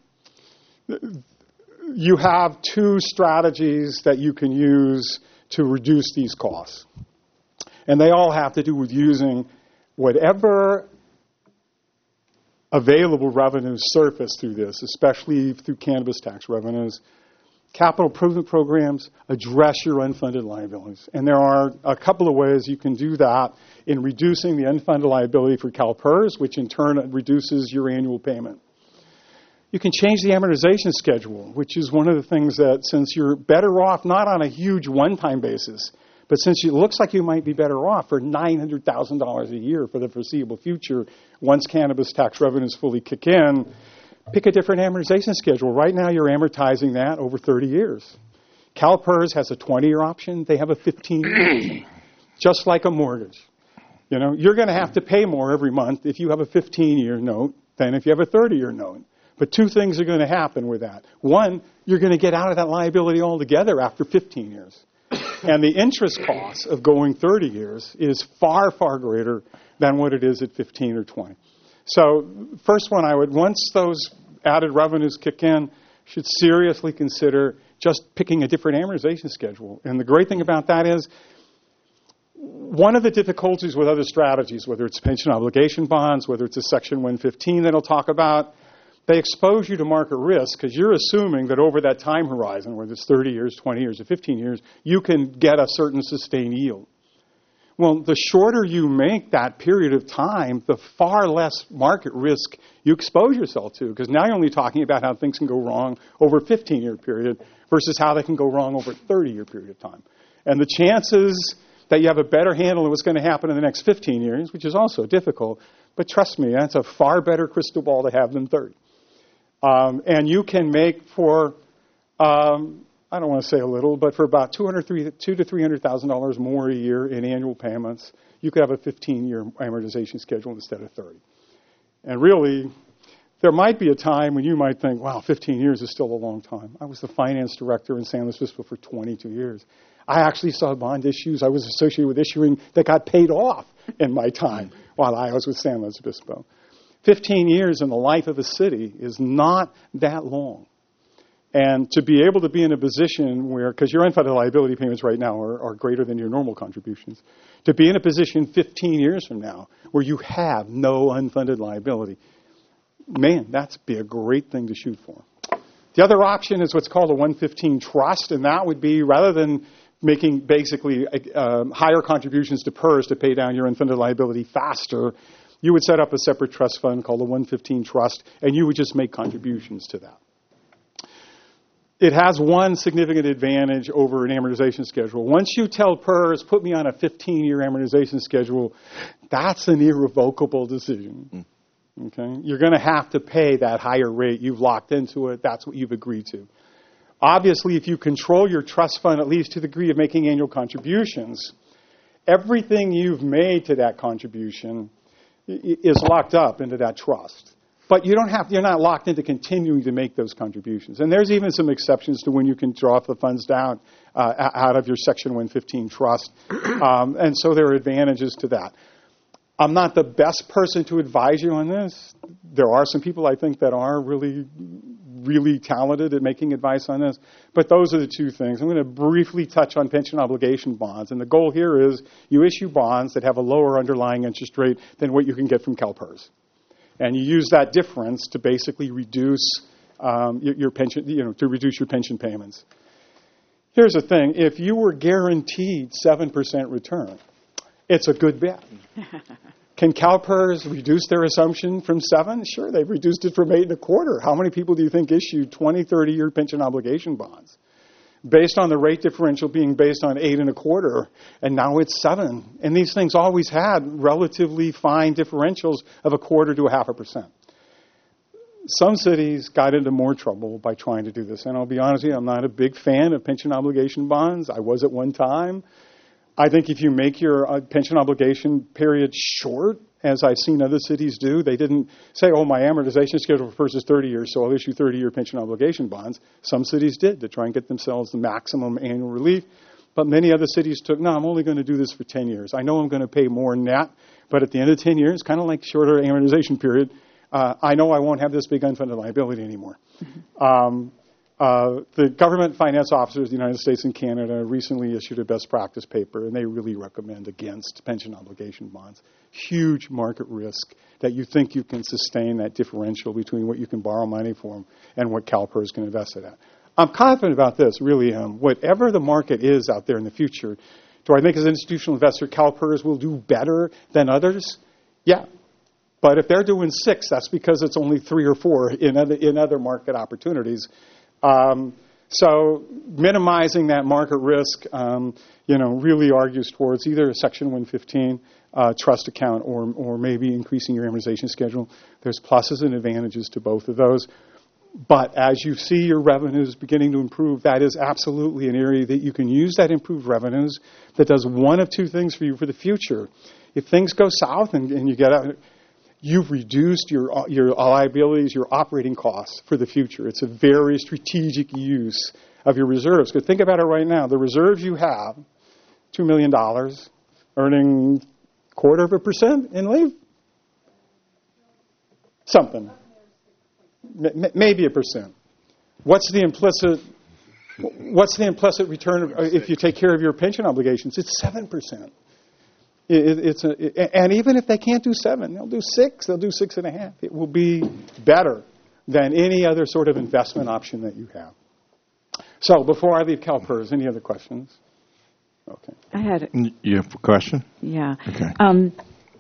[SPEAKER 2] you have two strategies that you can use to reduce these costs. And they all have to do with using whatever available revenues surface through this, especially through cannabis tax revenues. Capital improvement programs address your unfunded liabilities. And there are a couple of ways you can do that in reducing the unfunded liability for CalPERS, which in turn reduces your annual payment. You can change the amortization schedule, which is one of the things that, since you're better off not on a huge one-time basis, but since it looks like you might be better off for nine hundred thousand dollars a year for the foreseeable future, once cannabis tax revenues fully kick in, pick a different amortization schedule. Right now, you're amortizing that over thirty years. CalPERS has a twenty-year option. They have a fifteen-year option, just like a mortgage. You know, you're going to have to pay more every month if you have a fifteen-year note than if you have a thirty-year note. But two things are going to happen with that. One, you're going to get out of that liability altogether after fifteen years. And the interest cost of going thirty years is far, far greater than what it is at fifteen or twenty. So first one, I would, once those added revenues kick in, should seriously consider just picking a different amortization schedule. And the great thing about that is, one of the difficulties with other strategies, whether it's pension obligation bonds, whether it's a Section one fifteen that I'll talk about, they expose you to market risk because you're assuming that over that time horizon, whether it's thirty years, twenty years, or fifteen years, you can get a certain sustained yield. Well, the shorter you make that period of time, the far less market risk you expose yourself to, because now you're only talking about how things can go wrong over a fifteen-year period versus how they can go wrong over a thirty-year period of time. And the chances that you have a better handle on what's going to happen in the next fifteen years, which is also difficult, but trust me, that's a far better crystal ball to have than thirty. Um, and you can make for, um, I don't want to say a little, but for about two hundred, two to three hundred thousand dollars more a year in annual payments, you could have a fifteen-year amortization schedule instead of thirty. And really, there might be a time when you might think, "Wow, fifteen years is still a long time." I was the finance director in San Luis Obispo for twenty-two years. I actually saw bond issues I was associated with issuing that got paid off in my time while I was with San Luis Obispo. fifteen years in the life of a city is not that long. And to be able to be in a position where, because your unfunded liability payments right now are, are greater than your normal contributions, to be in a position fifteen years from now where you have no unfunded liability, man, that's be a great thing to shoot for. The other option is what's called a one fifteen trust, and that would be rather than making basically uh, higher contributions to P E R S to pay down your unfunded liability faster, you would set up a separate trust fund called a one fifteen trust, and you would just make contributions to that. It has one significant advantage over an amortization schedule. Once you tell P E R S, put me on a fifteen-year amortization schedule, that's an irrevocable decision. Okay? You're going to have to pay that higher rate. You've locked into it. That's what you've agreed to. Obviously, if you control your trust fund at least to the degree of making annual contributions, everything you've made to that contribution is locked up into that trust. But you don't have, you're not locked into continuing to make those contributions. And there's even some exceptions to when you can draw the funds down uh, out of your Section one fifteen trust. Um, and so there are advantages to that. I'm not the best person to advise you on this. There are some people I think that are really, really talented at making advice on this. But those are the two things. I'm going to briefly touch on pension obligation bonds. And the goal here is you issue bonds that have a lower underlying interest rate than what you can get from CalPERS. And you use that difference to basically reduce um, your, your pension, you know, to reduce your pension payments. Here's the thing: if you were guaranteed seven percent return, it's a good bet. Can CalPERS reduce their assumption from seven? Sure, they've reduced it from eight and a quarter. How many people do you think issued twenty, thirty-year pension obligation bonds based on the rate differential being based on eight and a quarter, and now it's seven? And these things always had relatively fine differentials of a quarter to a half a percent. Some cities got into more trouble by trying to do this. And I'll be honest with you, I'm not a big fan of pension obligation bonds. I was at one time. I think if you make your uh, pension obligation period short, as I've seen other cities do, they didn't say, oh, my amortization schedule for first is thirty years, so I'll issue thirty-year pension obligation bonds. Some cities did to try and get themselves the maximum annual relief. But many other cities took, no, I'm only going to do this for ten years. I know I'm going to pay more net, but at the end of ten years, kind of like shorter amortization period, uh, I know I won't have this big unfunded liability anymore. Mm-hmm. Um, Uh, the government finance officers of the United States and Canada recently issued a best practice paper, and they really recommend against pension obligation bonds. Huge market risk that you think you can sustain that differential between what you can borrow money for and what CalPERS can invest it at. I'm confident about this, really. Um, whatever the market is out there in the future, do I think as an institutional investor CalPERS will do better than others? Yeah. But if they're doing six, that's because it's only three or four in other, in other market opportunities. Um, so minimizing that market risk, um, you know, really argues towards either a Section one fifteen uh, trust account or, or maybe increasing your amortization schedule. There's pluses and advantages to both of those. But as you see your revenues beginning to improve, that is absolutely an area that you can use that improved revenues that does one of two things for you for the future. If things go south and, and you get out, you've reduced your your liabilities, your operating costs for the future. It's a very strategic use of your reserves. Because think about it right now. The reserves you have, two million dollars, earning quarter of a percent in leave? Something. M- maybe a percent. What's the implicit what's the implicit return if you take care of your pension obligations? It's seven percent. It, it's a, it, and even if they can't do seven, they'll do six, they'll do six and a half. It will be better than any other sort of investment option that you have. So before I leave CalPERS, any other questions? Okay.
[SPEAKER 13] I had
[SPEAKER 1] a, you have a question?
[SPEAKER 13] Yeah.
[SPEAKER 1] Okay.
[SPEAKER 13] Um,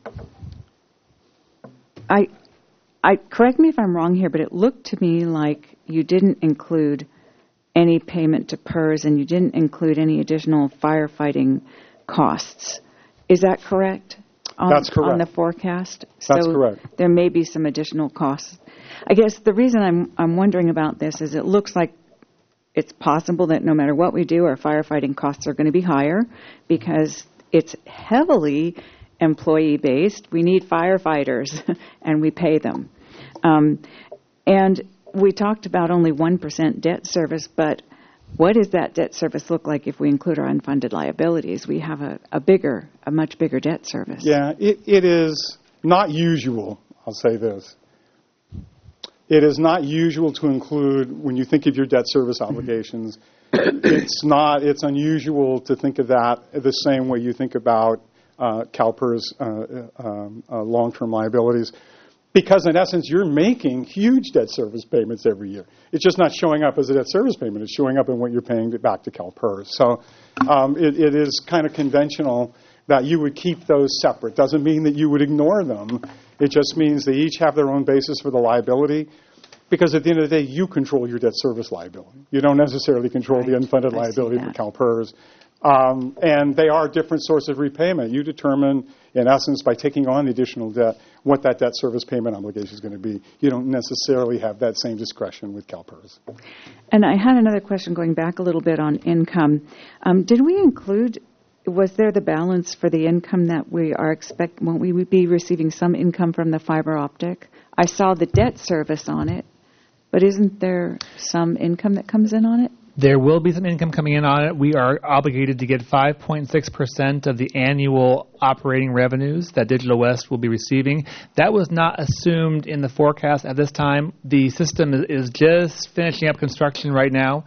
[SPEAKER 13] I, I correct me if I'm wrong here, but it looked to me like you didn't include any payment to PERS and you didn't include any additional firefighting costs. Is that correct? On,
[SPEAKER 2] That's correct.
[SPEAKER 13] On the forecast?
[SPEAKER 2] That's
[SPEAKER 13] so
[SPEAKER 2] correct.
[SPEAKER 13] There may be some additional costs. I guess the reason I'm I'm wondering about this is it looks like it's possible that no matter what we do, our firefighting costs are going to be higher because it's heavily employee-based. We need firefighters, and we pay them. Um, and we talked about only one percent debt service, but what does that debt service look like if we include our unfunded liabilities? We have a, a bigger, a much bigger debt service.
[SPEAKER 2] Yeah, it, it is not usual, I'll say this. It is not usual to include, when you think of your debt service obligations, it's not, it's unusual to think of that the same way you think about uh, CalPERS uh, um, uh, long-term liabilities. Because in essence, you're making huge debt service payments every year. It's just not showing up as a debt service payment. It's showing up in what you're paying back to CalPERS. So um, it, it is kind of conventional that you would keep those separate. Doesn't mean that you would ignore them. It just means they each have their own basis for the liability. Because at the end of the day, you control your debt service liability. You don't necessarily control right. the unfunded I liability for CalPERS. Um, and they are different sources of repayment. You determine, in essence, by taking on the additional debt, what that debt service payment obligation is going to be. You don't necessarily have that same discretion with CalPERS.
[SPEAKER 13] And I had another question going back a little bit on income. Um, did we include, was there the balance for the income that we are expect, won't we be receiving some income from the fiber optic? I saw the debt service on it, but isn't there some income that comes in on it?
[SPEAKER 14] There will be some income coming in on it. We are obligated to get five point six percent of the annual operating revenues that Digital West will be receiving. That was not assumed in the forecast at this time. The system is just finishing up construction right now,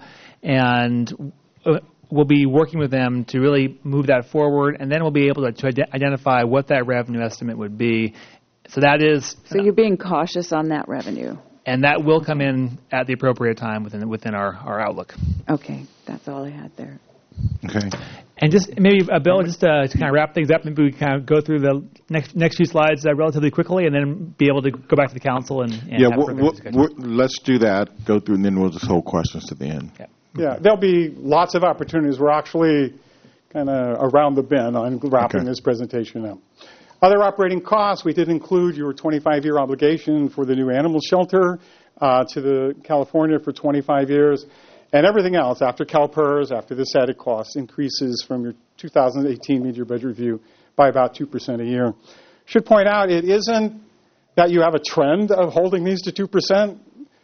[SPEAKER 14] and we'll be working with them to really move that forward, and then we'll be able to, to identify what that revenue estimate would be. So that is...
[SPEAKER 13] So you're being cautious on that revenue?
[SPEAKER 14] And that will come in at the appropriate time within within our, our outlook.
[SPEAKER 13] Okay, that's all I had there.
[SPEAKER 1] Okay.
[SPEAKER 14] And just maybe, uh, Bill, just uh, to kind of wrap things up, maybe we kind of go through the next next few slides uh, relatively quickly, and then be able to go back to the council and, and
[SPEAKER 1] yeah,
[SPEAKER 14] have
[SPEAKER 1] we'll,
[SPEAKER 14] further
[SPEAKER 1] we'll,
[SPEAKER 14] discussion.
[SPEAKER 1] we'll, let's do that. Go through, and then we'll just hold questions to the end.
[SPEAKER 14] Yeah,
[SPEAKER 2] yeah there'll be lots of opportunities. We're actually kind of around the bend on wrapping okay. this presentation up. Other operating costs, we did include your twenty-five year obligation for the new animal shelter uh, to the California for twenty-five years. And everything else, after CalPERS, after this added cost, increases from your two thousand eighteen mid-year budget review by about two percent a year. Should point out, it isn't that you have a trend of holding these to two percent.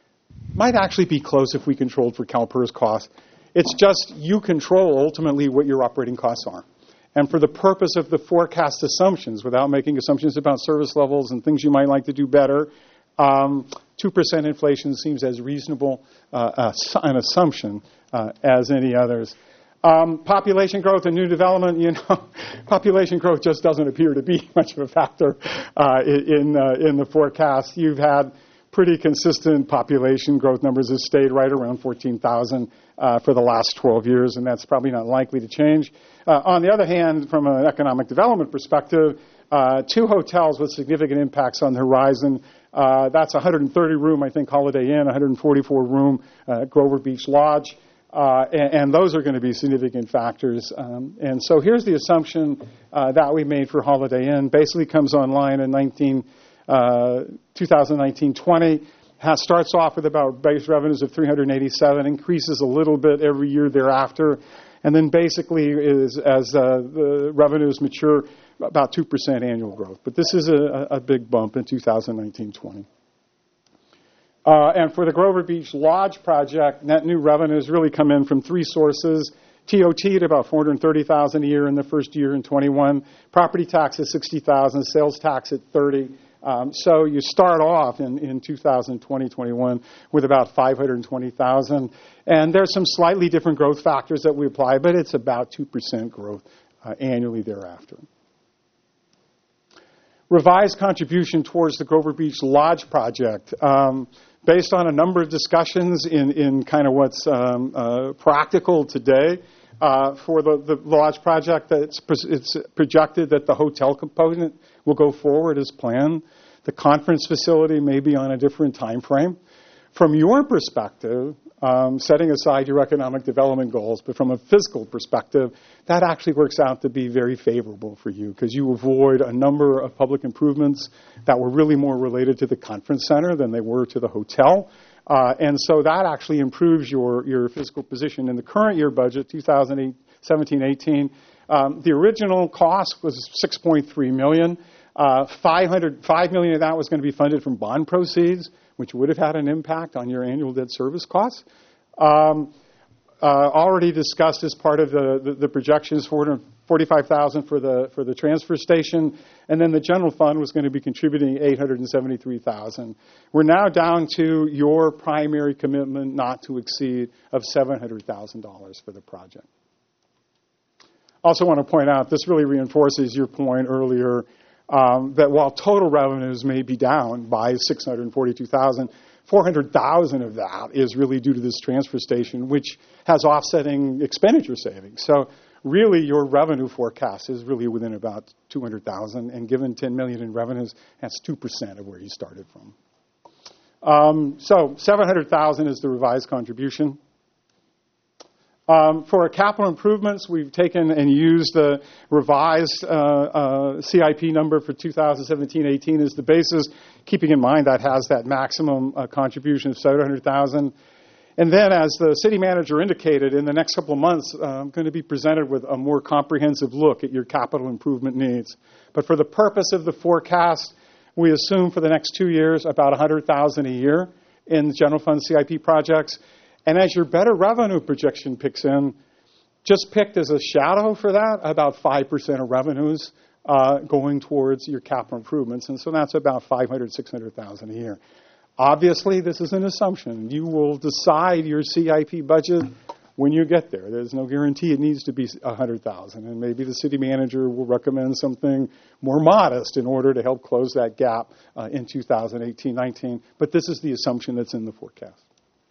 [SPEAKER 2] Might actually be close if we controlled for CalPERS costs. It's just you control ultimately what your operating costs are. And for the purpose of the forecast assumptions, without making assumptions about service levels and things you might like to do better, um, two percent inflation seems as reasonable uh, an assumption uh, as any others. Um, population growth and new development, you know, population growth just doesn't appear to be much of a factor uh, in, uh, in the forecast. You've had pretty consistent population growth numbers that stayed right around fourteen thousand uh, for the last twelve years, and that's probably not likely to change. Uh, on the other hand, from an economic development perspective, uh, two hotels with significant impacts on the horizon. Uh, that's one hundred thirty room, I think, Holiday Inn, one hundred forty-four room uh, Grover Beach Lodge, uh, and, and those are going to be significant factors. Um, and so here's the assumption uh, that we made for Holiday Inn. Basically comes online in nineteen, uh, twenty nineteen twenty. Has, starts off with about base revenues of three hundred eighty-seven, increases a little bit every year thereafter, and then basically is as uh, the revenues mature, about two percent annual growth. But this is a, a big bump in two thousand nineteen twenty. Uh, and for the Grover Beach Lodge project, net new revenues really come in from three sources. T O T at about four hundred thirty thousand dollars a year in the first year in twenty-one. Property tax at sixty thousand dollars, sales tax at thirty thousand dollars. Um, so you start off in, in two thousand twenty twenty-one with about five hundred twenty thousand dollars. And there's some slightly different growth factors that we apply, but it's about two percent growth uh, annually thereafter. Revised contribution towards the Grover Beach Lodge project. Um, based on a number of discussions in, in kind of what's um, uh, practical today, uh, for the, the Lodge project, it's, it's projected that the hotel component will go forward as planned. The conference facility may be on a different time frame. From your perspective, um, setting aside your economic development goals, but from a fiscal perspective, that actually works out to be very favorable for you because you avoid a number of public improvements that were really more related to the conference center than they were to the hotel. Uh, and so that actually improves your, your fiscal position. In the current year budget, two thousand seventeen eighteen, um, the original cost was six point three million dollars. Uh, five hundred, five million dollars of that was going to be funded from bond proceeds, which would have had an impact on your annual debt service costs. Um, uh, already discussed as part of the, the, the projections, four hundred forty-five thousand dollars for the for the transfer station, and then the general fund was going to be contributing eight hundred seventy-three thousand dollars. We're now down to your primary commitment not to exceed of seven hundred thousand dollars for the project. Also want to point out, this really reinforces your point earlier. um, that while total revenues may be down by six hundred forty-two thousand, four hundred thousand of that is really due to this transfer station, which has offsetting expenditure savings. So really, your revenue forecast is really within about two hundred thousand, and given ten million in revenues, that's two percent of where you started from. Um, so seven hundred thousand is the revised contribution. Um, for our capital improvements, we've taken and used the revised uh, uh, C I P number for two thousand seventeen eighteen as the basis, keeping in mind that has that maximum uh, contribution of seven hundred thousand. And then, as the city manager indicated, in the next couple of months, uh, I'm going to be presented with a more comprehensive look at your capital improvement needs. But for the purpose of the forecast, we assume for the next two years about one hundred thousand dollars a year in general fund C I P projects. And as your better revenue projection picks in, just picked as a shadow for that, about five percent of revenues uh, going towards your capital improvements. And so that's about five hundred thousand dollars, six hundred thousand dollars a year. Obviously, this is an assumption. You will decide your C I P budget when you get there. There's no guarantee it needs to be one hundred thousand dollars. And maybe the city manager will recommend something more modest in order to help close that gap uh, in two thousand eighteen nineteen. But this is the assumption that's in the forecast.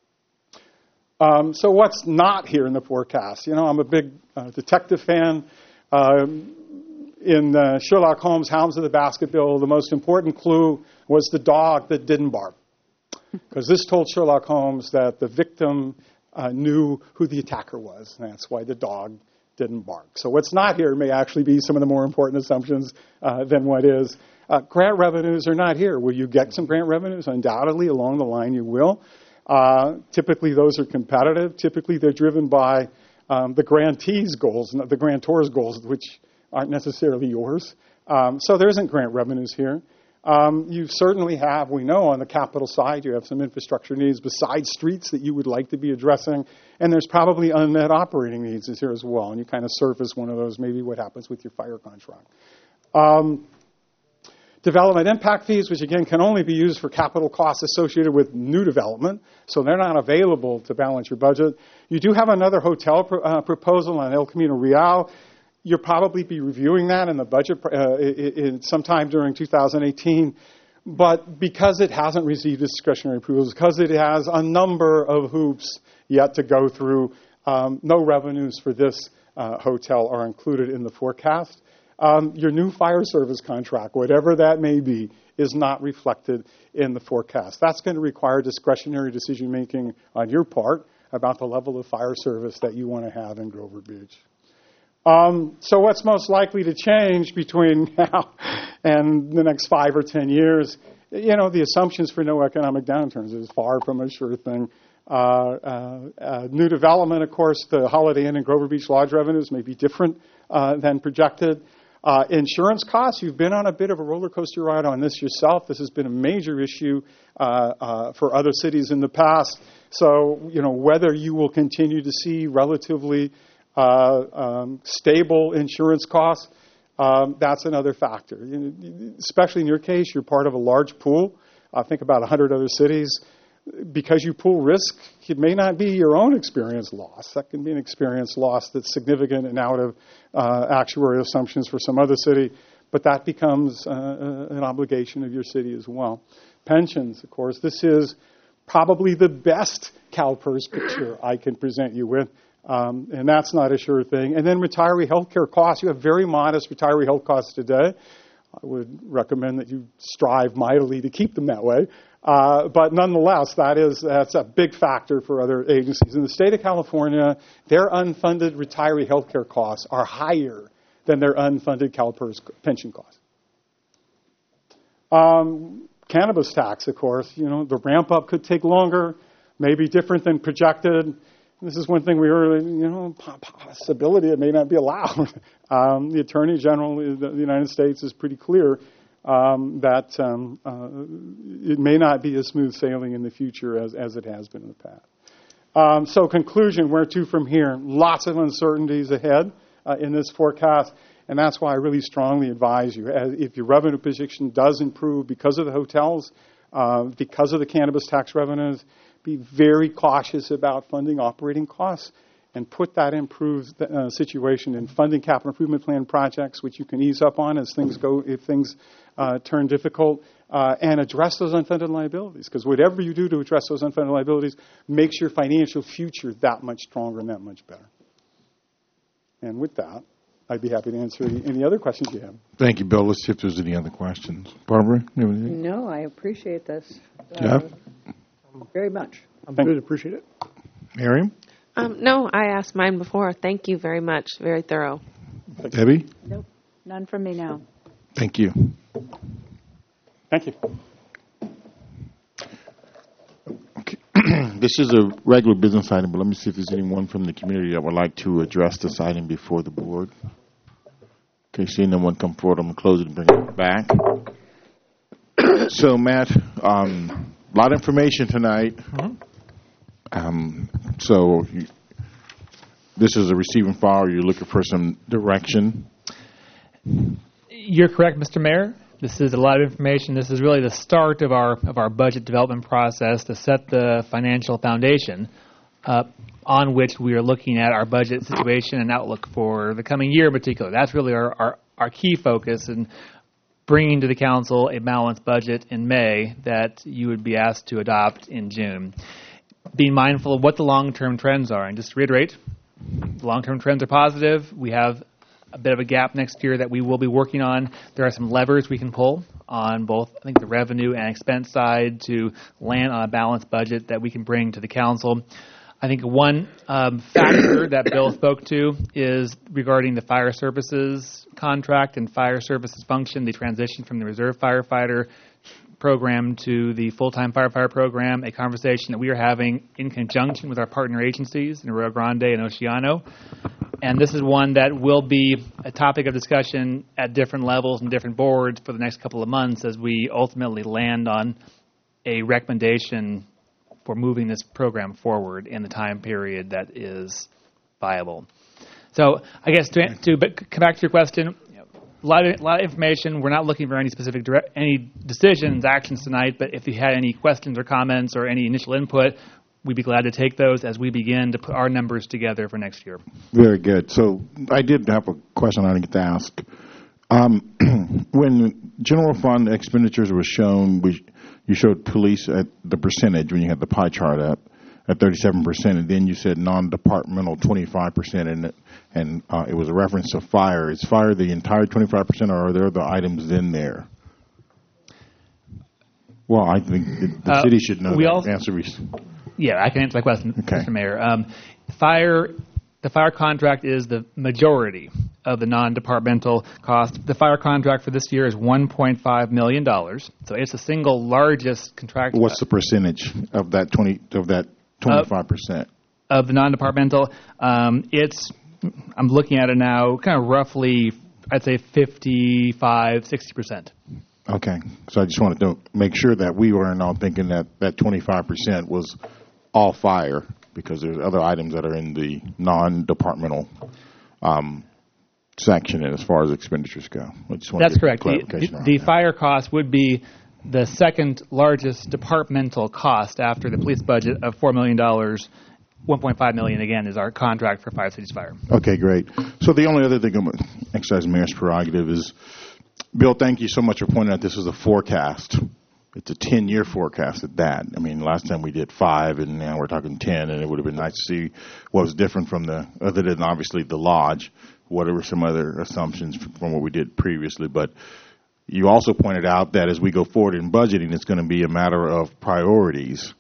[SPEAKER 2] Um, so what's not here in the forecast? You know, I'm a big uh, detective fan. Um, in uh, Sherlock Holmes' Hounds of the Baskerville, the most important clue was the dog that didn't bark. Because this told Sherlock Holmes that the victim uh, knew who the attacker was, and that's why the dog didn't bark. So what's not here may actually be some of the more important assumptions uh, than what is. Uh, grant revenues are not here. Will you get some grant revenues? Undoubtedly, along the line you will. Uh, typically, those are competitive. Typically, they're driven by um, the grantee's goals, the grantor's goals, which aren't necessarily yours. Um, so there isn't grant revenues here. Um, you certainly have, we know, on the capital side, you have some infrastructure needs besides streets that you would like to be addressing, and there's probably unmet operating needs here as well, and you kind of surface one of those, maybe what happens with your fire contract. Um, Development impact fees, which again can only be used for capital costs associated with new development, so they're not available to balance your budget. You do have another hotel pro- uh, proposal on El Camino Real. You'll probably be reviewing that in the budget uh, in sometime during two thousand eighteen. But because it hasn't received discretionary approvals, because it has a number of hoops yet to go through, um, no revenues for this uh, hotel are included in the forecast. Um, your new fire service contract, whatever that may be, is not reflected in the forecast. That's going to require discretionary decision-making on your part about the level of fire service that you want to have in Grover Beach. Um, so what's most likely to change between now and the next five or ten years? You know, the assumptions for no economic downturns is far from a sure thing. Uh, uh, uh, new development, of course, the Holiday Inn and Grover Beach Lodge revenues may be different uh, than projected. Uh, insurance costs, you've been on a bit of a roller coaster ride on this yourself. This has been a major issue uh, uh, for other cities in the past. So, you know, whether you will continue to see relatively uh, um, stable insurance costs, um, that's another factor. You know, especially in your case, you're part of a large pool. I think about one hundred other cities. Because you pool risk, it may not be your own experience loss. That can be an experience loss that's significant and out of uh, actuarial assumptions for some other city, but that becomes uh, an obligation of your city as well. Pensions, of course. This is probably the best CalPERS picture I can present you with, um, and that's not a sure thing. And then retiree health care costs. You have very modest retiree health costs today. I would recommend that you strive mightily to keep them that way. Uh, but nonetheless, that is, that's a big factor for other agencies. In the state of California, their unfunded retiree health care costs are higher than their unfunded CalPERS pension costs. Um, cannabis tax, of course, you know, the ramp up could take longer, may be different than projected. This is one thing we heard, you know, possibility it may not be allowed. um, the Attorney General of the United States is pretty clear um, that um, uh, it may not be a smooth sailing in the future as, as it has been in the past. Um, so conclusion, where to from here? Lots of uncertainties ahead uh, in this forecast, and that's why I really strongly advise you, as if your revenue position does improve because of the hotels, uh, because of the cannabis tax revenues, be very cautious about funding operating costs and put that improved uh, situation in funding capital improvement plan projects, which you can ease up on as things go, if things uh, turn difficult, uh, and address those unfunded liabilities. Because whatever you do to address those unfunded liabilities makes your financial future that much stronger and that much better. And with that, I'd be happy to answer any, any other questions you have.
[SPEAKER 1] Thank you, Bill. Let's see if there's any other questions. Barbara? Anything?
[SPEAKER 18] No, I appreciate this.
[SPEAKER 1] Jeff?
[SPEAKER 18] Uh, very much.
[SPEAKER 6] I'm good. Appreciate it.
[SPEAKER 1] Miriam?
[SPEAKER 3] Um, no, I asked mine before. Thank you very much. Very thorough.
[SPEAKER 1] Debbie?
[SPEAKER 13] Nope, none from me now.
[SPEAKER 1] Thank you.
[SPEAKER 2] Thank you.
[SPEAKER 1] Okay. This is a regular business item, but let me see if there's anyone from the community that would like to address this item before the board. Okay, seeing no one come forward, I'm going to close it and bring it back. So, Matt, um, a lot of information tonight.
[SPEAKER 14] Mm-hmm.
[SPEAKER 1] Um, so, you, this is a receiving file. You're looking for some direction.
[SPEAKER 14] You're correct, Mister Mayor. This is a lot of information. This is really the start of our of our budget development process to set the financial foundation uh, on which we are looking at our budget situation and outlook for the coming year in particular. That's really our, our, our key focus in bringing to the council a balanced budget in May that you would be asked to adopt in June. Being mindful of what the long-term trends are. And just to reiterate, the long-term trends are positive. We have a bit of a gap next year that we will be working on. There are some levers we can pull on both, I think, the revenue and expense side to land on a balanced budget that we can bring to the council. I think one um, factor that Bill spoke to is regarding the fire services contract and fire services function, the transition from the reserve firefighter program to the full-time firefighter program, a conversation that we are having in conjunction with our partner agencies in Rio Grande and Oceano. And this is one that will be a topic of discussion at different levels and different boards for the next couple of months as we ultimately land on a recommendation for moving this program forward in the time period that is viable. So I guess to, to come back to your question, a lot of, a lot of information. We're not looking for any specific direct, any decisions, actions tonight, but if you had any questions or comments or any initial input, we'd be glad to take those as we begin to put our numbers together for next year.
[SPEAKER 1] Very good. So I did have a question I didn't get to ask. Um, when general fund expenditures were shown, we, you showed police at the percentage when you had the pie chart up at thirty-seven percent, and then you said non-departmental twenty-five percent, and and uh, it was a reference to fire. Is fire the entire twenty-five percent, or are there other items in there? Well, I think the, the uh, city should know
[SPEAKER 14] we
[SPEAKER 1] that.
[SPEAKER 14] Also,
[SPEAKER 1] answer.
[SPEAKER 14] Yeah, I can answer that question,
[SPEAKER 1] okay.
[SPEAKER 14] Mister Mayor. Um, fire, the fire contract is the majority of the non-departmental cost. The fire contract for this year is one point five million dollars, so it's the single largest contract.
[SPEAKER 1] What's the percentage of that twenty of that twenty-five percent
[SPEAKER 14] of the non-departmental? Um, it's I'm looking at it now, kind of roughly, I'd say fifty-five, sixty percent.
[SPEAKER 1] Okay, so I just wanted to make sure that we weren't all thinking that that twenty-five percent was all fire, because there's other items that are in the non-departmental um, section as far as expenditures go. I just wanted
[SPEAKER 14] That's
[SPEAKER 1] to
[SPEAKER 14] correct. The, the, the fire cost would be the second largest departmental cost after the police budget of four million dollars. one point five million dollars, again, is our contract for Five Cities Fire.
[SPEAKER 1] Okay, great. So the only other thing I'm going to exercise the mayor's prerogative is, Bill, thank you so much for pointing out this is a forecast. It's a ten-year forecast at that. I mean, last time we did five, and now we're talking ten, and it would have been nice to see what was different from the, other than obviously the lodge, whatever some other assumptions from what we did previously. But you also pointed out that as we go forward in budgeting, it's going to be a matter of priorities.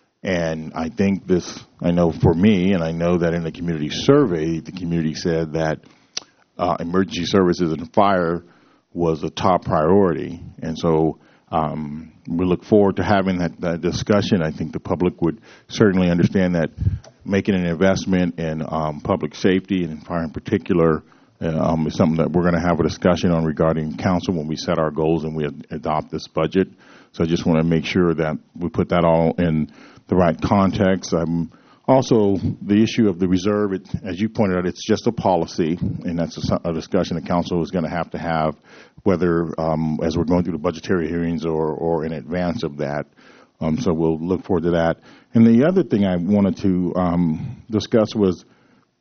[SPEAKER 1] And I think this, I know for me, and I know that in the community survey, the community said that uh, emergency services and fire was a top priority. And so um, we look forward to having that, that discussion. I think the public would certainly understand that making an investment in um, public safety and fire in particular uh, um, is something that we're going to have a discussion on regarding council when we set our goals and we ad- adopt this budget. So I just want to make sure that we put that all in the right context. Um, also, the issue of the reserve, it, as you pointed out, it's just a policy, and that's a, a discussion the council is going to have to have, whether um, as we're going through the budgetary hearings or, or in advance of that. Um, so we'll look forward to that. And the other thing I wanted to um, discuss was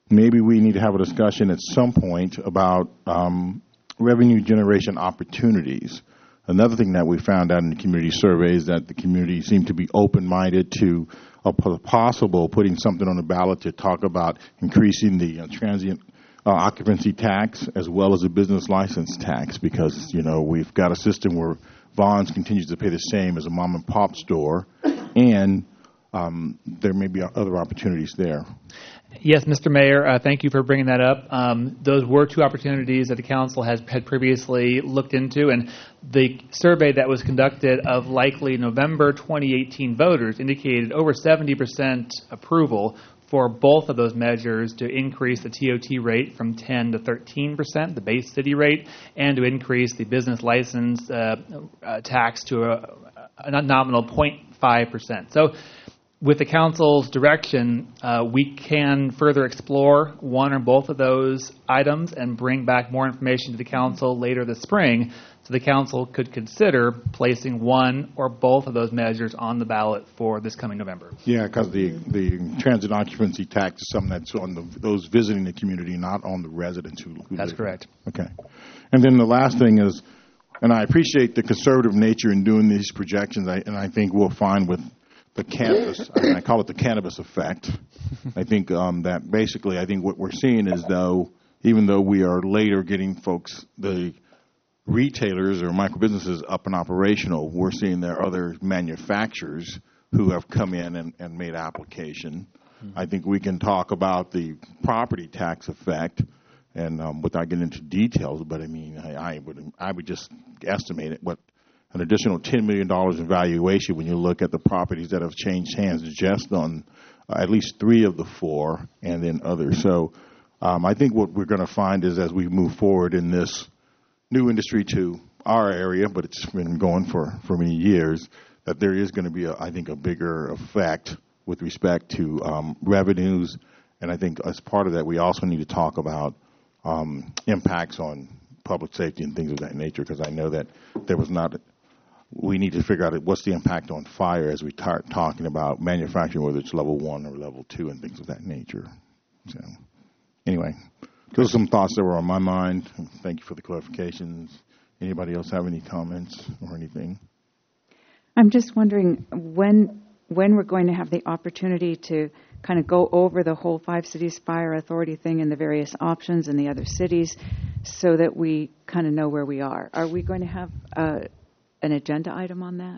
[SPEAKER 1] maybe we need to have a discussion at some point about um, revenue generation opportunities. Another thing that we found out in the community survey is that the community seemed to be open-minded to a p- possible putting something on the ballot to talk about increasing the uh, transient uh, occupancy tax as well as the business license tax, because, you know, we've got a system where Vons continues to pay the same as a mom and pop store, and um, there may be other opportunities there.
[SPEAKER 14] Yes, Mister Mayor, uh, thank you for bringing that up. Um, those were two opportunities that the council has had previously looked into, and the survey that was conducted of likely November twenty eighteen voters indicated over seventy percent approval for both of those measures to increase the T O T rate from ten to thirteen percent, the base city rate, and to increase the business license uh, uh, tax to a, a nominal zero point five percent. So with the council's direction, uh, we can further explore one or both of those items and bring back more information to the council later this spring, so the council could consider placing one or both of those measures on the ballot for this coming November.
[SPEAKER 1] Yeah, because the, the transit occupancy tax is something that's on the, those visiting the community, not on the residents who, who
[SPEAKER 14] That's
[SPEAKER 1] live
[SPEAKER 14] correct.
[SPEAKER 1] there. Okay. And then the last thing is, and I appreciate the conservative nature in doing these projections, I, and I think we'll find with the cannabis, I, mean, I call it the cannabis effect. I think um, that basically, I think what we're seeing is, though, even though we are later getting folks, the retailers or micro businesses up and operational, we're seeing there are other manufacturers who have come in and, and made application. Mm-hmm. I think we can talk about the property tax effect, and um, without getting into details, but I mean, I, I would I would just estimate it what an additional ten million dollars in valuation when you look at the properties that have changed hands just on uh, at least three of the four and then others. So um, I think what we're going to find is as we move forward in this new industry to our area, but it's been going for, for many years, that there is going to be, a, I think, a bigger effect with respect to um, revenues. And I think as part of that, we also need to talk about um, impacts on public safety and things of that nature, because I know that there was not – we need to figure out what's the impact on fire as we start talking about manufacturing, whether it's level one or level two and things of that nature. So anyway, those are some thoughts that were on my mind. Thank you for the clarifications. Anybody else have any comments or anything?
[SPEAKER 13] I'm just wondering when when we're going to have the opportunity to kind of go over the whole Five Cities Fire Authority thing and the various options in the other cities so that we kind of know where we are. Are we going to have uh, an agenda item on that?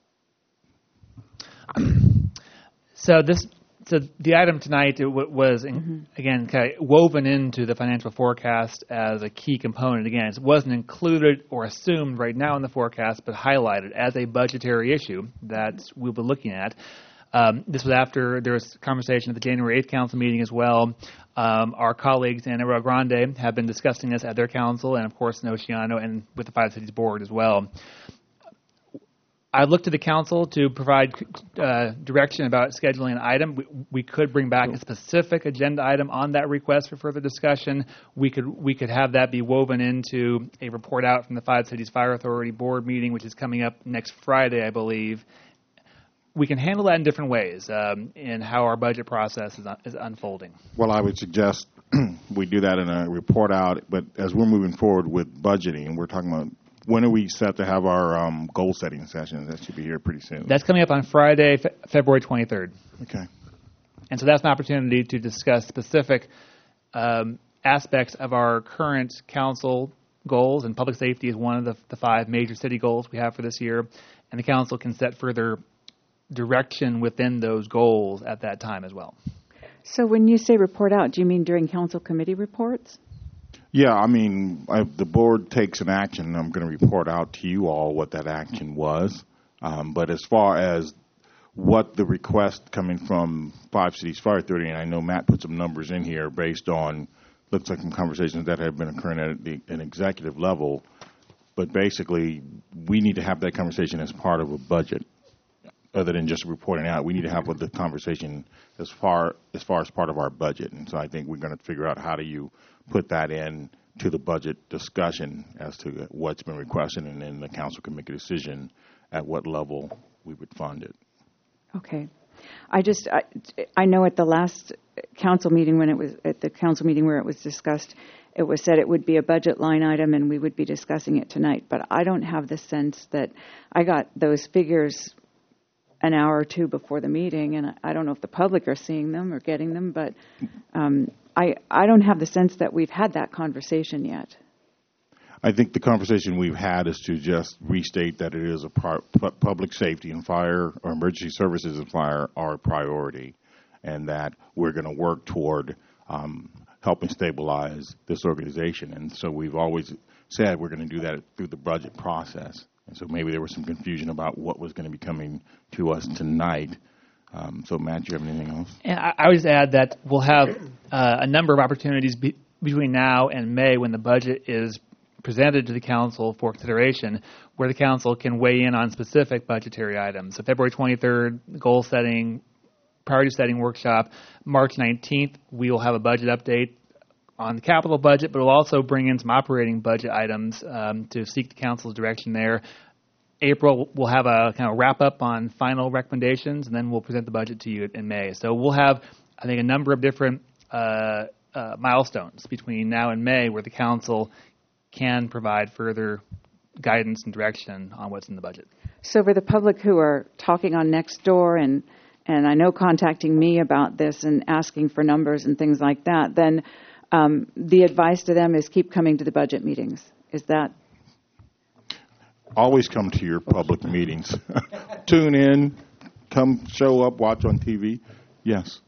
[SPEAKER 14] So this, so the item tonight it w- was in, mm-hmm. again kind of woven into the financial forecast as a key component. Again, it wasn't included or assumed right now in the forecast, but highlighted as a budgetary issue that we'll be looking at. Um, this was after there was conversation at the January eighth council meeting as well. Um, our colleagues in Rio Grande have been discussing this at their council, and of course in Oceano and with the Five Cities Board as well. I looked to the council to provide uh, direction about scheduling an item. We, we could bring back a specific agenda item on that request for further discussion. We could we could have that be woven into a report out from the Five Cities Fire Authority Board meeting, which is coming up next Friday, I believe. We can handle that in different ways um, in how our budget process is, is unfolding.
[SPEAKER 1] Well, I would suggest we do that in a report out, but as we're moving forward with budgeting, we're talking about when are we set to have our um, goal-setting session? That should be here pretty soon.
[SPEAKER 14] That's coming up on Friday, Fe- February twenty-third.
[SPEAKER 1] Okay.
[SPEAKER 14] And so that's an opportunity to discuss specific um, aspects of our current council goals, and public safety is one of the, the five major city goals we have for this year, and the council can set further direction within those goals at that time as well.
[SPEAKER 13] So when you say report out, do you mean during council committee reports?
[SPEAKER 1] Yeah, I mean, if the board takes an action, I'm going to report out to you all what that action was. Um, but as far as what the request coming from Five Cities Fire Authority, and I know Matt put some numbers in here based on, looks like some conversations that have been occurring at the, an executive level, but basically we need to have that conversation as part of a budget. Other than just reporting out, we need to have the conversation as far as far as part of our budget. And so I think we're going to figure out how do you put that in to the budget discussion as to what's been requested, and then the council can make a decision at what level we would fund it.
[SPEAKER 13] Okay. I just, I, I know at the last council meeting, when it was at the council meeting where it was discussed, it was said it would be a budget line item and we would be discussing it tonight. But I don't have the sense that I got those figures an hour or two before the meeting, and I don't know if the public are seeing them or getting them, but um, I, I don't have the sense that we've had that conversation yet.
[SPEAKER 1] I think the conversation we've had is to just restate that it is a pri- pu- public safety and fire, or emergency services and fire are a priority, and that we're going to work toward um, helping stabilize this organization. And so we've always said we're going to do that through the budget process. And so maybe there was some confusion about what was going to be coming to us tonight. Um, so, Matt, do you have anything else?
[SPEAKER 14] And I, I would just add that we'll have uh, a number of opportunities be, between now and May when the budget is presented to the council for consideration, where the council can weigh in on specific budgetary items. So February twenty-third, goal setting, priority setting workshop. March nineteenth, we will have a budget update on the capital budget, but we'll also bring in some operating budget items um, to seek the council's direction there. April, we'll have a kind of wrap up on final recommendations, and then we'll present the budget to you in May. So we'll have, I think, a number of different uh, uh, milestones between now and May where the council can provide further guidance and direction on what's in the budget.
[SPEAKER 13] So for the public who are talking on Nextdoor and, and I know contacting me about this and asking for numbers and things like that, then um, the advice to them is keep coming to the budget meetings. Is that?
[SPEAKER 1] Always come to your public meetings. Tune in, come show up, watch on T V. Yes.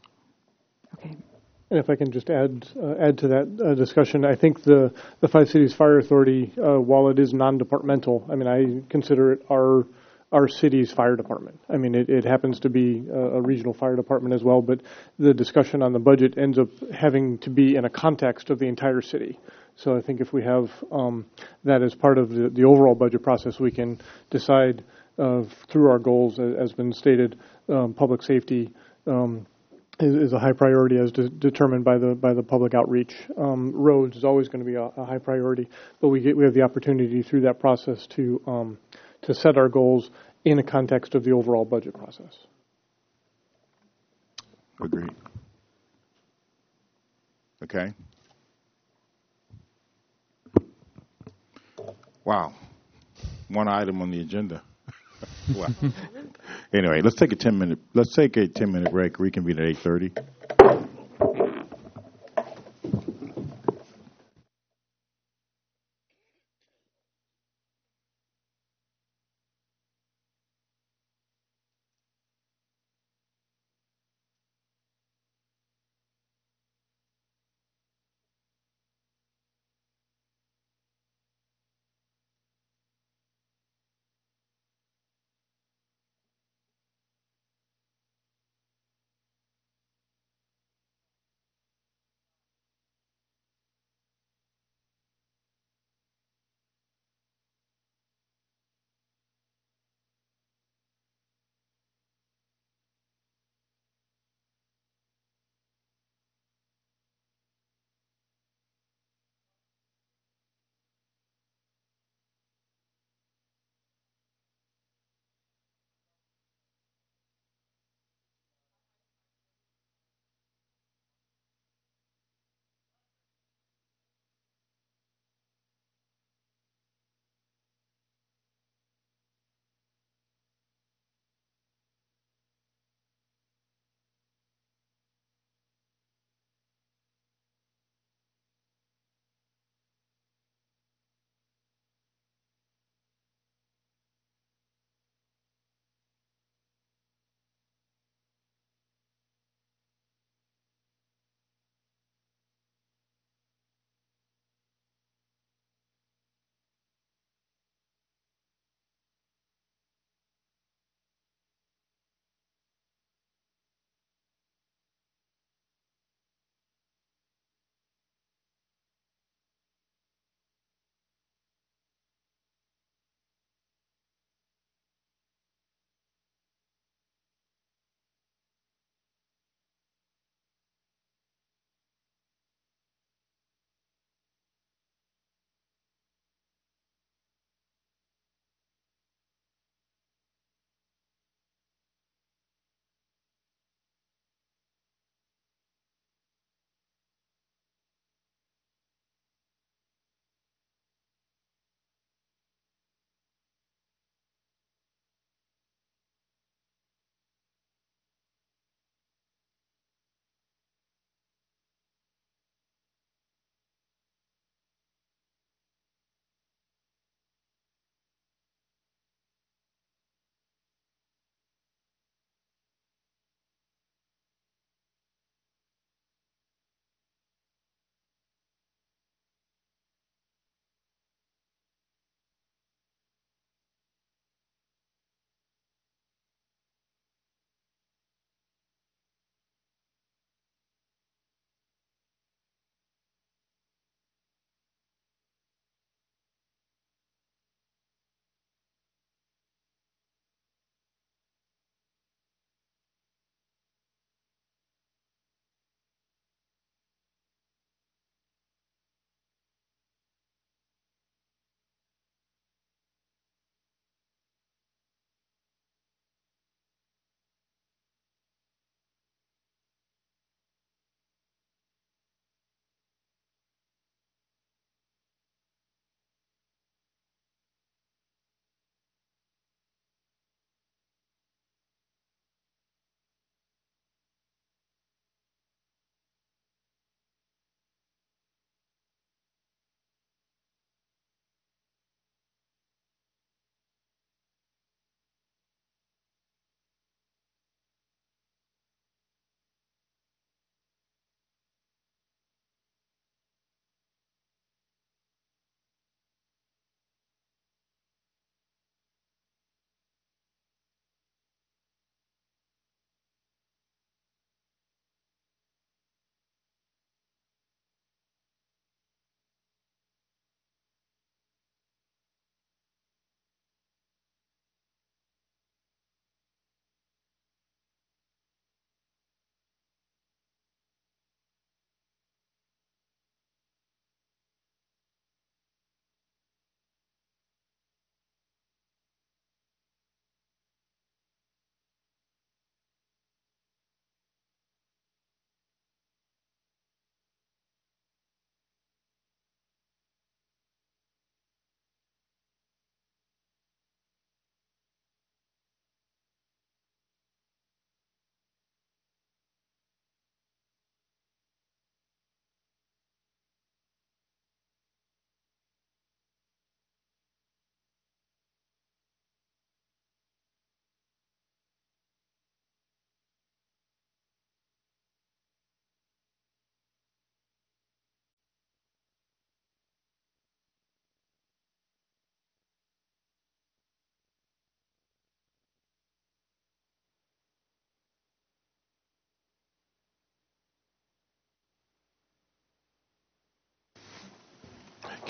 [SPEAKER 6] And if I can just add uh, add to that uh, discussion, I think the, the Five Cities Fire Authority, uh, while it is non-departmental, I mean, I consider it our our city's fire department. I mean, it, it happens to be a, a regional fire department as well, but the discussion on the budget ends up having to be in a context of the entire city. So I think if we have um, that as part of the, the overall budget process, we can decide uh, through our goals, as has been stated, um, public safety, um, Is, is a high priority as de- determined by the by the public outreach. Um, roads is always going to be a, a high priority, but we get we have the opportunity through that process to um, to set our goals in the context of the overall budget process.
[SPEAKER 1] Agreed. Okay. Wow. One item on the agenda. Wow. Anyway, let's take a ten minute. Let's take a ten minute break. Reconvene at eight thirty.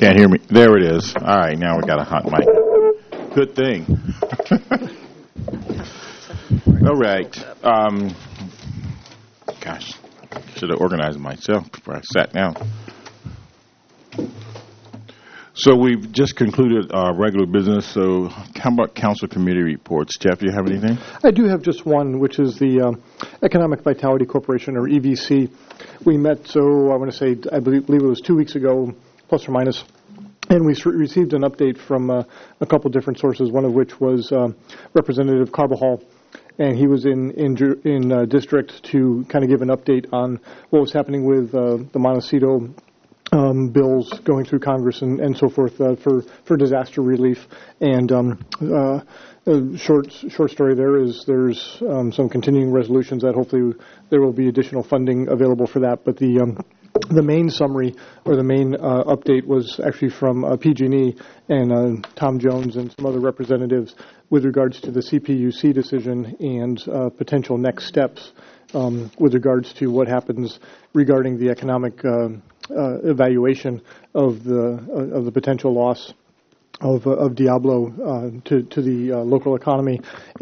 [SPEAKER 1] Can't hear me. There it is. All right, now we got a hot mic. Good thing. All right. Um, gosh, should have organized myself before I sat down. So we've just concluded our regular business. So how about council committee reports? Jeff, do you have anything?
[SPEAKER 6] I do have just one, which is the um, Economic Vitality Corporation, or E V C. We met, so I want to say, I believe, believe it was two weeks ago, plus or minus, and we received an update from uh, a couple different sources, one of which was uh, Representative Carbajal, and he was in in, in uh, district to kind of give an update on what was happening with uh, the Montecito um, bills going through Congress and, and so forth uh, for, for disaster relief. And um, uh, a short short story there is there's um, some continuing resolutions that hopefully there will be additional funding available for that. But the um, the main summary or the main uh, update was actually from uh, P G and E and uh, Tom Jones and some other representatives with regards to the C P U C decision and uh, potential next steps um, with regards to what happens regarding the economic uh, uh, evaluation of the uh, of the potential loss of, uh, of Diablo uh, to, to the uh, local economy.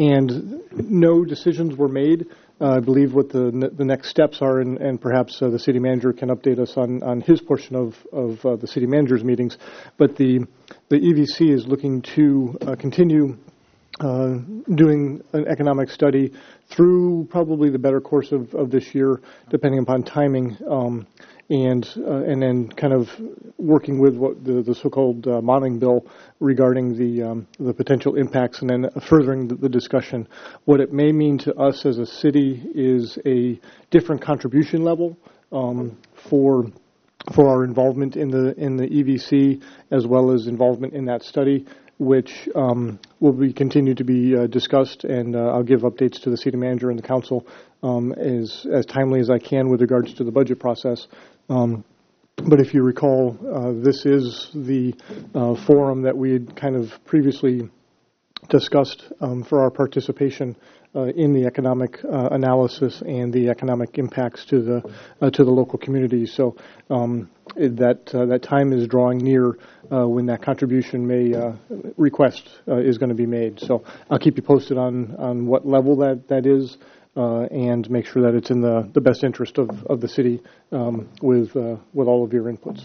[SPEAKER 6] And no decisions were made. Uh, I believe what the the next steps are, and, and perhaps uh, the city manager can update us on, on his portion of, of uh, the city manager's meetings. But the the E V C is looking to uh, continue uh, doing an economic study through probably the better course of, of this year, depending upon timing, um, and uh, and then kind of working with what the, the so-called uh, modeling bill regarding the um, the potential impacts, and then furthering the, the discussion. What it may mean to us as a city is a different contribution level um, for for our involvement in the in the E V C, as well as involvement in that study, which um, will be continue to be uh, discussed, and uh, I'll give updates to the city manager and the council um, as as timely as I can with regards to the budget process. Um, but if you recall, uh, this is the uh, forum that we had kind of previously discussed um, for our participation uh, in the economic uh, analysis and the economic impacts to the uh, to the local community. So um, it, that uh, that time is drawing near uh, when that contribution may uh, request uh, is going to be made. So I'll keep you posted on on what level that that is. Uh, and make sure that it's in the, the best interest of, of the city um, with uh, with all of your inputs.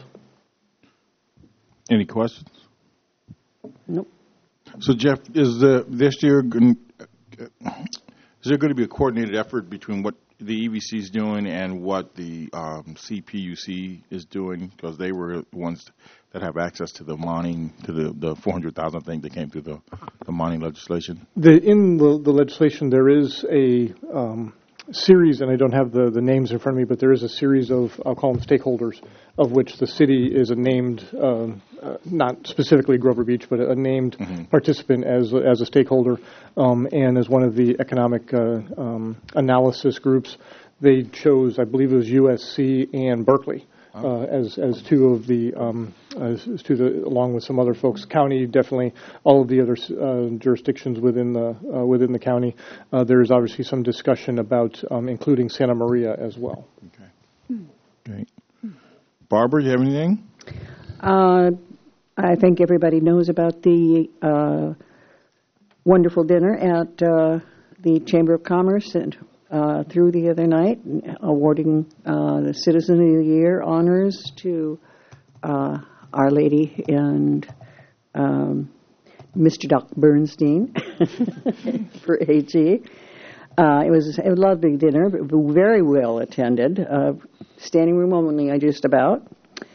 [SPEAKER 1] Any questions?
[SPEAKER 18] Nope.
[SPEAKER 1] So, Jeff, is the this year gon- is there going to be a coordinated effort between what the E V C is doing and what the um, C P U C is doing, because they were the ones that have access to the mining, to the, the four hundred thousand thing that came through the, the mining legislation?
[SPEAKER 6] The, in the, the legislation, there is a um, series, and I don't have the, the names in front of me, but there is a series of, I'll call them stakeholders, of which the city is a named, um, uh, not specifically Grover Beach, but a named mm-hmm. participant as, as a stakeholder, um, and as one of the economic uh, um, analysis groups. They chose, I believe it was U S C and Berkeley. Uh, as as two of the um, as, as two the along with some other folks, county definitely, all of the other uh, jurisdictions within the uh, within the county. Uh, there is obviously some discussion about um, including Santa Maria as well.
[SPEAKER 1] Okay, great. Barbara, do you have anything?
[SPEAKER 18] Uh, I think everybody knows about the uh, wonderful dinner at uh, the Chamber of Commerce and. Uh, through the other night, awarding uh, the Citizen of the Year honors to uh, Our Lady and um, Mister Doc Bernstein for A G. Uh, it was a lovely dinner, but very well attended. Uh, standing room only, I just about.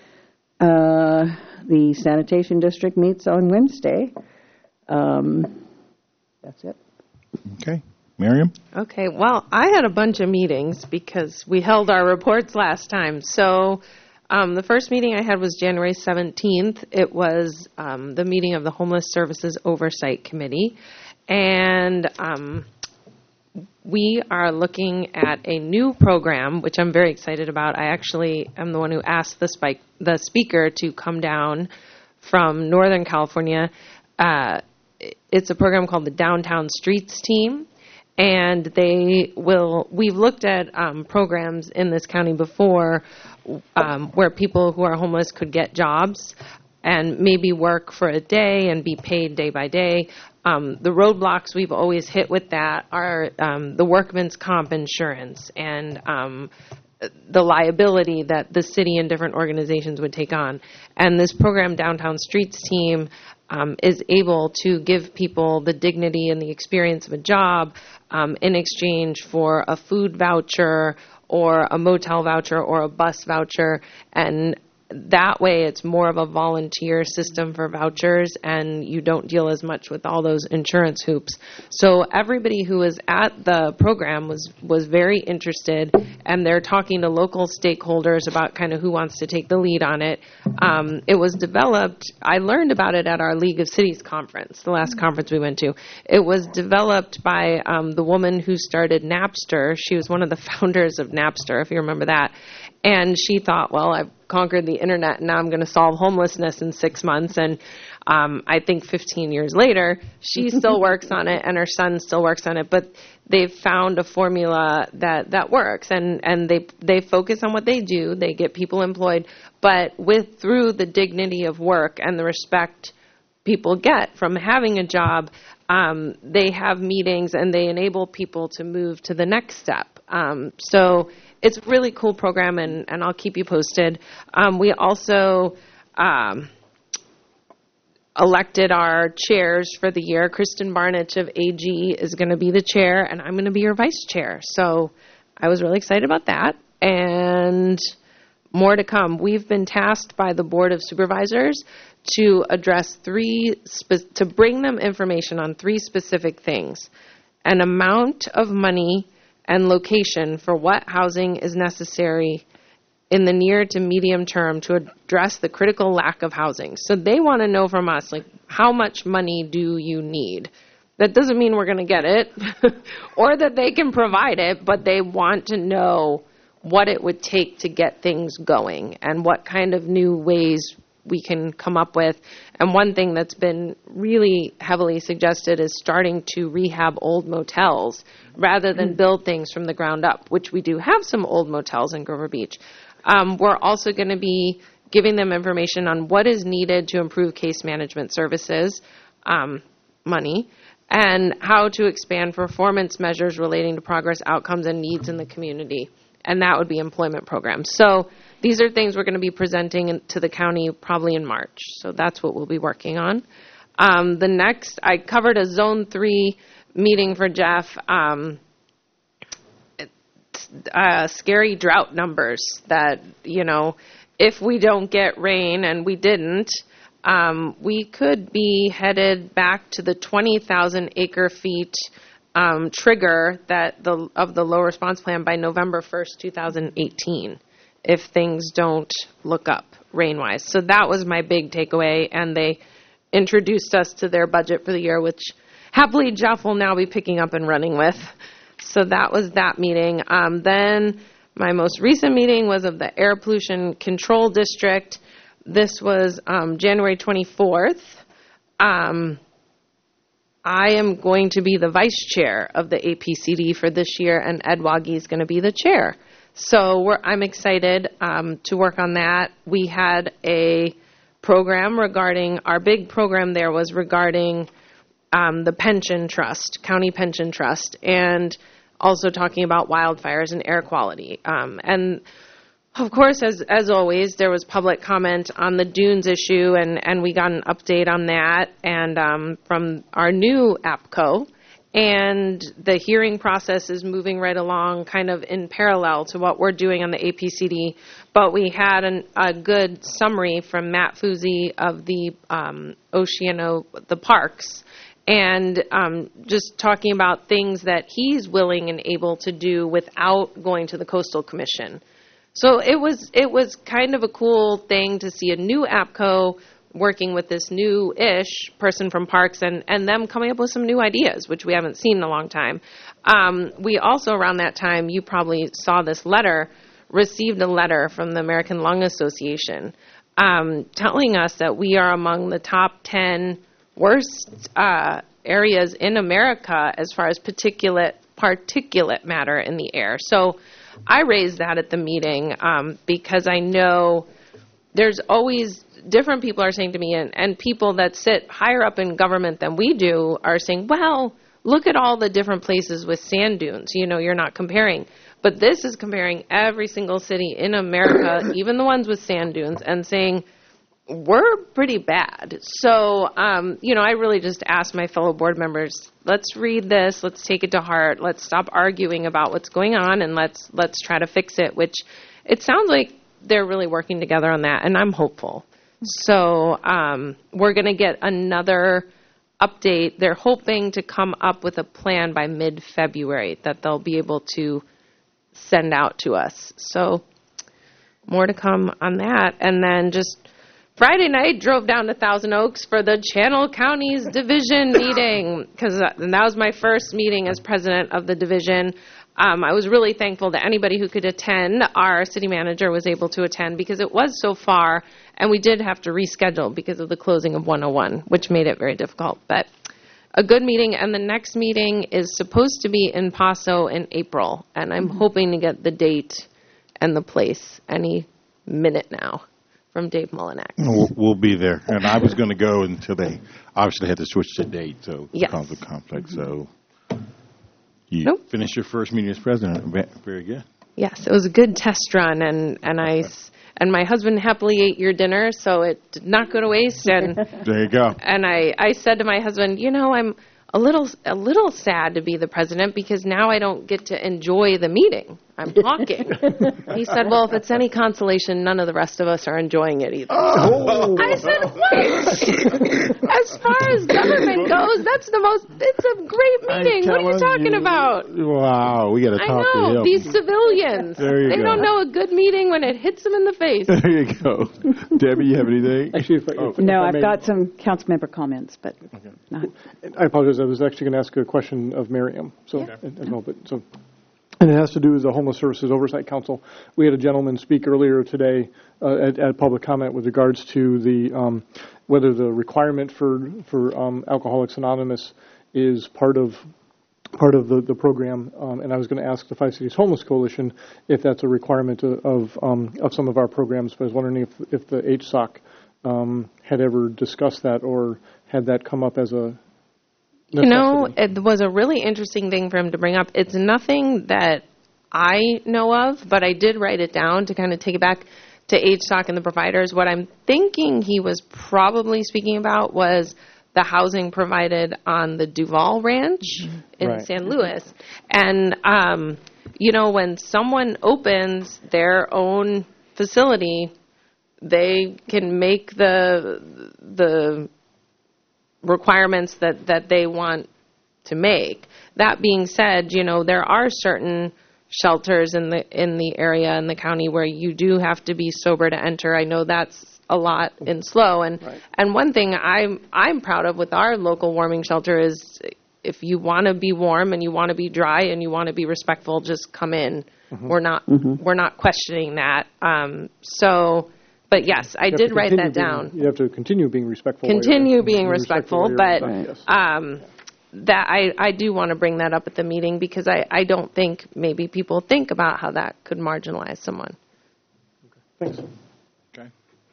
[SPEAKER 18] Uh, the sanitation district meets on Wednesday. Um, that's it.
[SPEAKER 1] Okay. Miriam?
[SPEAKER 3] Okay, well, I had a bunch of meetings because we held our reports last time. So um, the first meeting I had was January seventeenth. It was um, the meeting of the Homeless Services Oversight Committee. And um, we are looking at a new program, which I'm very excited about. I actually am the one who asked the, spike, the speaker to come down from Northern California. Uh, it's a program called the Downtown Streets Team. And they will, we've looked at um, programs in this county before um, where people who are homeless could get jobs. and maybe work for a day and be paid day by day. Um, the roadblocks we've always hit with that are um, the workman's comp insurance and um, the liability that the city and different organizations would take on. And this program, Downtown Streets Team, um, is able to give people the dignity and the experience of a job um, in exchange for a food voucher or a motel voucher or a bus voucher. And that way it's more of a volunteer system for vouchers, and you don't deal as much with all those insurance hoops. So everybody who was at the program was, was very interested, and they're talking to local stakeholders about kind of who wants to take the lead on it. Um, it was developed, I learned about it at our League of Cities conference, the last conference we went to. It was developed by um, the woman who started Napster. She was one of the founders of Napster, if you remember that. And she thought, well, I've conquered the internet, and now I'm going to solve homelessness in six months. And um, I think fifteen years later, she still works on it, and her son still works on it. But they've found a formula that, that works, and, and they they focus on what they do. They get people employed, but with through the dignity of work and the respect people get from having a job, um, they have meetings, and they enable people to move to the next step. Um, so it's a really cool program, and, and I'll keep you posted. Um, we also um, elected our chairs for the year. Kristen Barnich of A G is going to be the chair, and I'm going to be your vice chair. So I was really excited about that, and more to come. We've been tasked by the Board of Supervisors to address three, spe- to bring them information on three specific things: an amount of money and location for what housing is necessary in the near to medium term to address the critical lack of housing. So they want to know from us, like, how much money do you need? That doesn't mean we're going to get it or that they can provide it, but they want to know what it would take to get things going and what kind of new ways we can come up with. And one thing that's been really heavily suggested is starting to rehab old motels rather than build things from the ground up, which we do have some old motels in Grover Beach. Um, we're also going to be giving them information on what is needed to improve case management services, um, money, and how to expand performance measures relating to progress, outcomes, and needs in the community. And that would be employment programs. So these are things we're going to be presenting to the county probably in March. So that's what we'll be working on. Um, the next, I covered a Zone three meeting for Jeff. Um, uh, scary drought numbers that, you know, if we don't get rain, and we didn't, um, we could be headed back to the twenty thousand acre feet um, trigger that the of the low response plan by November first, two thousand eighteen. If things don't look up rain-wise. So that was my big takeaway, and they introduced us to their budget for the year, which happily Jeff will now be picking up and running with. So that was that meeting. Um, then my most recent meeting was of the Air Pollution Control District. This was um, January twenty-fourth. Um, I am going to be the vice chair of the A P C D for this year, and Ed Waggy is going to be the chair. So we're, I'm excited um, to work on that. We had a program regarding, our big program there was regarding um, the pension trust, county pension trust, and also talking about wildfires and air quality. Um, and of course, as as always, there was public comment on the dunes issue, and, and we got an update on that and um, from our new APCO. And the hearing process is moving right along kind of in parallel to what we're doing on the A P C D. But we had an, a good summary from Matt Fuzzi of the um, Oceano, the parks, and um, just talking about things that he's willing and able to do without going to the Coastal Commission. So it was it was kind of a cool thing to see a new APCO working with this new-ish person from Parks and, and them coming up with some new ideas, which we haven't seen in a long time. Um, we also, around that time, you probably saw this letter, received a letter from the American Lung Association um, telling us that we are among the top ten worst uh, areas in America as far as particulate particulate matter in the air. So I raised that at the meeting um, because I know there's always different people are saying to me, and, and people that sit higher up in government than we do are saying, well, look at all the different places with sand dunes. You know, you're not comparing. But this is comparing every single city in America, even the ones with sand dunes, and saying, we're pretty bad. So, um, you know, I really just asked my fellow board members, let's read this, let's take it to heart, let's stop arguing about what's going on, and let's let's try to fix it, which it sounds like they're really working together on that, and I'm hopeful. So um, we're going to get another update. They're hoping to come up with a plan by mid-February that they'll be able to send out to us. So more to come on that. And then just Friday night, drove down to Thousand Oaks for the Channel Counties Division meeting, because that was my first meeting as president of the division. Um, I was really thankful that anybody who could attend, our city manager was able to attend, because it was so far, and we did have to reschedule because of the closing of one oh one, which made it very difficult. But a good meeting, and the next meeting is supposed to be in Paso in April, and I'm hoping to get the date and the place any minute now from Dave Mullinax.
[SPEAKER 1] We'll, we'll be there. And I was going to go until they obviously had to switch the date, so
[SPEAKER 3] yes.
[SPEAKER 1] because of conflict. So you
[SPEAKER 3] nope.
[SPEAKER 1] finished your first meeting as president. Very good.
[SPEAKER 3] Yes, it was a good test run, and, and I and my husband happily ate your dinner, so it did not go to waste. And
[SPEAKER 1] there you go.
[SPEAKER 3] And I, I said to my husband, you know, I'm a little a little sad to be the president because now I don't get to enjoy the meeting. I'm talking. He said, well, if it's any consolation, none of the rest of us are enjoying it either.
[SPEAKER 1] Oh.
[SPEAKER 3] I said, what? As far as government goes, that's the most, it's a great meeting. What are you talking
[SPEAKER 1] you.
[SPEAKER 3] about?
[SPEAKER 1] Wow, we got to
[SPEAKER 3] I
[SPEAKER 1] talk
[SPEAKER 3] know,
[SPEAKER 1] to him.
[SPEAKER 3] these civilians.
[SPEAKER 1] There you
[SPEAKER 3] they
[SPEAKER 1] go.
[SPEAKER 3] don't know a good meeting when it hits them in the face.
[SPEAKER 1] There you go. Debbie, you have anything?
[SPEAKER 6] Actually, if,
[SPEAKER 1] oh.
[SPEAKER 6] if,
[SPEAKER 13] No,
[SPEAKER 6] if I
[SPEAKER 13] I've
[SPEAKER 6] may,
[SPEAKER 13] got some council member comments, but
[SPEAKER 6] okay.
[SPEAKER 13] not.
[SPEAKER 6] I apologize. I was actually going to ask a question of Miriam. So,
[SPEAKER 3] Yeah.
[SPEAKER 6] as well, but so. And it has to do with the Homeless Services Oversight Council. We had a gentleman speak earlier today uh, at, at public comment with regards to the um, whether the requirement for for um, Alcoholics Anonymous is part of part of the, the program. Um, and I was going to ask the Five Cities Homeless Coalition if that's a requirement of of, um, of some of our programs. But I was wondering if if the H S O C um, had ever discussed that or had that come up as a
[SPEAKER 3] You know, it was a really interesting thing for him to bring up. It's nothing that I know of, but I did write it down to kind of take it back to H S O C and the providers. What I'm thinking he was probably speaking about was the housing provided on the Duval Ranch mm-hmm. in
[SPEAKER 19] right.
[SPEAKER 3] San Luis. And, um, you know, when someone opens their own facility, they can make the the requirements that, that they want to make. That being said, you know, there are certain shelters in the in the area in the county where you do have to be sober to enter. I know that's a lot in SLO, and
[SPEAKER 6] right.
[SPEAKER 3] and one thing I'm I'm proud of with our local warming shelter is if you want to be warm and you want to be dry and you want to be respectful, just come in. Mm-hmm. We're not mm-hmm. we're not questioning that. Um, so. But yes, I did write that
[SPEAKER 6] being,
[SPEAKER 3] down.
[SPEAKER 6] You have to continue being respectful.
[SPEAKER 3] Continue being respectful,
[SPEAKER 6] respectful
[SPEAKER 3] but
[SPEAKER 6] yes.
[SPEAKER 3] um, that I, I do want to bring that up at the meeting because I, I don't think maybe people think about how that could marginalize someone.
[SPEAKER 6] Okay. Thanks.
[SPEAKER 1] Okay.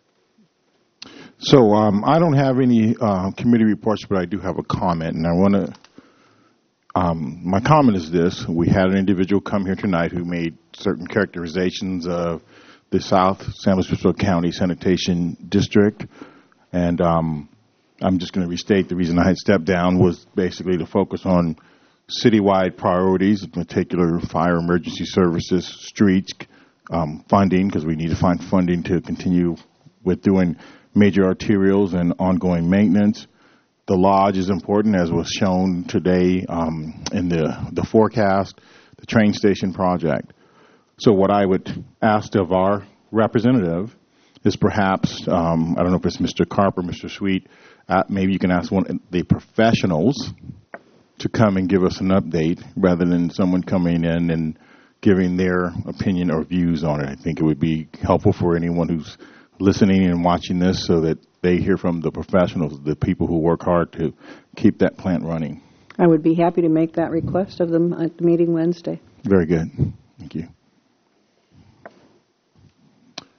[SPEAKER 1] So um, I don't have any uh, committee reports, but I do have a comment, and I want to. Um, my comment is this: we had an individual come here tonight who made certain characterizations of the South San Luis Obispo County Sanitation District. And um, I'm just going to restate the reason I had stepped down was basically to focus on citywide priorities, in particular fire emergency services, streets, um, funding, because we need to find funding to continue with doing major arterials and ongoing maintenance. The lodge is important, as was shown today um, in the, the forecast, the train station project. So what I would ask of our representative is perhaps, um, I don't know if it's Mister Carp or Mister Sweet, uh, maybe you can ask one of the professionals to come and give us an update rather than someone coming in and giving their opinion or views on it. I think it would be helpful for anyone who's listening and watching this so that they hear from the professionals, the people who work hard to keep that plant running.
[SPEAKER 18] I would be happy to make that request of them at the meeting Wednesday.
[SPEAKER 1] Very good. Thank you.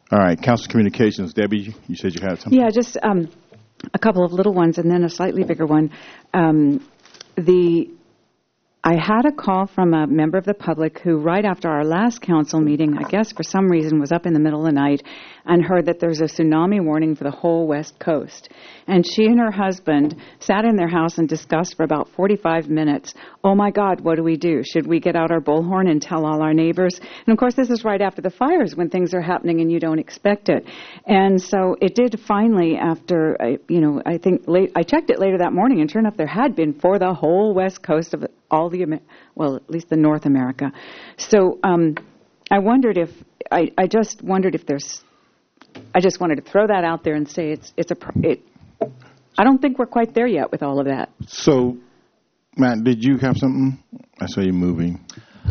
[SPEAKER 1] All right, Council Communications. Debbie, you said you had something?
[SPEAKER 13] Yeah, just um, a couple of little ones and then a slightly bigger one. Um, the I had a call from a member of the public who, right after our last council meeting, I guess for some reason was up in the middle of the night and heard that there's a tsunami warning for the whole West Coast. And she and her husband sat in their house and discussed for about forty-five minutes, oh my God, what do we do? Should we get out our bullhorn and tell all our neighbors? And of course, this is right after the fires when things are happening and you don't expect it. And so it did finally, after, you know, I think late, I checked it later that morning, and sure enough, there had been for the whole West Coast of all the, well, at least the North America. So um, I wondered if, I, I just wondered if there's, I just wanted to throw that out there and say it's, it's a, it, I don't think we're quite there yet with all of that.
[SPEAKER 1] So, Matt, did you have something? I saw you moving.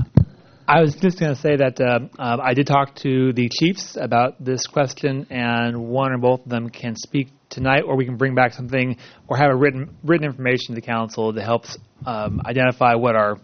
[SPEAKER 14] I was just going to say that uh, uh, I did talk to the chiefs about this question, and one or both of them can speak tonight, or we can bring back something or have a written written information to the council that helps um, identify what our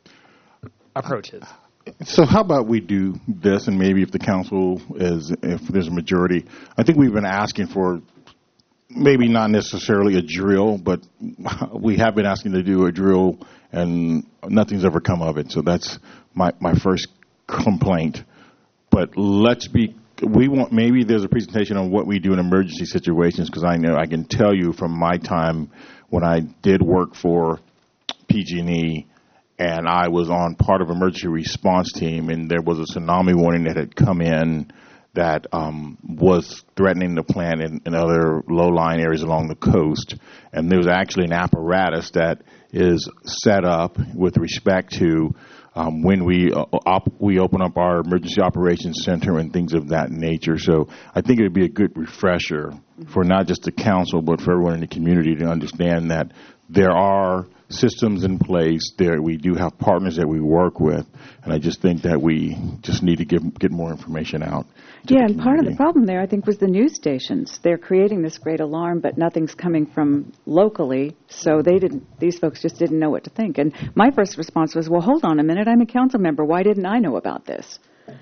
[SPEAKER 14] approach is.
[SPEAKER 1] So how about we do this, and maybe if the council is, if there's a majority, I think we've been asking for maybe not necessarily a drill, but we have been asking to do a drill, and nothing's ever come of it. So that's my, my first complaint. But let's be, we want, maybe there's a presentation on what we do in emergency situations, because I know, I can tell you from my time when I did work for P G and E, and I was on part of emergency response team, and there was a tsunami warning that had come in that um, was threatening the plant in, in other low-lying areas along the coast. And there was actually an apparatus that is set up with respect to um, when we uh, op- we open up our emergency operations center and things of that nature. So I think it would be a good refresher for not just the council, but for everyone in the community to understand that there are systems in place there. We do have partners that we work with, and I just think that we just need to give, get more information out.
[SPEAKER 13] Yeah, and part of the problem there, I think, was the news stations. They're creating this great alarm, but nothing's coming from locally, so they didn't. These folks just didn't know what to think. And my first response was, well, hold on a minute, I'm a council member. Why didn't I know about this?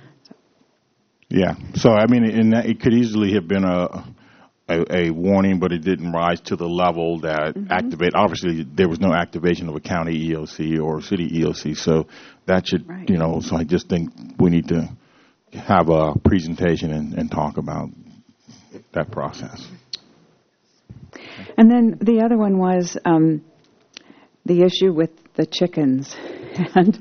[SPEAKER 1] Yeah, so, I mean, in that, it could easily have been a... A, a warning, but it didn't rise to the level that mm-hmm. activate. Obviously, there was no activation of a county E O C or city E O C, so that should, right. you know, so I just think we need to have a presentation and, and talk about that process.
[SPEAKER 13] And then the other one was um, the issue with the chickens. And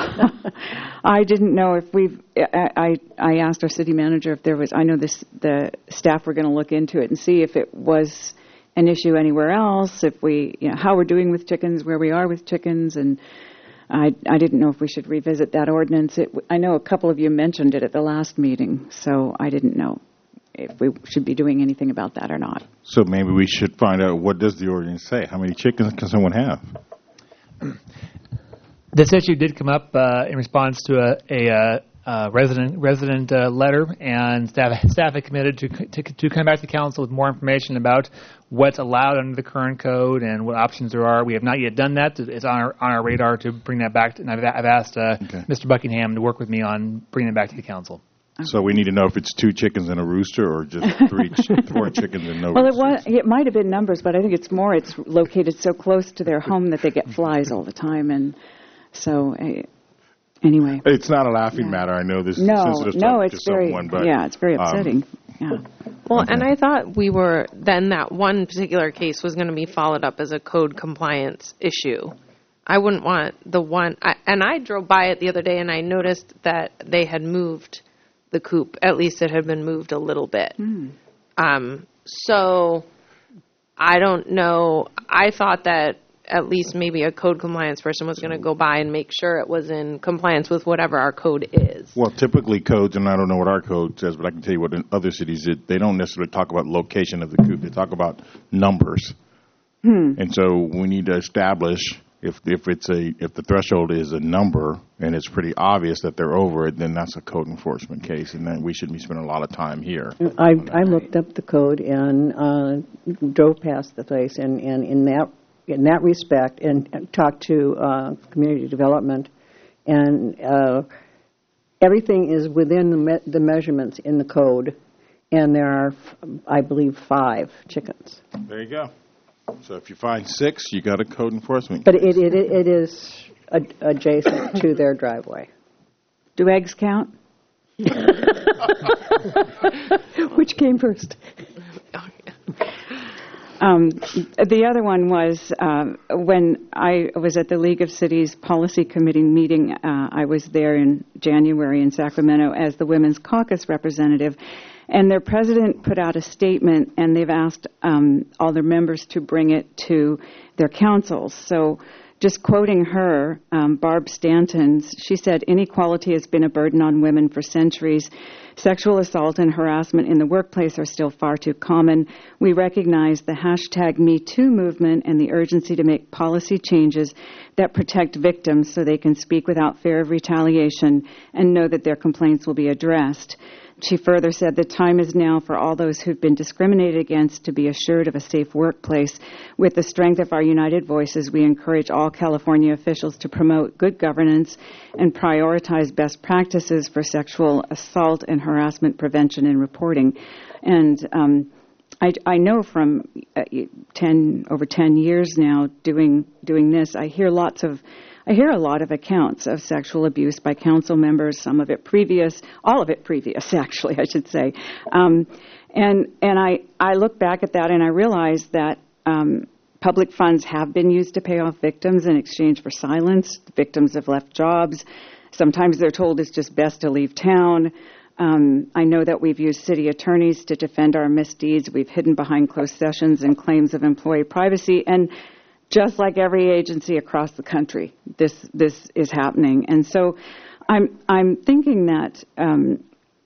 [SPEAKER 13] I didn't know if we've, I, I, I asked our city manager if there was, I know this, the staff were going to look into it and see if it was an issue anywhere else, if we, you know, how we're doing with chickens, where we are with chickens, and I, I didn't know if we should revisit that ordinance. It, I know a couple of you mentioned it at the last meeting, so I didn't know if we should be doing anything about that or not.
[SPEAKER 1] So maybe we should find out, what does the ordinance say? How many chickens can someone have?
[SPEAKER 14] This issue did come up uh, in response to a, a, a, a resident resident uh, letter, and staff staff had committed to, to to come back to council with more information about what's allowed under the current code and what options there are. We have not yet done that. It's on our on our radar to bring that back, to, and I've, I've asked uh, okay. Mister Buckingham to work with me on bringing it back to the council.
[SPEAKER 1] So we need to know if it's two chickens and a rooster, or just three, four chickens and no
[SPEAKER 13] well,
[SPEAKER 1] roosters.
[SPEAKER 13] Well, it, it might have been numbers, but I think it's more. It's located so close to their home that they get flies all the time, and so uh, anyway.
[SPEAKER 1] It's not a laughing yeah. matter. I know this is
[SPEAKER 13] no,
[SPEAKER 1] sensitive
[SPEAKER 13] no,
[SPEAKER 1] to,
[SPEAKER 13] it's
[SPEAKER 1] to
[SPEAKER 13] very,
[SPEAKER 1] someone, but
[SPEAKER 13] yeah, it's very upsetting. Um,
[SPEAKER 3] yeah. Well, okay. And I thought we were then that one particular case was going to be followed up as a code compliance issue. I wouldn't want the one, I, and I drove by it the other day and I noticed that they had moved the coop. At least it had been moved a little bit. Mm. Um, so I don't know. I thought that at least maybe a code compliance person was going to go by and make sure it was in compliance with whatever our code is.
[SPEAKER 1] Well, typically codes, and I don't know what our code says, but I can tell you what in other cities, it, they don't necessarily talk about location of the coop. They talk about numbers. Hmm. And so we need to establish if if it's a if the threshold is a number and it's pretty obvious that they're over it, then that's a code enforcement case, and then we shouldn't be spending a lot of time here.
[SPEAKER 18] I I looked up the code and uh, drove past the place, and, and in that in that respect, and, and talked to uh, community development, and uh, everything is within the, me- the measurements in the code. and there are, I believe, five chickens.
[SPEAKER 1] There you go. So if you find six, you got a code enforcement.
[SPEAKER 18] But it, it, it is ad- adjacent to their driveway.
[SPEAKER 13] Do eggs count?
[SPEAKER 18] Which came first?
[SPEAKER 13] Um, the other one was uh, when I was at the League of Cities Policy Committee meeting. Uh, I was there in January in Sacramento as the Women's Caucus representative, and their president put out a statement, and they've asked um, all their members to bring it to their councils. So just quoting her, um, Barb Stanton, she said, "Inequality has been a burden on women for centuries. Sexual assault and harassment in the workplace are still far too common. We recognize the hashtag Me Too movement and the urgency to make policy changes that protect victims so they can speak without fear of retaliation and know that their complaints will be addressed." She further said, "The time is now for all those who've been discriminated against to be assured of a safe workplace. With the strength of our united voices, we encourage all California officials to promote good governance and prioritize best practices for sexual assault and harassment prevention and reporting." And um, I, I know from uh, ten over ten years now doing doing this, I hear lots of I hear a lot of accounts of sexual abuse by council members, some of it previous, all of it previous, actually, I should say. Um, and and I, I look back at that and I realize that um, public funds have been used to pay off victims in exchange for silence. Victims have left jobs. Sometimes they're told it's just best to leave town. Um, I know that we've used city attorneys to defend our misdeeds. We've hidden behind closed sessions and claims of employee privacy. And just like every agency across the country, this this is happening, and so I'm I'm thinking that. Um,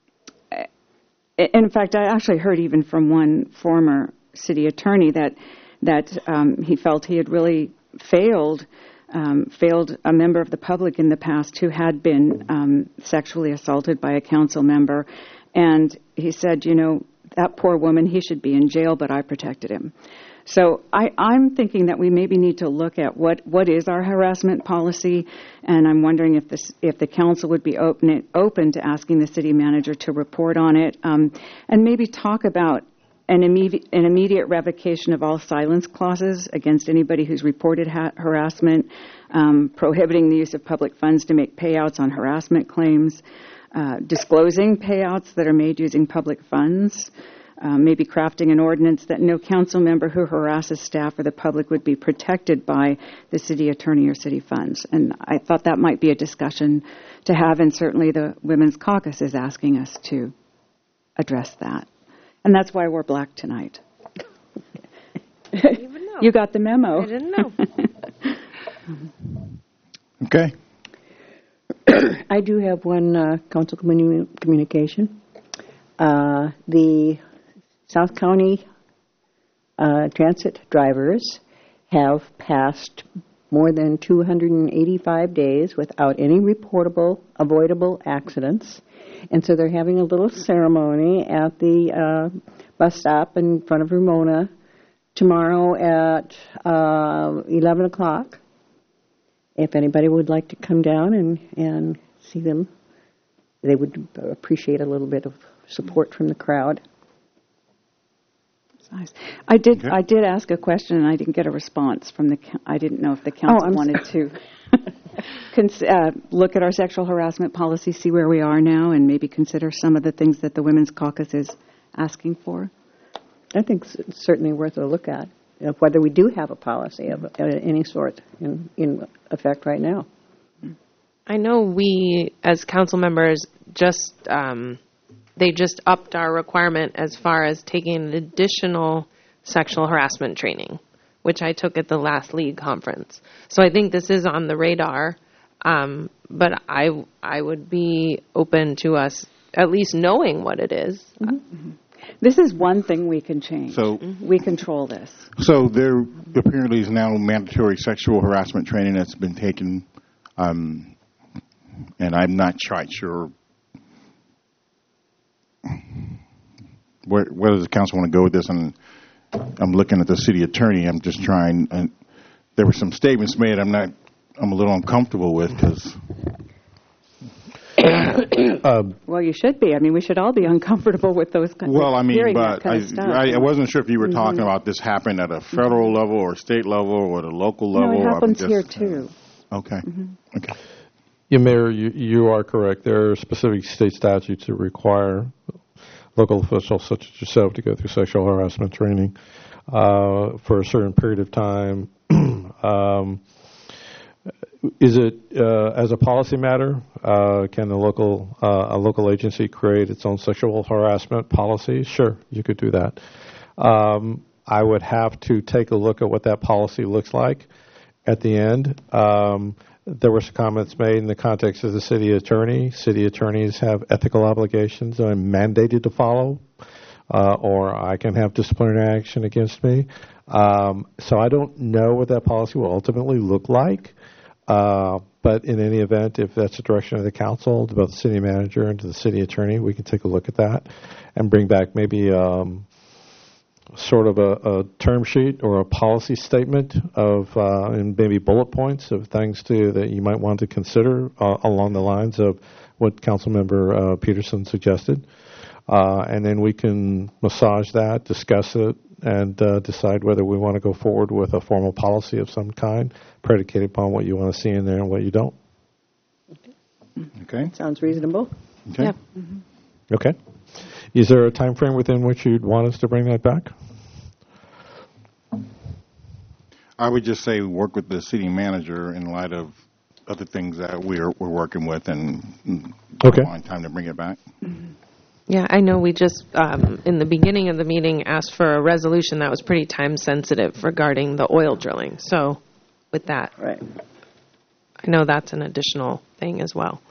[SPEAKER 13] in fact, I actually heard even from one former city attorney that that um, he felt he had really failed um, failed a member of the public in the past who had been um, sexually assaulted by a council member, and he said, you know, that poor woman, he should be in jail, but I protected him. So I, I'm thinking that we maybe need to look at what, what is our harassment policy, and I'm wondering if this if the council would be open open to asking the city manager to report on it, um, and maybe talk about an immediate an immediate revocation of all silence clauses against anybody who's reported ha- harassment, um, prohibiting the use of public funds to make payouts on harassment claims, uh, disclosing payouts that are made using public funds. Uh, maybe crafting an ordinance that no council member who harasses staff or the public would be protected by the city attorney or city funds. And I thought that might be a discussion to have, and certainly the Women's Caucus is asking us to address that. And that's why we're black tonight.
[SPEAKER 3] I didn't even know.
[SPEAKER 13] You got the memo.
[SPEAKER 3] I didn't know.
[SPEAKER 1] Okay.
[SPEAKER 18] I do have one uh, council communi- communication. Uh, the South County uh, transit drivers have passed more than two hundred eighty-five days without any reportable, avoidable accidents. And so they're having a little ceremony at the uh, bus stop in front of Ramona tomorrow at uh, eleven o'clock. If anybody would like to come down and, and see them, they would appreciate a little bit of support from the crowd.
[SPEAKER 13] Nice. I did. Okay. I did ask a question, and I didn't get a response from the. I didn't know if the council
[SPEAKER 18] oh,
[SPEAKER 13] wanted to cons- uh, look at our sexual harassment policy, see where we are now, and maybe consider some of the things that the Women's Caucus is asking for.
[SPEAKER 18] I think it's certainly worth a look at, you know, whether we do have a policy of any sort in, in effect right now.
[SPEAKER 3] I know we, as council members, just. Um, They just upped our requirement as far as taking an additional sexual harassment training, which I took at the last league conference. So I think this is on the radar, um, but I, I would be open to us at least knowing what it is.
[SPEAKER 13] Mm-hmm. This is one thing we can change.
[SPEAKER 1] So
[SPEAKER 13] we control this.
[SPEAKER 1] So there apparently is now mandatory sexual harassment training that's been taken, um, and I'm not quite sure Where, where does the council want to go with this? And I'm looking at the city attorney. I'm just trying. And there were some statements made. I'm not. I'm a little uncomfortable with because
[SPEAKER 16] Um,
[SPEAKER 13] Well, you should be. I mean, we should all be uncomfortable with those kind
[SPEAKER 1] Well, I mean,
[SPEAKER 13] hearing that
[SPEAKER 1] but
[SPEAKER 13] kind
[SPEAKER 1] I,
[SPEAKER 13] of stuff.
[SPEAKER 1] I, I wasn't sure if you were
[SPEAKER 13] Mhm.
[SPEAKER 1] talking about this happening at a federal level or state level or at a local level.
[SPEAKER 13] No, it
[SPEAKER 1] I
[SPEAKER 13] happens
[SPEAKER 1] just-
[SPEAKER 13] here too.
[SPEAKER 1] Okay. Okay.
[SPEAKER 16] Yeah, Mayor, you, you are correct. There are specific state statutes that require local officials such as yourself to go through sexual harassment training uh, for a certain period of time. um, is it uh, as a policy matter? Uh, can the local uh, a local agency create its own sexual harassment policy? Sure, you could do that. Um, I would have to take a look at what that policy looks like at the end. Um, There were some comments made in the context of the city attorney. City attorneys have ethical obligations that I'm mandated to follow, uh, or I can have disciplinary action against me. Um, so I don't know what that policy will ultimately look like. Uh, but in any event, if that's the direction of the council, to both the city manager and to the city attorney, we can take a look at that and bring back maybe um, sort of a, a term sheet or a policy statement of uh, and maybe bullet points of things to that you might want to consider uh, along the lines of what Councilmember uh, Peterson suggested, uh, and then we can massage that, discuss it, and uh, decide whether we want to go forward with a formal policy of some kind, predicated upon what you want to see in there and what you don't.
[SPEAKER 1] Okay.
[SPEAKER 18] Sounds reasonable.
[SPEAKER 1] Okay.
[SPEAKER 18] Yep.
[SPEAKER 16] Okay. Is there a time frame within which you'd want us to bring that back?
[SPEAKER 1] I would just say work with the city manager in light of other things that we're we're working with, and and
[SPEAKER 16] Okay.
[SPEAKER 1] find time to bring it back.
[SPEAKER 3] Yeah, I know we just, um, in the beginning of the meeting, asked for a resolution that was pretty time sensitive regarding the oil drilling. So with that,
[SPEAKER 18] right.
[SPEAKER 3] I know that's an additional thing as well.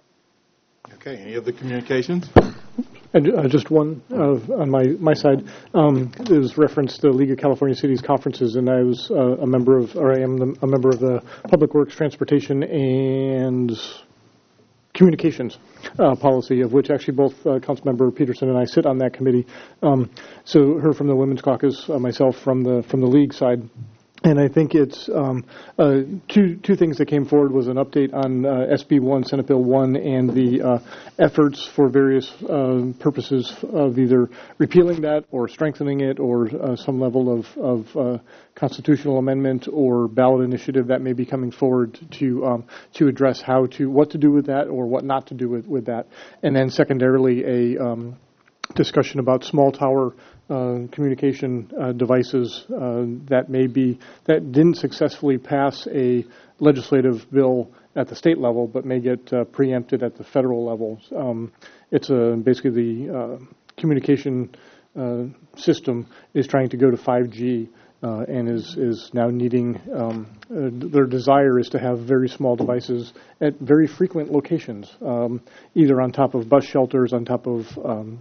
[SPEAKER 1] Okay. Any other communications?
[SPEAKER 6] And uh, just one uh, on my, my side, um, it was referenced the League of California Cities conferences, and I was uh, a member of, or I am the, a member of the Public Works, Transportation, and Communications uh, policy, of which actually both uh, Councilmember Peterson and I sit on that committee. Um, so her from the Women's Caucus, uh, myself from the from the League side. And I think it's um, uh, two two things that came forward was an update on uh, S B one, Senate Bill one, and the uh, efforts for various uh, purposes of either repealing that or strengthening it or uh, some level of, of uh, constitutional amendment or ballot initiative that may be coming forward to um, to address how to what to do with that or what not to do with, with that. And then secondarily, a um, discussion about small tower Uh, communication uh, devices uh, that may be that didn't successfully pass a legislative bill at the state level, but may get uh, preempted at the federal level. Um, it's a, basically the uh, communication uh, system is trying to go to five G uh, and is is now needing. Um, uh, their desire is to have very small devices at very frequent locations, um, either on top of bus shelters, on top of um,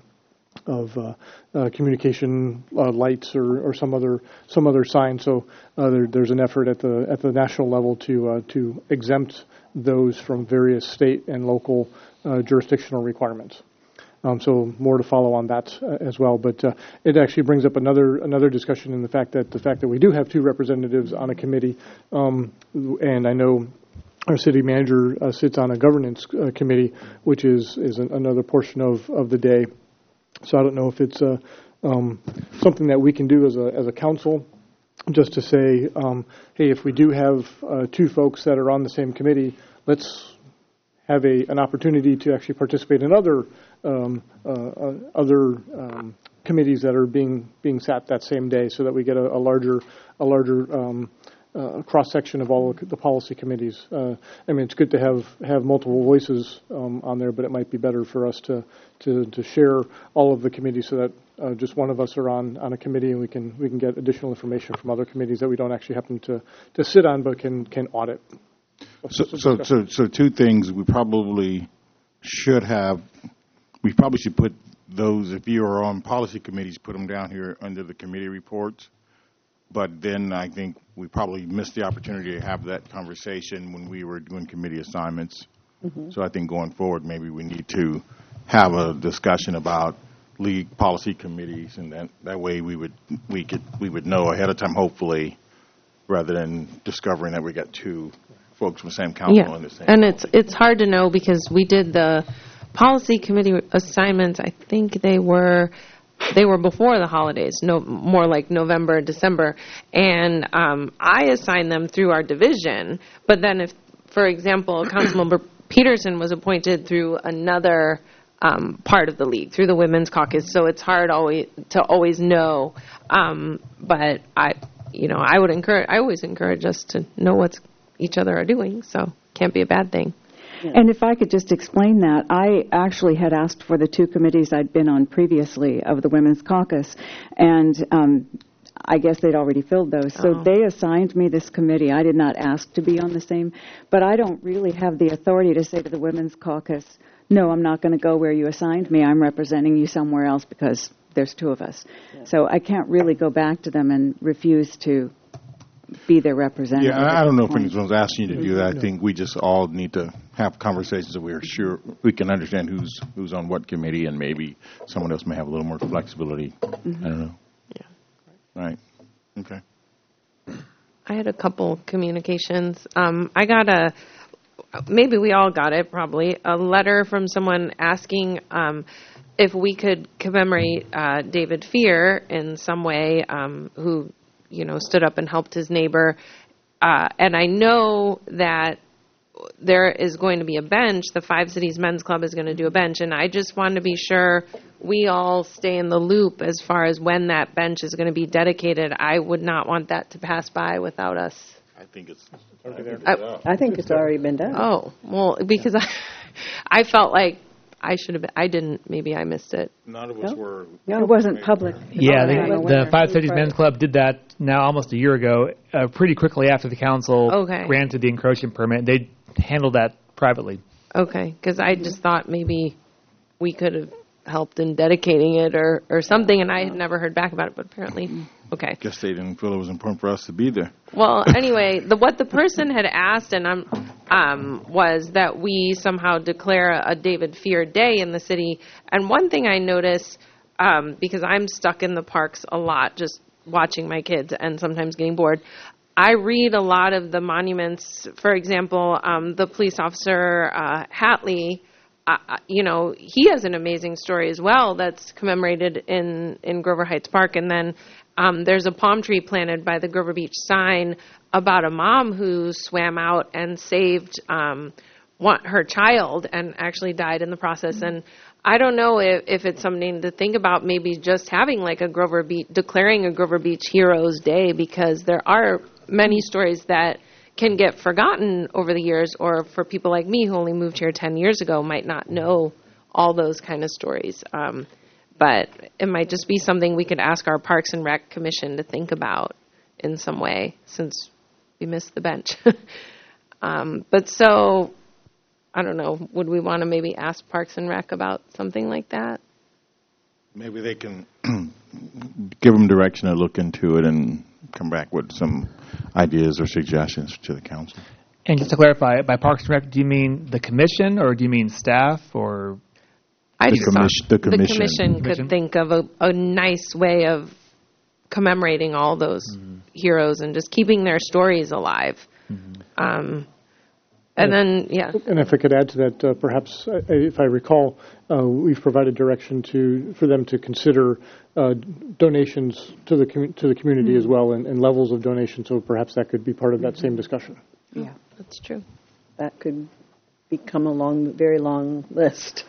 [SPEAKER 6] of uh, uh, communication uh, lights or, or some other some other sign. So uh, there, there's an effort at the at the national level to uh, to exempt those from various state and local uh, jurisdictional requirements. Um, so more to follow on that uh, as well. But uh, it actually brings up another another discussion in the fact that the fact that we do have two representatives on a committee, um, and I know our city manager uh, sits on a governance uh, committee, which is is an, another portion of, of the day. So I don't know if it's uh, um, something that we can do as a as a council, just to say, um, hey, if we do have uh, two folks that are on the same committee, let's have a an opportunity to actually participate in other um, uh, uh, other um, committees that are being being sat that same day, so that we get a, a larger a larger um, uh, cross section of all the policy committees. Uh, I mean, it's good to have have multiple voices um, on there, but it might be better for us to to, to share all of the committees, so that uh, just one of us are on, on a committee, and we can we can get additional information from other committees that we don't actually happen to, to sit on, but can can audit.
[SPEAKER 1] So, so, so, so two things we probably should have. We probably should put those, if you are on policy committees, put them down here under the committee reports. But then I think we probably missed the opportunity to have that conversation when we were doing committee assignments. Mm-hmm. So I think going forward, maybe we need to have a discussion about league policy committees, and that, that way we would we could we would know ahead of time, hopefully, rather than discovering that we got two folks from the same council
[SPEAKER 3] Yeah,
[SPEAKER 1] in the same.
[SPEAKER 3] and it's it's hard to know because we did the policy committee assignments. I think they were they were before the holidays, no more like November, December, and um, I assigned them through our division. But then, if, for example, Councilmember Peterson was appointed through another um, part of the league, through the women's caucus, so it's hard always to always know. Um, but I, you know, I would encourage. I always encourage us to know what each other are doing. So can't be a bad thing.
[SPEAKER 13] And if I could just explain that, I actually had asked for the two committees I'd been on previously of the Women's Caucus, and um, I guess they'd already filled those. So
[SPEAKER 3] Oh.
[SPEAKER 13] they assigned me this committee. I did not ask to be on the same, but I don't really have the authority to say to the Women's Caucus, no, I'm not going to go where you assigned me. I'm representing you somewhere else because there's two of us. Yeah. So I can't really go back to them and refuse to be their representative.
[SPEAKER 1] Yeah, I I don't know if anyone's asking you to do that. I think we just all need to have conversations so we're sure we can understand who's who's on what committee, and maybe someone else may have a little more flexibility.
[SPEAKER 3] Mm-hmm.
[SPEAKER 1] I don't know.
[SPEAKER 3] Yeah.
[SPEAKER 1] Right. Okay.
[SPEAKER 3] I had a couple communications. Um, I got a, maybe we all got it, probably, a letter from someone asking um, if we could commemorate uh, David Fear in some way, um, who, you know, stood up and helped his neighbor. Uh, and I know that there is going to be a bench. The Five Cities Men's Club is going to do a bench, and I just want to be sure we all stay in the loop as far as when that bench is going to be dedicated. I would not want that to pass by without us.
[SPEAKER 1] I think it's.
[SPEAKER 3] I,
[SPEAKER 18] I think it's already been done.
[SPEAKER 3] Oh, well, because I, I felt like I should have been, I didn't, maybe I missed it.
[SPEAKER 1] None of us were.
[SPEAKER 18] No, it wasn't public.
[SPEAKER 14] Yeah,
[SPEAKER 18] Okay.
[SPEAKER 14] the, the Five Cities Men's Club did that now almost a year ago, uh, pretty quickly after the council
[SPEAKER 3] Okay.
[SPEAKER 14] granted the encroachment permit. They handled that privately.
[SPEAKER 3] Okay, because I just thought maybe we could have helped in dedicating it or, or something, and I had never heard back about it, but apparently, okay.
[SPEAKER 1] Guess they didn't feel it was important for us to be there.
[SPEAKER 3] Well, anyway, the what the person had asked and um, um, was that we somehow declare a, a David Fear Day in the city. And one thing I notice, um, because I'm stuck in the parks a lot, just watching my kids and sometimes getting bored, I read a lot of the monuments. For example, um, the police officer uh, Hatley. Uh, you know, he has an amazing story as well that's commemorated in, in Grover Heights Park. And then um, there's a palm tree planted by the Grover Beach sign about a mom who swam out and saved um, one, her child and actually died in the process. Mm-hmm. And I don't know if, if it's something to think about, maybe just having like a Grover Beach, declaring a Grover Beach Heroes Day, because there are many stories that can get forgotten over the years, or for people like me who only moved here ten years ago might not know all those kind of stories. Um, but it might just be something we could ask our Parks and Rec Commission to think about in some way, since we missed the bench. um, but so, I don't know, would we want to maybe ask Parks and Rec about something like that?
[SPEAKER 1] Maybe they can give them direction to look into it and come back with some ideas or suggestions to the council.
[SPEAKER 14] And just to clarify, by Parks and Rec, do you mean the commission or do you mean staff or?
[SPEAKER 3] I
[SPEAKER 1] The
[SPEAKER 3] just
[SPEAKER 1] commission-
[SPEAKER 3] thought
[SPEAKER 1] the commission.
[SPEAKER 3] the commission
[SPEAKER 14] Commission?
[SPEAKER 3] could think of a, a nice way of commemorating all those
[SPEAKER 1] Mm-hmm.
[SPEAKER 3] heroes and just keeping their stories alive.
[SPEAKER 1] Mm-hmm.
[SPEAKER 3] Um, and then, yeah.
[SPEAKER 6] And if I could add to that, uh, perhaps, uh, if I recall, uh, we've provided direction to for them to consider uh, donations to the commu- to the community
[SPEAKER 3] Mm-hmm.
[SPEAKER 6] as well, and, and levels of donation. So perhaps that could be part of that same discussion.
[SPEAKER 3] Yeah, that's true.
[SPEAKER 18] That could become a long, very long list.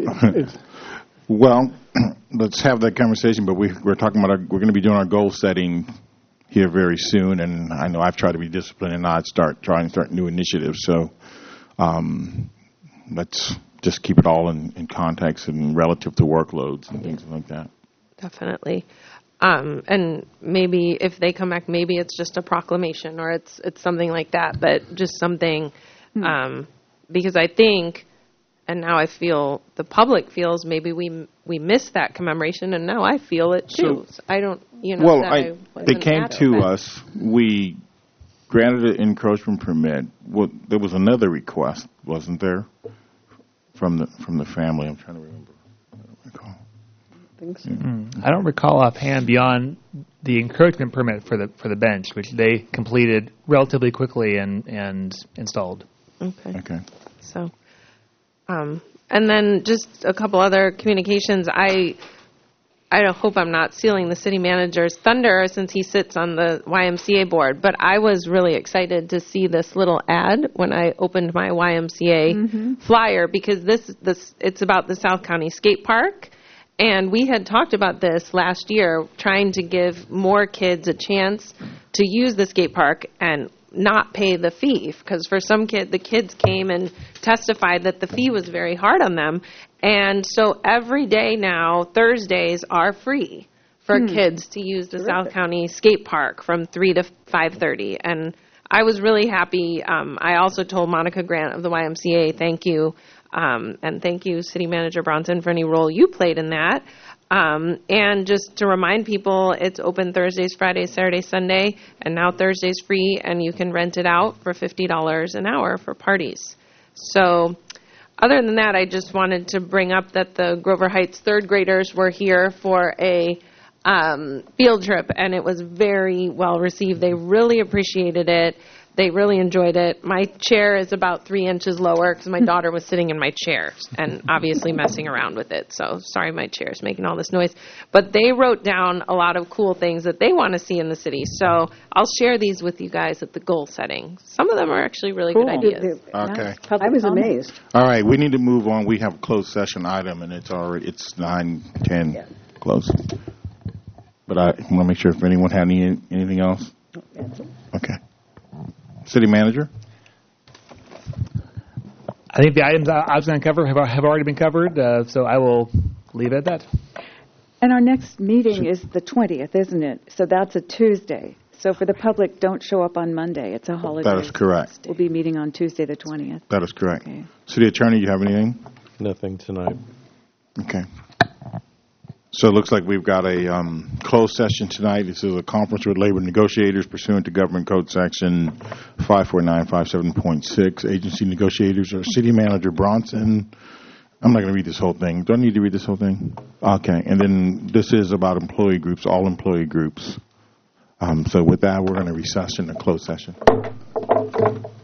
[SPEAKER 1] Well, let's have that conversation, but we, we're talking about our, we're going to be doing our goal setting here very soon, and I know I've tried to be disciplined and not start trying to start new initiatives. So um, let's just keep it all in, in context and relative to workloads and things like that.
[SPEAKER 3] Definitely. Um, and maybe if they come back, maybe it's just a proclamation or it's it's something like that, but just something, um, because I think, and now I feel the public feels maybe we we missed that commemoration, and now I feel it too.
[SPEAKER 1] So-
[SPEAKER 3] So I don't, you know.
[SPEAKER 1] Well,
[SPEAKER 3] that
[SPEAKER 1] I,
[SPEAKER 3] I
[SPEAKER 1] they
[SPEAKER 3] wasn't
[SPEAKER 1] came
[SPEAKER 3] at
[SPEAKER 1] to
[SPEAKER 3] it, but-
[SPEAKER 1] us. We granted an encroachment permit. Well, there was another request, wasn't there, from the from the family? I'm trying to remember. I don't recall.
[SPEAKER 18] things.
[SPEAKER 14] Mm. I don't recall offhand beyond the encroachment permit for the for the bench, which they completed relatively quickly and, and installed.
[SPEAKER 3] Okay.
[SPEAKER 1] Okay.
[SPEAKER 3] So, um, and then just a couple other communications. I I hope I'm not stealing the city manager's thunder since he sits on the Y M C A board, but I was really excited to see this little ad when I opened my Y M C A
[SPEAKER 13] Mm-hmm.
[SPEAKER 3] flyer, because this this it's about the South County Skate Park, and we had talked about this last year, trying to give more kids a chance to use the skate park and not pay the fee, because for some kid the kids came and testified that the fee was very hard on them. And so every day now, Thursdays are free for
[SPEAKER 13] Hmm.
[SPEAKER 3] kids to use the South County Skate Park from three to five thirty. And I was really happy. Um, I also told Monica Grant of the Y M C A, thank you. Um, and thank you, City Manager Bronson, for any role you played in that. Um, and just to remind people, it's open Thursdays, Fridays, Saturdays, Sunday, and now Thursday's free, and you can rent it out for fifty dollars an hour for parties. So other than that, I just wanted to bring up that the Grover Heights third graders were here for a um, field trip, and it was very well received. They really appreciated it. They really enjoyed it. My chair is about three inches lower because my daughter was sitting in my chair and obviously messing around with it. So sorry my chair is making all this noise. But they wrote down a lot of cool things that they want to see in the city. So I'll share these with you guys at the goal setting. Some of them are actually really
[SPEAKER 18] Cool.
[SPEAKER 3] good ideas.
[SPEAKER 1] Okay.
[SPEAKER 18] I was amazed.
[SPEAKER 1] All right, we need to move on. We have a closed session item, and it's already it's nine ten close. But I want to make sure if anyone had any anything else. Okay. City Manager?
[SPEAKER 14] I think the items I I was going to cover have, have already been covered, uh, so I will leave it at that.
[SPEAKER 13] And our next meeting is the twentieth, isn't it? So that's a Tuesday. So for the public, don't show up on Monday. It's a holiday.
[SPEAKER 1] That is correct.
[SPEAKER 13] We'll be meeting on Tuesday, the twentieth.
[SPEAKER 1] That is correct. City Attorney, you have anything?
[SPEAKER 16] Nothing tonight.
[SPEAKER 1] Okay. So it looks like we've got a um, closed session tonight. This is a conference with labor negotiators pursuant to Government Code Section five four nine five seven point six. Agency negotiators are City Manager Bronson. I'm not going to read this whole thing. Do I need to read this whole thing? Okay. And then this is about employee groups, all employee groups. Um, so with that, we're going to recess in a closed session.